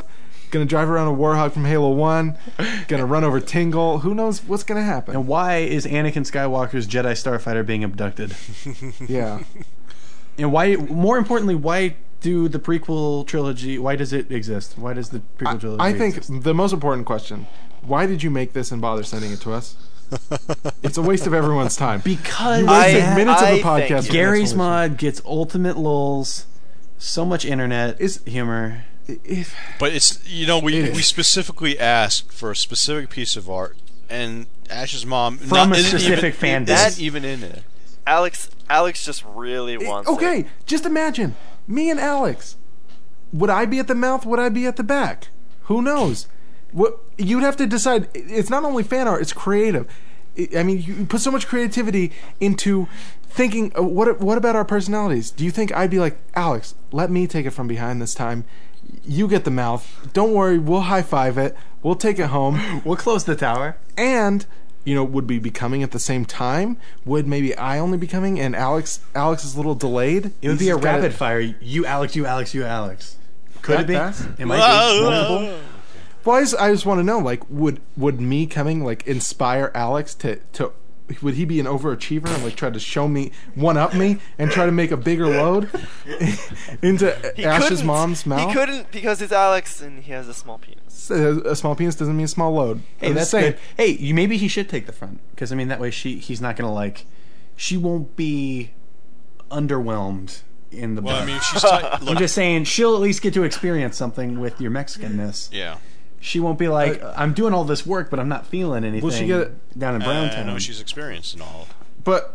Gonna drive around a Warhawk from Halo one. Gonna run over Tingle. Who knows what's gonna happen? And why is Anakin Skywalker's Jedi Starfighter being abducted? Yeah. And why? More importantly, why do the prequel trilogy? Why does it exist? Why does the prequel trilogy? I think exist? the most important question: why did you make this and bother sending it to us? It's a waste of everyone's time. Because You wasted I- minutes I of a thank podcast. you. for Gary's an explanation. mod gets ultimate lulz, so much internet Is- humor. If, But it's you know we It we is. specifically asked for a specific piece of art, and Ash's mom From not, a isn't specific even, fan isn't base. even in it. Alex, Alex just really wants okay, it. just imagine me and Alex. Would I be at the mouth? Would I be at the back? Who knows? What you'd have to decide. It's not only fan art; it's creative. I I mean, you put so much creativity into thinking. uh, What what about our personalities? Do you think I'd be like, Alex? Let me take it from behind this time. You get the mouth. Don't worry. We'll high five it. We'll take it home. We'll close the tower. And you know, would we be coming at the same time? Would maybe I only be coming and Alex Alex is a little delayed? It would He's be a just gotta- rapid fire. You Alex, you Alex, you Alex. Could That it be? fast? It might be. Multiple. Well, I just, I just want to know, like, would would me coming like inspire Alex to to would he be an overachiever and like try to show me one up me and try to make a bigger load into He Ash's couldn't. mom's mouth? He couldn't because it's Alex and he has a small penis. A, a small penis doesn't mean a small load. Hey, I'm that's just saying. good. Hey, you, maybe he should take the front because I mean that way she he's not gonna like she won't be underwhelmed in the. Well, I butt. mean, she's tight. I'm Look, just saying she'll at least get to experience something with your Mexicanness. yeah. She won't be like, I'm doing all this work, but I'm not feeling anything. Will she get down in Uh, Browntown? I know she's experienced and all. But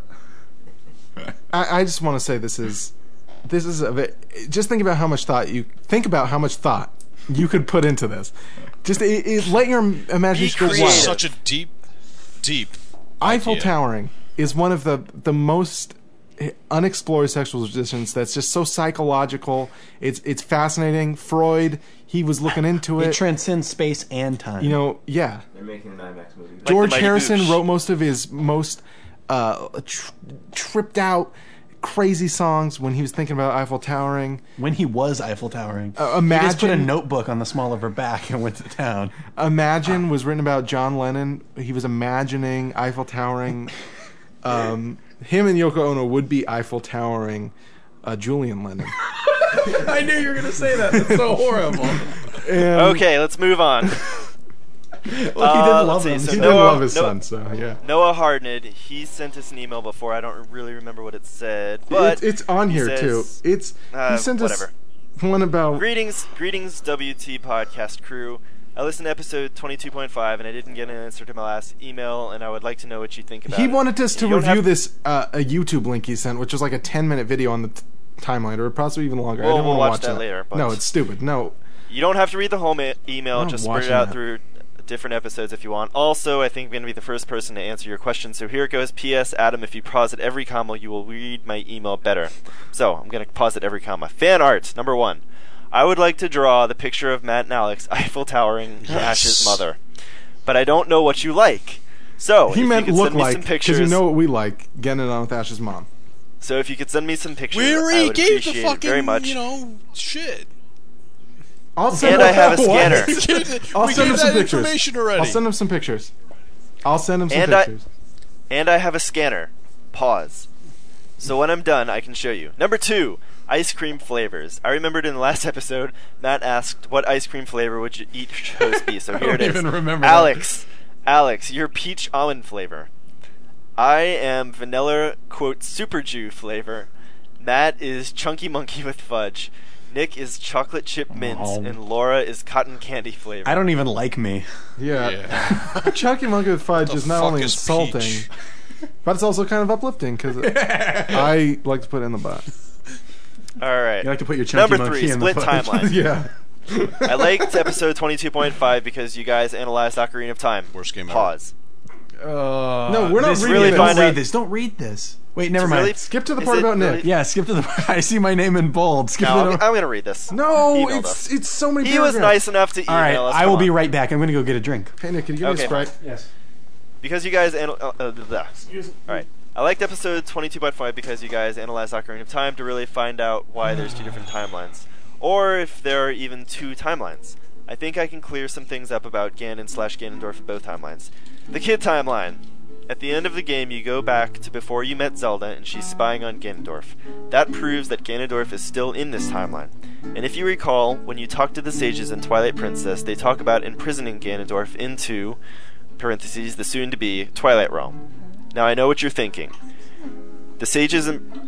I, I just want to say this is this is a bit, just think about how much thought you think about how much thought you could put into this. Just it, it, let your imagination go This creative. is wild. such a deep, deep. Eiffel idea. towering is one of the the most unexplored sexual positions that's just so psychological. It's it's fascinating. Freud, he was looking into It it. transcends space and time. You know, yeah. They're making an IMAX movie. the George Mighty Harrison Boosh. wrote most of his most uh, tr- tripped out, crazy songs when he was thinking about Eiffel towering. when he was Eiffel towering, Uh, he just put a imagine- notebook on the small of her back and went to town. Imagine was written about John Lennon. He was imagining Eiffel towering. Um, him and Yoko Ono would be Eiffel towering uh, Julian Lennon. I knew you were going to say that. That's so horrible. And Okay, let's move on. Well, he didn't Uh, love let's see, him. so he Noah- didn't love his Noah- son, so yeah. Noah Hardned, he sent us an email before. I don't really remember what it said, but it's, it's on he here too. says, It's uh, he sent whatever. us one about Greetings, greetings, W T podcast crew. I listened to episode twenty-two point five, and I didn't get an answer to my last email, and I would like to know what you think about he it. wanted us to You don't review have- this uh, a YouTube link he sent, which was like a ten minute video on the t- timeline, or possibly even longer. I Well, didn't we'll want to watch watch that later, but- No, it's stupid. No, You don't have to read the whole ma- email, I'm just spread it watching out that. through different episodes if you want. Also, I think I'm going to be the first person to answer your question, so here it goes. P S. Adam, if you pause at every comma, you will read my email better. So, I'm going to pause at every comma. Fan art, number one. I would like to draw the picture of Matt and Alex Eiffel towering Ash's mother. But I don't know what you like. So, he if meant you could look send me like some because pictures. you know what we like. Getting it on with Ash's mom. So if you could send me some pictures, We I already would gave the appreciate fucking, it very much. you know, shit. I'll send And him, I have a What? scanner. We gave, the, I'll we send him gave some that pictures. information already. I'll send him some pictures. I'll send him some And I- pictures. And I have a scanner. Pause. So when I'm done, I can show you. Number two, ice cream flavors. I remembered in the last episode, Matt asked, what ice cream flavor would you each host be? So here don't it is. even remember that. Alex, Alex, your peach almond flavor. I am vanilla, quote, super Jew flavor. Matt is chunky monkey with fudge. Nick is chocolate chip mint. Oh. And Laura is cotton candy flavor. I don't even like me. Yeah. Yeah. Chucky Monkey with Fudge The is not fuck only is insulting, peach? but it's also kind of uplifting because I like to put it in the butt. All right. You like to put your chunky Number monkey three, in the split fudge. timeline. Yeah. I liked episode twenty-two point five because you guys analyzed Ocarina of Time. Worst game ever. Pause. Uh, no, we're not This reading really this. Don't find read out- this. Don't read this. Wait, never mind. Really- Skip to the Is part it about really- Nick. Yeah, skip to the. I see my name in bold. Skip No, to I'm, the. I'm going to read this. No, He emailed it's us. it's so many. He was paragraphs. nice enough to email All right, us. I Come will be on. right back. I'm going to go get a drink. Hey Nick, can you give Okay, me a Sprite? Yes. Because you guys... Anal- uh, uh, blah. Alright. I liked episode twenty-two point five because you guys analyzed Ocarina of Time to really find out why there's two different timelines. Or if there are even two timelines. I think I can clear some things up about Ganon slash Ganondorf in both timelines. The kid timeline. At the end of the game, you go back to before you met Zelda, and she's spying on Ganondorf. That proves that Ganondorf is still in this timeline. And if you recall, when you talk to the sages in Twilight Princess, they talk about imprisoning Ganondorf into, parentheses, the soon-to-be Twilight Realm. Now I know what you're thinking. The sages in...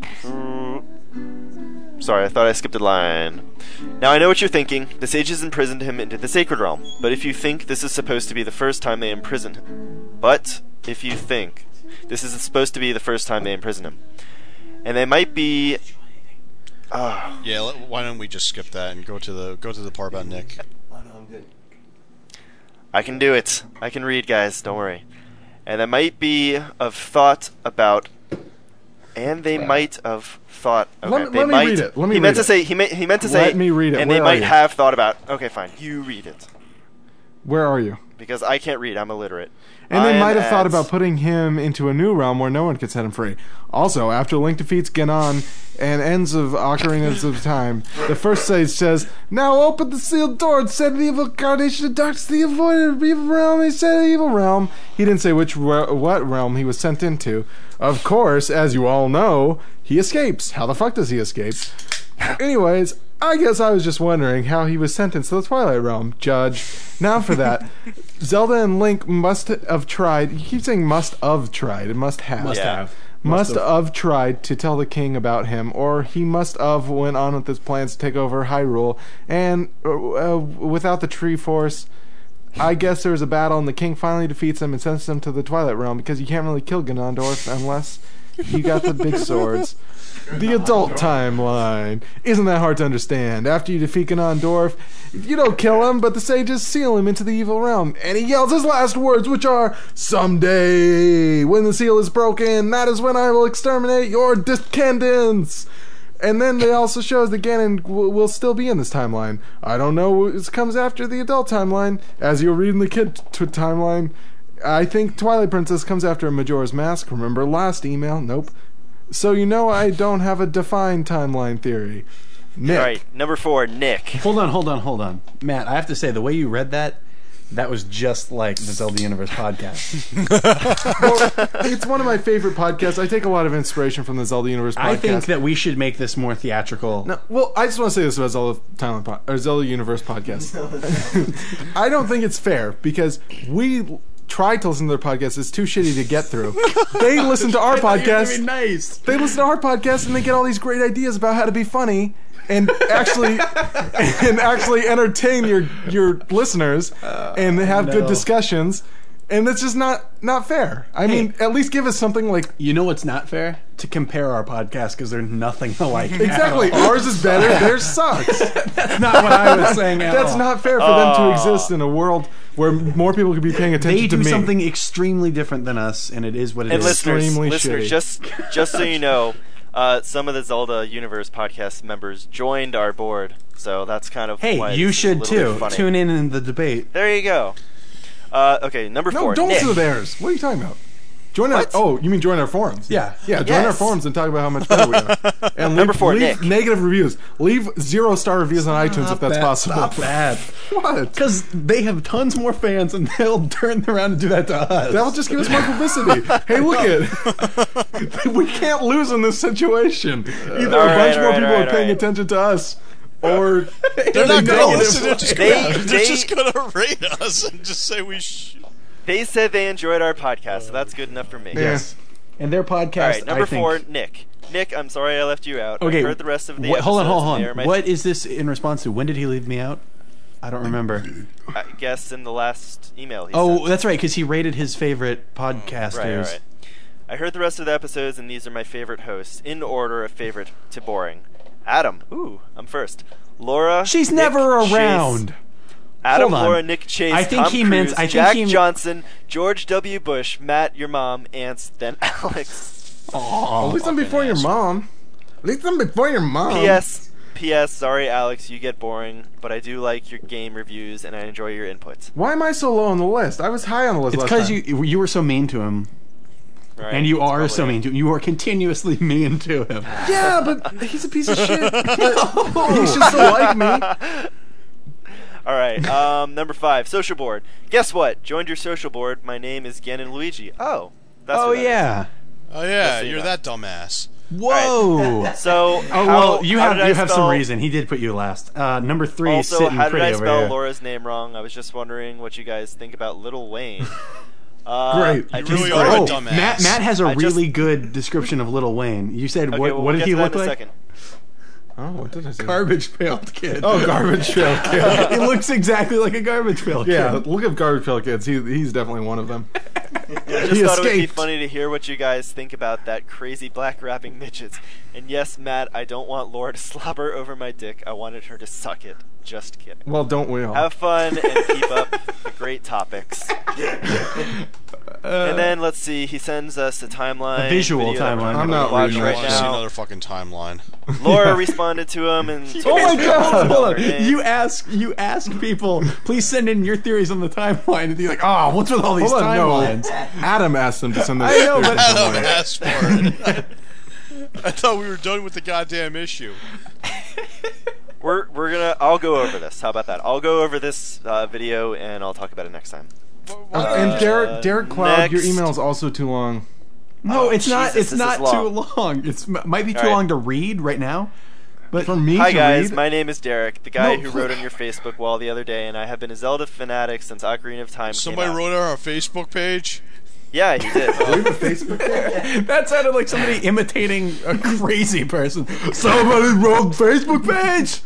Sorry, I thought I skipped a line. Now I know what you're thinking. The sages imprisoned him into the Sacred Realm. But if you think this is supposed to be the first time they imprisoned him... But... If you think this is supposed to be the first time they imprison him, and they might be, uh, yeah. Let, why don't we just skip that and go to the go to the part about Nick? Oh no, I'm good. I can do it. I can read, guys. Don't worry. And they might be of thought about, and they might have thought. Okay, Let me- they let me might, read it. Let me he read meant to it. say. He, ma- he meant to Let say. me read it. And Where they are might you? have thought about. Okay, fine. You read it Where are you? because I can't read. I'm illiterate. And they I might am have thought at- about putting him into a new realm where no one could set him free. Also, after Link defeats Ganon and ends of Ocarinas of Time, the first sage says, "Now open the sealed door and send the evil carnation of darkness to the avoided evil realm." He said evil realm. He didn't say which re- what realm he was sent into. Of course, as you all know, he escapes. How the fuck does he escape? Anyways, I guess I was just wondering how he was sentenced to the Twilight Realm, Judge. Now for that. Zelda and Link must have tried. You keep saying must have tried. It must have. Must Yeah. have. Must have tried to tell the king about him, or he must have went on with his plans to take over Hyrule, and uh, uh, without the Tree Force, I guess there was a battle, and the king finally defeats him and sends him to the Twilight Realm, because you can't really kill Ganondorf unless you got the big swords. The adult timeline. Isn't that hard to understand? After you defeat Ganondorf, you don't kill him, but the sages seal him into the evil realm. And he yells his last words, which are, "Someday, when the seal is broken, that is when I will exterminate your descendants." And then they also shows that Ganon w- will still be in this timeline. I don't know what comes after the adult timeline. As you're reading the kid t- timeline, I think Twilight Princess comes after Majora's Mask. Remember last email? Nope. So you know I don't have a defined timeline theory. Nick. All right, number four, Nick. Hold on, hold on, hold on. Matt, I have to say, the way you read that, that was just like the Zelda Universe podcast. Well, it's one of my favorite podcasts. I take a lot of inspiration from the Zelda Universe podcast. I think that we should make this more theatrical. No, well, I just want to say this about Zelda Talent po- or Zelda Universe podcast. I don't think it's fair because we tried to listen to their podcast. It's too shitty to get through. They listen to our podcast. Nice. They listen to our podcast and they get all these great ideas about how to be funny and actually and actually entertain your your listeners and have good no. discussions. And that's just not not fair. I mean, at least give us something like You know what's not fair? To compare our podcast because they're nothing alike. exactly ours is better, theirs sucks. That's not what I was saying at That's all. not fair for them to exist in a world where more people could be paying attention They to do me. something extremely different than us, and it is what it And is. listeners, extremely listeners, shitty. just just so you know, uh, some of the Zelda Universe podcast members joined our board, so that's kind of Hey, why you it's a should little bit too. funny. Tune in in the debate. There you go. Uh, okay, number No, four. don't Nick. listen to theirs. What are you talking about? Join our. What? Oh, you mean join our forums? Yeah. yeah. Join our Yes. forums and talk about how much better we are. And leave, Number four, leave Nick. negative reviews. Leave zero star reviews on iTunes if that's that. possible. Stop that. What? Because they have tons more fans, and they'll turn around and do that to us. That'll just give us more publicity. Hey, look it. We can't lose in this situation. Either All a bunch right, all more right, people all are right, paying all right. attention to us, or They're not going to negative. listen. They're just They- gonna, they're they- just going to rate us and just say we should. They said they enjoyed our podcast, so that's good enough for me. Yes. And their podcast. All right, number I think, four, Nick. Nick, I'm sorry I left you out. Okay. I heard the rest of the What, hold on, episodes, hold and they are on. my- What is this in response to? When did he leave me out? I don't remember. I guess in the last email he Oh, sent. that's right, because he rated his favorite podcasters. Right, all right. I heard the rest of the episodes, and these are my favorite hosts, in order of favorite to boring. Adam. Ooh, I'm first. Laura. She's Nick, never Chase. around. Adam, Hold on. Laura, Nick, Chase, I think Tom he Cruise, meant- I think Jack he- Johnson, George W. Bush, Matt, your mom, Ants, then Alex. At least I'm before your mom. At least I'm before your mom. P S. P S. Sorry, Alex, you get boring, but I do like your game reviews, and I enjoy your inputs. Why am I so low on the list? I was high on the list It's last because time. you you were so mean to him, Right? and you That's are probably so it. mean to him. You are continuously mean to him. Yeah, but he's a piece of shit. But he should still like me. All right. Um, number five, social board. Guess what? Joined your social board. My name is Ganon Luigi. Oh, that's Oh what that is. yeah. Oh yeah, so you you're know. that dumbass. Whoa. So, Oh how, well, you how have did I you have some spell- reason. He did put you last. Uh, number three is Also, sitting how did pretty I over spell here. Laura's name wrong? I was just wondering what you guys think about Lil Wayne. Uh, Great. I You just really started- are a Oh, dumbass. Matt Matt has a I just- really good description of Little Wayne. You said Okay, what? well, what we'll did get he to that look in a like? second. Oh, what did I say? Garbage pailed kid. Oh, Garbage Pail Kid. He looks exactly like a garbage pail Yeah, kid. look at Garbage Pail Kids. He, he's definitely one of them. I just He thought it would be escaped. funny to hear what you guys think about that crazy black rapping midgets. And yes, Matt, I don't want Laura to slobber over my dick. I wanted her to suck it. Just kidding. Well, don't we all? Have fun and keep up the great topics. And then let's see. He sends us a timeline, A visual video that we're timeline. gonna I'm not watch reading I right want to see now. another fucking timeline. Laura responded to him and Oh my god! Hold on. her name. You ask you ask people, please send in your theories on the timeline, and you're like, oh, what's with all these Hold on, no. timelines? Adam asked them to send this. I know, but- Adam asked for it. I thought we were done with the goddamn issue. We're we're gonna. I'll go over this. How about that? I'll go over this uh, video and I'll talk about it next time. Uh, and Derek, Derek Cloud, your next. email is also too long. No, Oh, it's not. Jesus, It's this not is too long. long. It's m- might be too All right. long to read right now. But For me Hi to guys, read, my name is Derek, the guy No, who please. wrote on your Facebook wall the other day, and I have been a Zelda fanatic since Ocarina of Time Somebody came out. wrote it on our Facebook page. Yeah, he did. we have a Facebook page. that sounded like somebody imitating a crazy person. Somebody wrote Facebook page.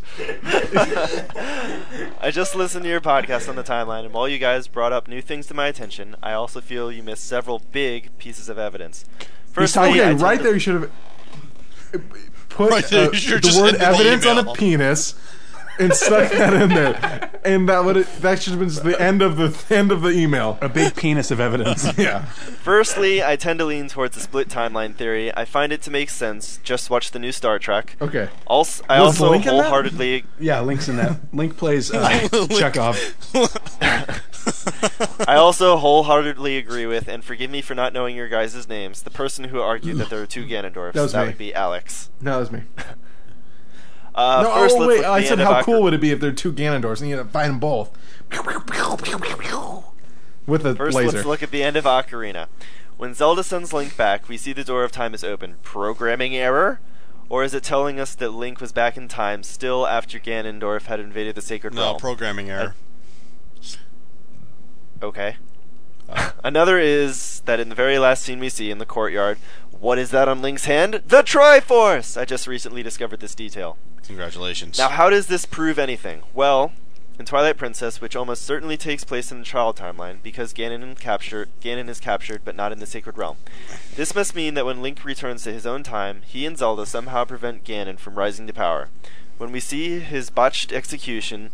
I just listened to your podcast on the timeline, and while you guys brought up new things to my attention, I also feel you missed several big pieces of evidence. Firstly, I Okay, tend right to- there you should have put Right there, uh, you should've the just word ended the evidence on a email. penis and stuck that in there, and that would that should have been just the end of the end of the email. A big penis of evidence. Yeah. Firstly, I tend to lean towards the split timeline theory. I find it to make sense. Just watch the new Star Trek. Okay. Also, I Was also Link in that? wholeheartedly Yeah, Link's in that. Link plays uh, Chekhov. I also wholeheartedly agree with, and forgive me for not knowing your guys' names, the person who argued that there are two Ganondorfs. That was me. would be Alex. No, that was me. Uh, no, first, oh let's wait, look at I the said end how of cool Ocar- would it be if there are two Ganondorfs and you had to fight them both with a First, laser. let's look at the end of Ocarina. When Zelda sends Link back, we see the door of time is open. Programming error? Or is it telling us that Link was back in time still after Ganondorf had invaded the Sacred No, Realm? programming error. Okay. Another is that in the very last scene we see in the courtyard, what is that on Link's hand? The Triforce! I just recently discovered this detail. Congratulations. Now, how does this prove anything? Well, in Twilight Princess, which almost certainly takes place in the child timeline, because Ganon, capture, Ganon is captured, but not in the Sacred Realm. This must mean that when Link returns to his own time, he and Zelda somehow prevent Ganon from rising to power. When we see his botched execution,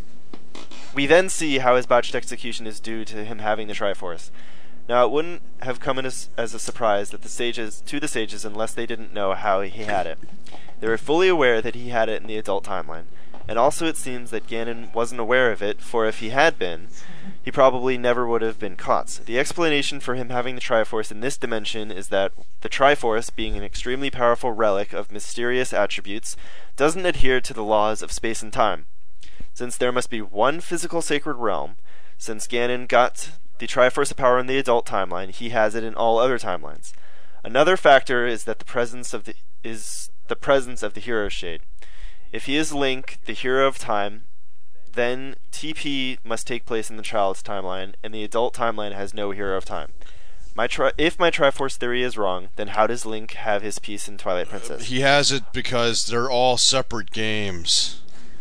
we then see how his botched execution is due to him having the Triforce. Now, it wouldn't have come in as, as a surprise that the sages to the sages unless they didn't know how he had it. They were fully aware that he had it in the adult timeline. And also it seems that Ganon wasn't aware of it, for if he had been, he probably never would have been caught. The explanation for him having the Triforce in this dimension is that the Triforce, being an extremely powerful relic of mysterious attributes, doesn't adhere to the laws of space and time. Since there must be one physical sacred realm, since Ganon got the Triforce of Power in the adult timeline, he has it in all other timelines. Another factor is that the presence of the is the presence of the Hero Shade. If he is Link, the hero of time, then T P must take place in the child's timeline, and the adult timeline has no hero of time. My tri- if my Triforce theory is wrong, then how does Link have his piece in Twilight Princess? He has it because they're all separate games.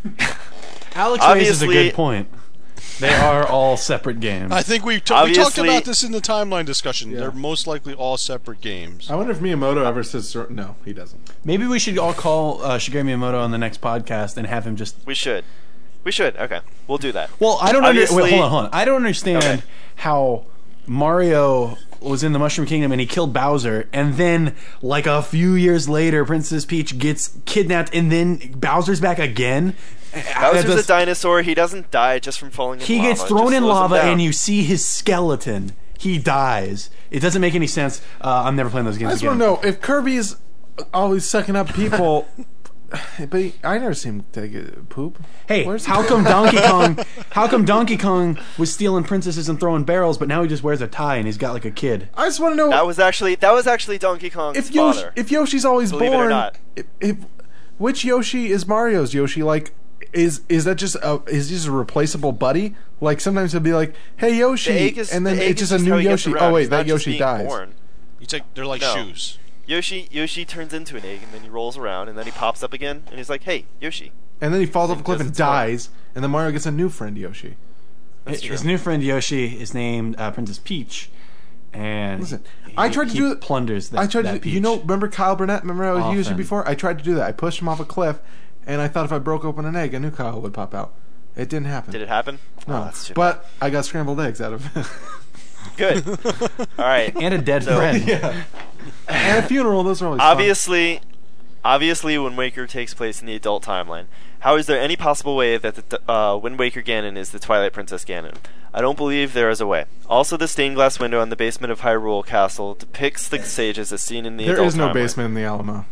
Alex raises a Obviously- good point. They are all separate games. I think we, t- we talked Obviously- about this in the timeline discussion. Yeah. They're most likely all separate games. I wonder if Miyamoto ever says cer- no. He doesn't. Maybe we should all call uh, Shigeru Miyamoto on the next podcast and have him just. We should. We should. Okay. We'll do that. Well, I don't understand. Obviously- Wait, hold on, hold on. I don't understand Okay. how Mario was in the Mushroom Kingdom and he killed Bowser, and then like a few years later, Princess Peach gets kidnapped, and then Bowser's back again. Bowser's That's- a dinosaur. He doesn't die just from falling in He lava. gets It thrown just in slows him lava, down. and you see his skeleton. He dies. It doesn't make any sense. Uh, I'm never playing those games I just again. want to know if Kirby's always sucking up people. but he, I never seen him take a poop. Hey, Where's how he- come Donkey Kong? How come Donkey Kong was stealing princesses and throwing barrels, but now he just wears a tie and he's got like a kid? I just want to know That was actually that was actually Donkey Kong's if Yoshi, father. if Yoshi's always Believe it or born. not. If, if which Yoshi is Mario's Yoshi? Like, is is that just a is he just a replaceable buddy? Like sometimes he'll be like, "Hey Yoshi," The egg is, and then the egg it's is just a new how he gets Yoshi. around. Oh wait, He's not that just Yoshi being dies. born. It's like they're like No. shoes. Yoshi Yoshi turns into an egg and then he rolls around and then he pops up again and he's like, "Hey, Yoshi." And then he falls off a Because cliff and it's fun. dies, and then Mario gets a new friend Yoshi. That's His true. new friend Yoshi is named uh, Princess Peach, and Listen, he- I tried to he do it. plunders that. I tried that to. Peach. You know, remember Kyle Burnett? Remember I was using Often. before? I tried to do that. I pushed him off a cliff, and I thought if I broke open an egg, a new Kyle would pop out. It didn't happen. Did it happen? No, Oh, that's too but I got scrambled eggs out of it. bad. Good. All right. and a dead So- friend. yeah. And a funeral. Those are always fun. Obviously, obviously, Wind Waker takes place in the adult timeline. How is there any possible way that the uh, Wind Waker Ganon is the Twilight Princess Ganon? I don't believe there is a way. Also, the stained glass window on the basement of Hyrule Castle depicts the sages as seen in the There adult is no timeline. basement in the Alamo.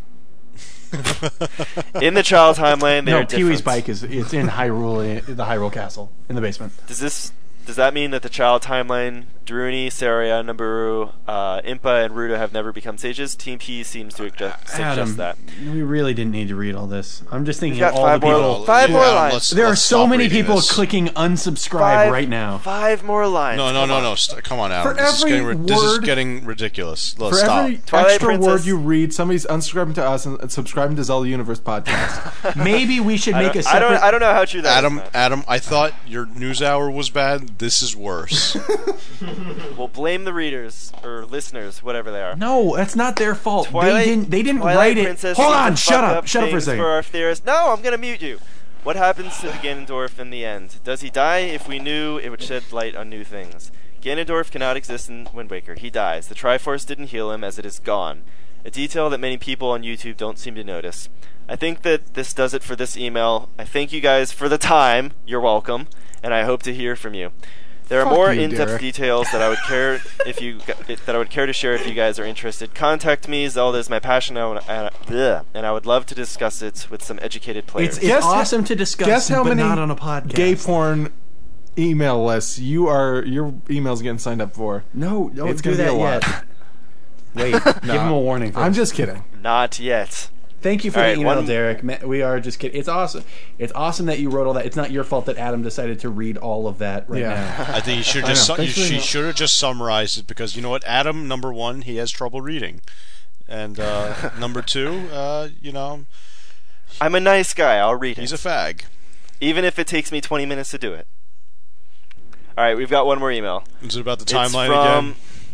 In the child timeline, they No, are Pee Wee's different. bike is it's in Hyrule, the Hyrule Castle in the basement. Does this does that mean that the child timeline, Daruni, Saria, Naburu, uh, Impa, and Ruto have never become sages? Team P seems to suggest, suggest Adam, that. we really didn't need to read all this. I'm just thinking We've got of all five the more- people. Five more Yeah, lines. let's- There are let's so stop many reading people this. clicking unsubscribe Five, right now. Five more lines. No, no, Come no, on. no. St- come on, Adam. For This is, every getting, ri- this is word- getting ridiculous. Let's For stop. every Twilight extra Princess- word you read, somebody's unsubscribing to us and subscribing to Zelda Universe podcast. Maybe we should I make don't, a I separate. don't. I don't know how true that is, Adam, man. Adam, I thought your news hour was bad. This is worse. We'll blame the readers or listeners, whatever they are. No, that's not their fault. Twilight, they didn't. They didn't Twilight write it. Princess Hold seems on. to Shut fuck up. Shut up for a things second. For our theorists. No, I'm gonna mute you. What happens to the Ganondorf in the end? Does he die? If we knew, it would shed light on new things. Ganondorf cannot exist in Wind Waker. He dies. The Triforce didn't heal him, as it is gone. A detail that many people on YouTube don't seem to notice. I think that this does it for this email. I thank you guys for the time. You're welcome, and I hope to hear from you. There are Fuck more you, in-depth Derek. details that I would care if you that I would care to share if you guys are interested. Contact me. Zelda is my passion, and I, bleh, and I would love to discuss it with some educated players. It's, it's Guess how- awesome to discuss, Guess how but many not on a podcast. gay porn email lists you are your email's getting signed up for. No, don't It's do gonna be that a lot. yet. Wait, give him a warning. First. I'm just kidding. Not yet. Thank you for All the right, email, one- Derek. Ma- We are just kidding. It's awesome. It's awesome that you wrote all that. It's not your fault that Adam decided to read all of that right Yeah. now. I think you should I just know. su- you, Thanks for the she help. should have just summarized it because you know what, Adam, number one, he has trouble reading, and uh, number two, uh, you know, I'm a nice guy. I'll read it. he's a fag. Even if it takes me twenty minutes to do it. Alright, we've got one more email. Is it about the It's timeline from, again?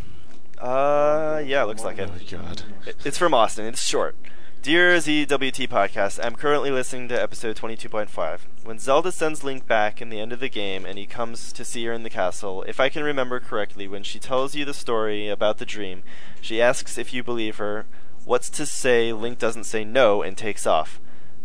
Uh, yeah, looks like it. Oh God. It- It's from Austin. It's short. Dear Z W T Podcast, I'm currently listening to episode twenty-two point five. When Zelda sends Link back in the end of the game and he comes to see her in the castle, if I can remember correctly, when she tells you the story about the dream, she asks if you believe her. What's to say Link doesn't say no and takes off?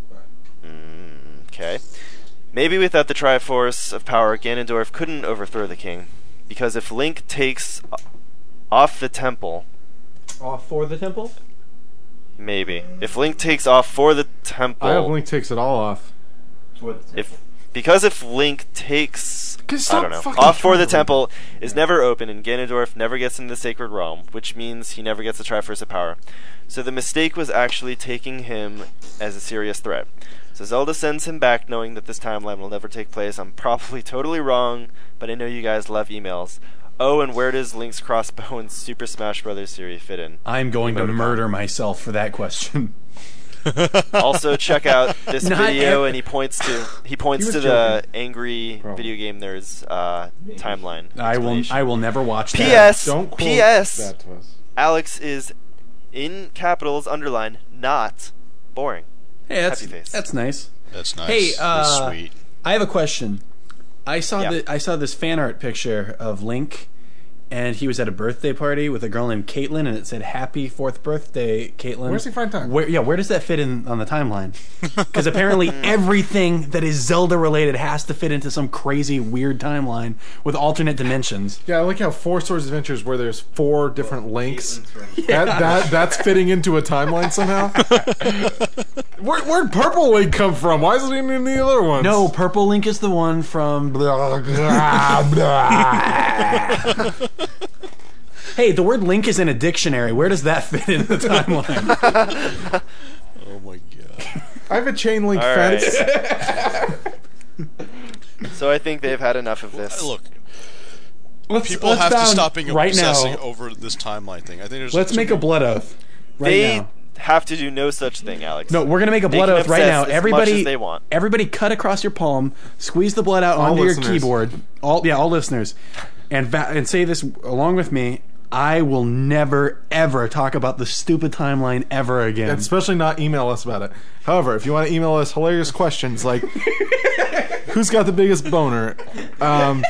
Mm, okay. Maybe without the Triforce of Power, Ganondorf couldn't overthrow the king. Because if Link takes off the temple... Off for the temple? Maybe. If Link takes off for the temple... I hope Link takes it all off. If because if Link takes Just I stop don't know fucking off for the trying. temple is never open and Ganondorf never gets into the sacred realm, which means he never gets the Triforce of Power. So the mistake was actually taking him as a serious threat. So Zelda sends him back knowing that this timeline will never take place. I'm probably totally wrong, but I know you guys love emails. Oh, and where does Link's crossbow in Super Smash Bros. Series fit in? I'm going to Emoticon. murder myself for that question. Also, check out this Not video, ev- and he points to he points He to was the joking. angry Probably. video game nerds uh, timeline. I will. explanation. I will never watch that. P S. Don't quote P S. that to us. Alex is in capitals underline not boring. Hey, that's Happy face. that's nice. That's nice. Hey, That's uh, sweet. I have a question. I saw Yeah. the I saw this fan art picture of Link, and he was at a birthday party with a girl named Caitlin, and it said "Happy Fourth Birthday, Caitlin." Where's he find time? Where, yeah, where does that fit in on the timeline? Because apparently everything that is Zelda related has to fit into some crazy weird timeline with alternate dimensions. Yeah, I like how Four Swords Adventures, where there's four different links, that, that that's fitting into a timeline somehow. Where, where'd Purple Link come from? Why isn't he in the other ones? No, Purple Link is the one from. Blah, blah, blah. Hey, the word link is in a dictionary. Where does that fit in the timeline? Oh my god. I have a chain link All fence. right. So I think they've had enough of this. Look, Let's, people let's have to bound stop being right obsessing now. over this timeline thing. I think there's. Let's too make a many- blood oath. Right they now. have to do no such thing, Alex. No, we're gonna make a They blood can oath right obsess now. as much Everybody, as they want. everybody, cut across your palm, squeeze the blood out All onto listeners. your keyboard. All yeah, all listeners, and va- and say this along with me. I will never ever talk about the stupid timeline ever again. And especially not email us about it. However, if you want to email us hilarious questions like, who's got the biggest boner? Um,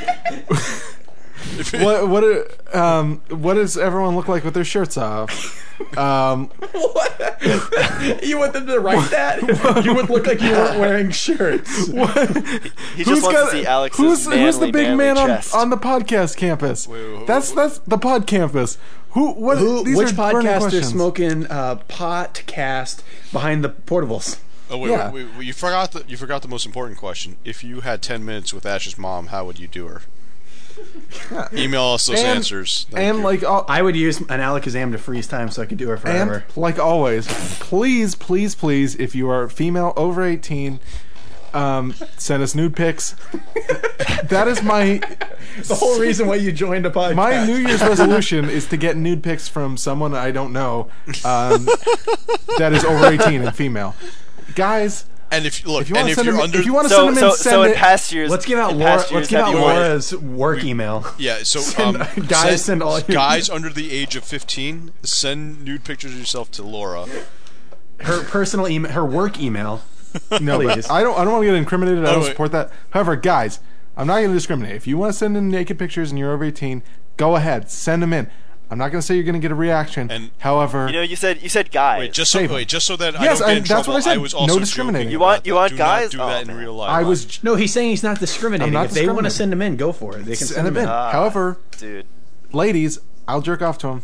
what what uh, um, what does everyone look like with their shirts off? Um, You want them to write that? You would look like you weren't wearing shirts. He who's just wants got- to see Alex's who's, manly, who's the big manly man on, chest. on the podcast campus? Wait, wait, that's that's the pod campus. Who? What? Who, these which are burning podcast is questions. smoking uh, podcast behind the portables? Oh wait, Yeah. wait, wait, wait, you forgot the you forgot the most important question. If you had ten minutes with Ash's mom, how would you do her? Email us those And- answers. Thank And you. like, all, I would use an Alakazam to freeze time so I could do her forever. and like always, please, please, please, if you are female over eighteen, um, send us nude pics. That is my the whole reason why you joined a podcast. my New Year's resolution is to get nude pics from someone I don't know um, that is over eighteen and female. Guys, and if look, if you and want to if send you're them, under, if you want to so, send them so, in, so send in it. past years, Let's give out in Laura. past Let's years, give have out you- Laura's work email. yeah. So Send- um, guys, send all your- guys under the age of fifteen. Send nude pictures of yourself to Laura. Her personal email, her work email. No, Please. but I don't. I don't want to get incriminated. I Oh, don't wait. support that. However, guys, I'm not going to discriminate. If you want to send in naked pictures and you're over eighteen, go ahead, send them in. I'm not going to say you're going to get a reaction. And- However, You know, you said you said guys. Wait, just so Save 'em. wait, just so that I Yes, don't get I- in that's trouble. what I said. was No also discriminating. joking You want- about you that. want do guys? Not do Oh, that in man. real life. I was No, he's saying he's not discriminating. I'm not if they want to discriminating. send them in, go for it. They can send them in. Ah. However, Dude. ladies, I'll jerk off to them.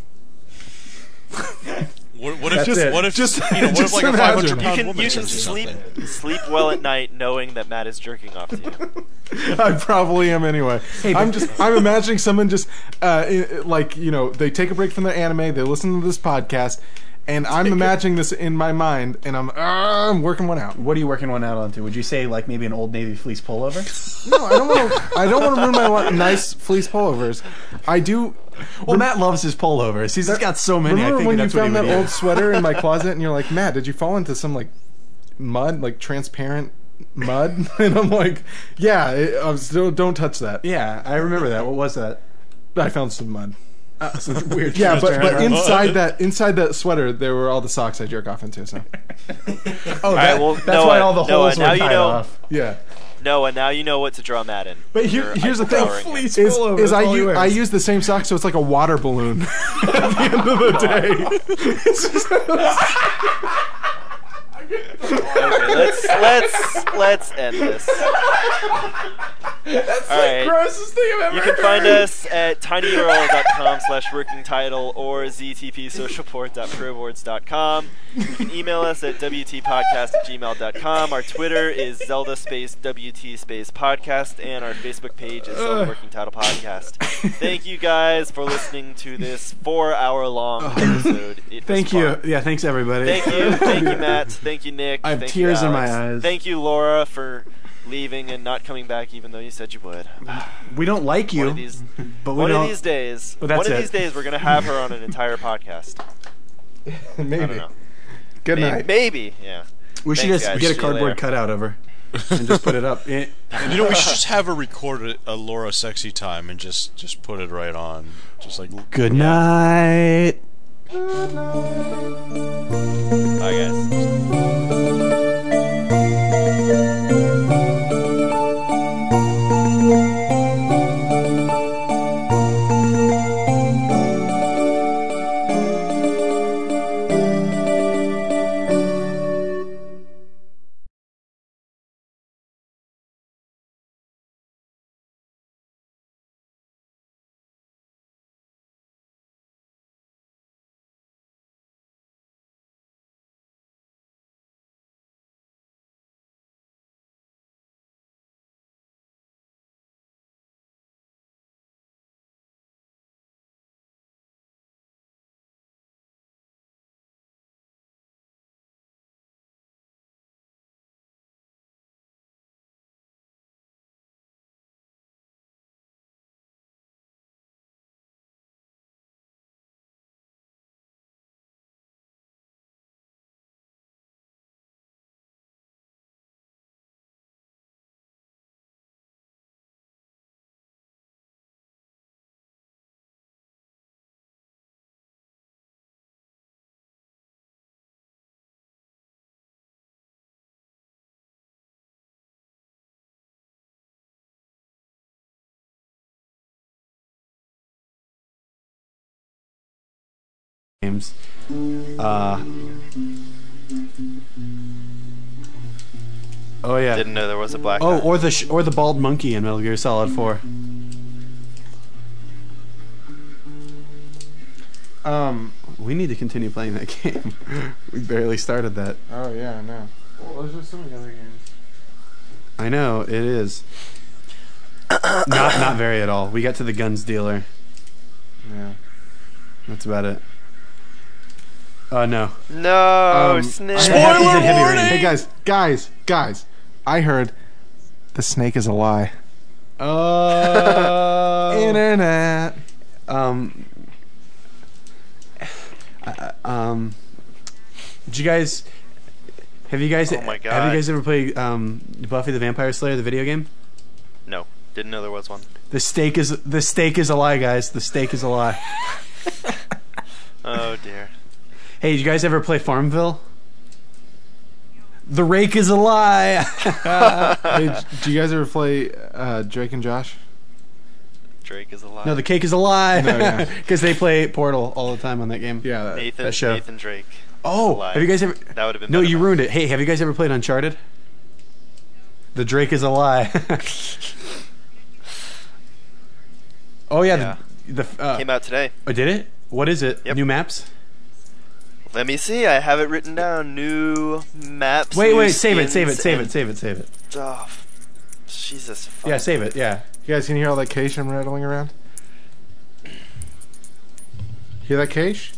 What, what if That's just it. what if Just- you know, what if just like a imagine. five hundred You pound can woman you can sends you sleep something? sleep well at night knowing that Matt is jerking off to you. I probably am anyway. I'm just I'm imagining someone just uh, i- like you know they take a break from their anime, they listen to this podcast, and I'm imagining this in my mind, and I'm uh, I'm working one out. What are you working one out onto? Would you say like maybe an Old Navy fleece pullover? No, I don't want to. I don't want to ruin my li- nice fleece pullovers. I do. Well, Matt loves his pullovers. He's just got so many. I Remember think when you that's what he found would that use. old sweater in my closet, and you're like, Matt, did you fall into some like mud, like transparent mud? And I'm like, yeah, it, I was, don't don't touch that. Yeah, I remember that. What was that? I found some mud. Some weird. Yeah, but, but transparent- inside that inside that sweater, there were all the socks I jerk off into. So Oh, All that, right, well, that's Noah, why all the Noah, holes now were you tied know- off. yeah. Noah, now you know what to draw Matt in. But here, You're here's the thing: empowering him. Fleece is, pullover, is that's I all he use wears. I use the same sock, so it's like a water balloon at the end of the day. It's just- Okay, let's let's let's end this. That's All the right. grossest thing I've ever You can heard. find us at tinyurl.com slash working title or ztpsocialport.proboards.com. You can email us at wtpodcast at gmail dot com. Our Twitter is Zelda space WT space podcast, and our Facebook page is Zelda Working Title Podcast. Thank you guys for listening to this four hour long episode. It was Thank you. fun. Yeah, thanks everybody. Thank you. Thank you, Matt. Thank you, Nick. I have Thank tears you, in my Alex. eyes. Thank you, Laura, for leaving and not coming back even though you said you would. We don't like you, One of these, but we one don't. of these days, But that's one of it. these days, we're gonna have her on an entire podcast. I don't Maybe. know. Good Maybe, night. maybe, yeah. we should Thanks, just guys. get a See you cardboard later. cutout of her and just put it up. Eh. And you know, we should just have her record a, a Laura sexy time and just just put it right on, just like Good night. Bye, guys. games. Uh, oh yeah. Didn't know there was a black Oh, guy. or the sh- or the bald monkey in Metal Gear Solid four. Um. We need to continue playing that game. We barely started that. Oh yeah, I know. Well, there's just so many other games. I know it is. not not very at all. We got to the guns dealer. Yeah. That's about it. Uh no. No, Um, Snake. I Spoiler have- he's in Heavy Rain. warning! Hey guys, guys, guys! I heard the snake is a lie. Oh. Internet. um. uh, um. Did you guys? Have you guys? Oh my Have God. you guys ever played um, Buffy the Vampire Slayer, the video game? No, didn't know there was one. The steak is the steak is a lie, guys. The steak is a lie. Oh dear. Hey, did you guys ever play Farmville? The rake is a lie. Hey, do you guys ever play uh, Drake and Josh? Drake is alive. No, the cake is a lie. No, yeah. Because they play Portal all the time on that game. Yeah. That, Nathan, that show. Nathan Drake. Oh, lie. have you guys ever? That would have been No, better you than- ruined it. Hey, have you guys ever played Uncharted? The Drake is a lie. Oh yeah, Yeah. the, the uh, Came out today. oh, did it? What is it? Yep. New maps? Let me see. I have it written down. New maps. Wait, new wait, save it, save it, skins, save it, and- save it, save it. Oh, f- Jesus. Fuck. Yeah, save it. Yeah. You guys can hear all that cache I'm rattling around? Hear that cache?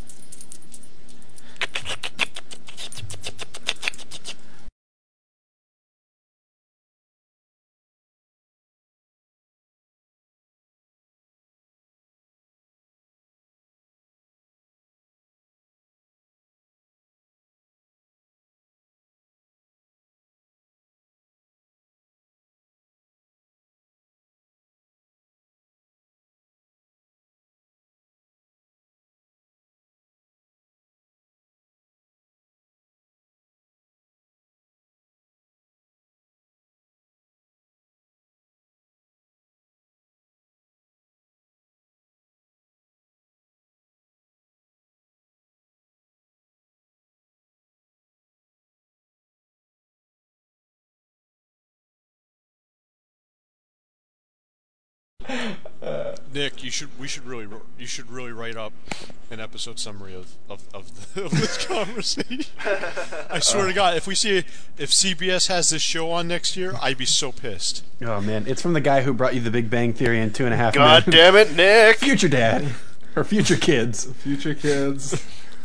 Nick, you should we should really you should really write up an episode summary of of, of, the, of this conversation. I swear to God, if we see if C B S has this show on next year, I'd be so pissed. Oh man, it's from the guy who brought you The Big Bang Theory and Two and a Half God Men. damn it, Nick! Future dad or future kids. Future kids.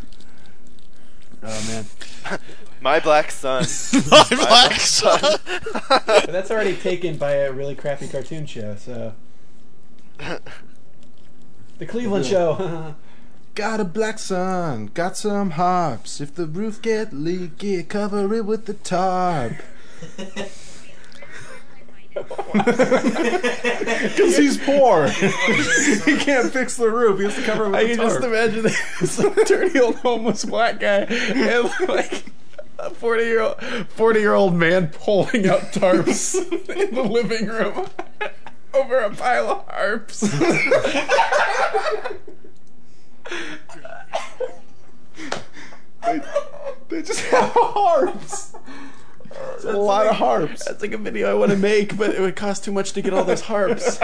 Oh man, My black son. My black son. but that's already taken by a really crappy cartoon show. So the Cleveland Show. Got a black sun, got some harps. If the roof get leaky, cover it with the tarp. Because he's poor. He can't fix the roof. He has to cover it with I the can just tarp. imagine this dirty old homeless black guy and like a forty year old forty year old man pulling out tarps in the living room over a pile of harps. They, they just have harps. A lot of harps. That's like a video I want to make, but it would cost too much to get all those harps.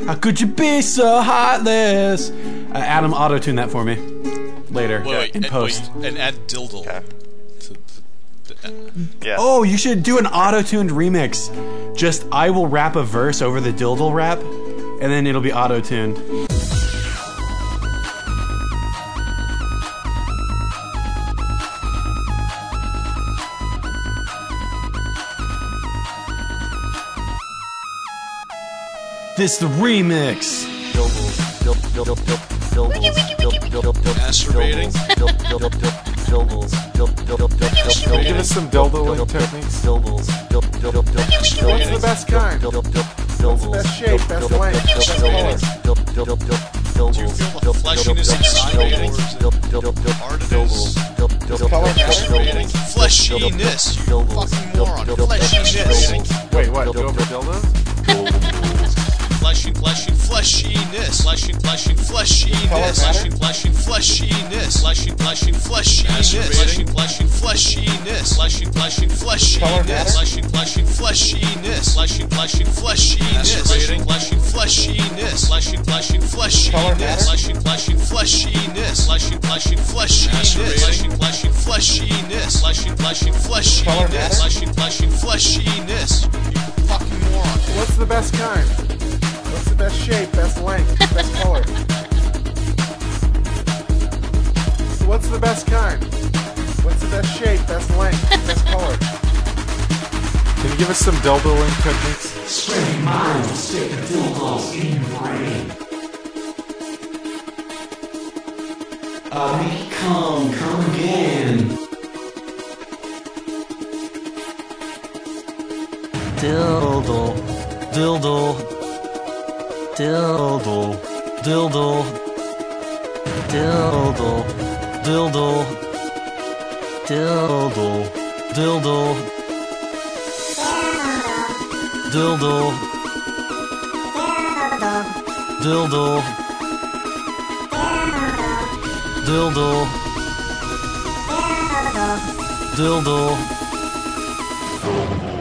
How could you be so heartless? Uh, Adam, auto-tune that for me. Later, Wait, wait, in and, post. wait, and add Dildle. Okay. To the, the, Yeah. Oh, you should do an auto-tuned remix. Just, I will rap a verse over the Dildle rap, and then it'll be auto-tuned. This the remix. masturbating. Can you give us some dildo techniques? What's the best kind? What's the best shape, best length, best color? Do you feel the fleshiness inside it, or is it hard it is? Does color matter? Masturbating. Fleshiness, you fucking moron. Fleshiness. Wait, what? Go over dildos? Fleshing, fleshing, fleshiness. Fleshing, fleshing, fleshiness. Fleshing, fleshing, fleshiness. Fleshing, fleshing, fleshiness. Fleshing, fleshing, fleshiness. Fleshing, fleshing, fleshiness. Fleshing, fleshing, fleshiness. Fleshing, fleshing, fleshiness. Fleshing, fleshing, fleshiness. Fleshing, fleshing, fleshiness. Fleshing, fleshing, fleshiness. Fleshing, fleshing, fleshiness. Fleshing, fleshing, fleshiness. Fleshing, fleshing, fleshiness. Fleshing, fleshing, fleshiness. You fucking moron. What's the best kind? What's the best shape, best length, best color? So what's the best kind? What's the best shape, best length, best color? Can you give us some dildoing techniques? Straight mind will stick the dildos in your brain. I'll make you come, come again. Dildo, dildo, dildo, dildo, dildo, dildo, dildo, dildo, dildo, dildo, dildo, dildo.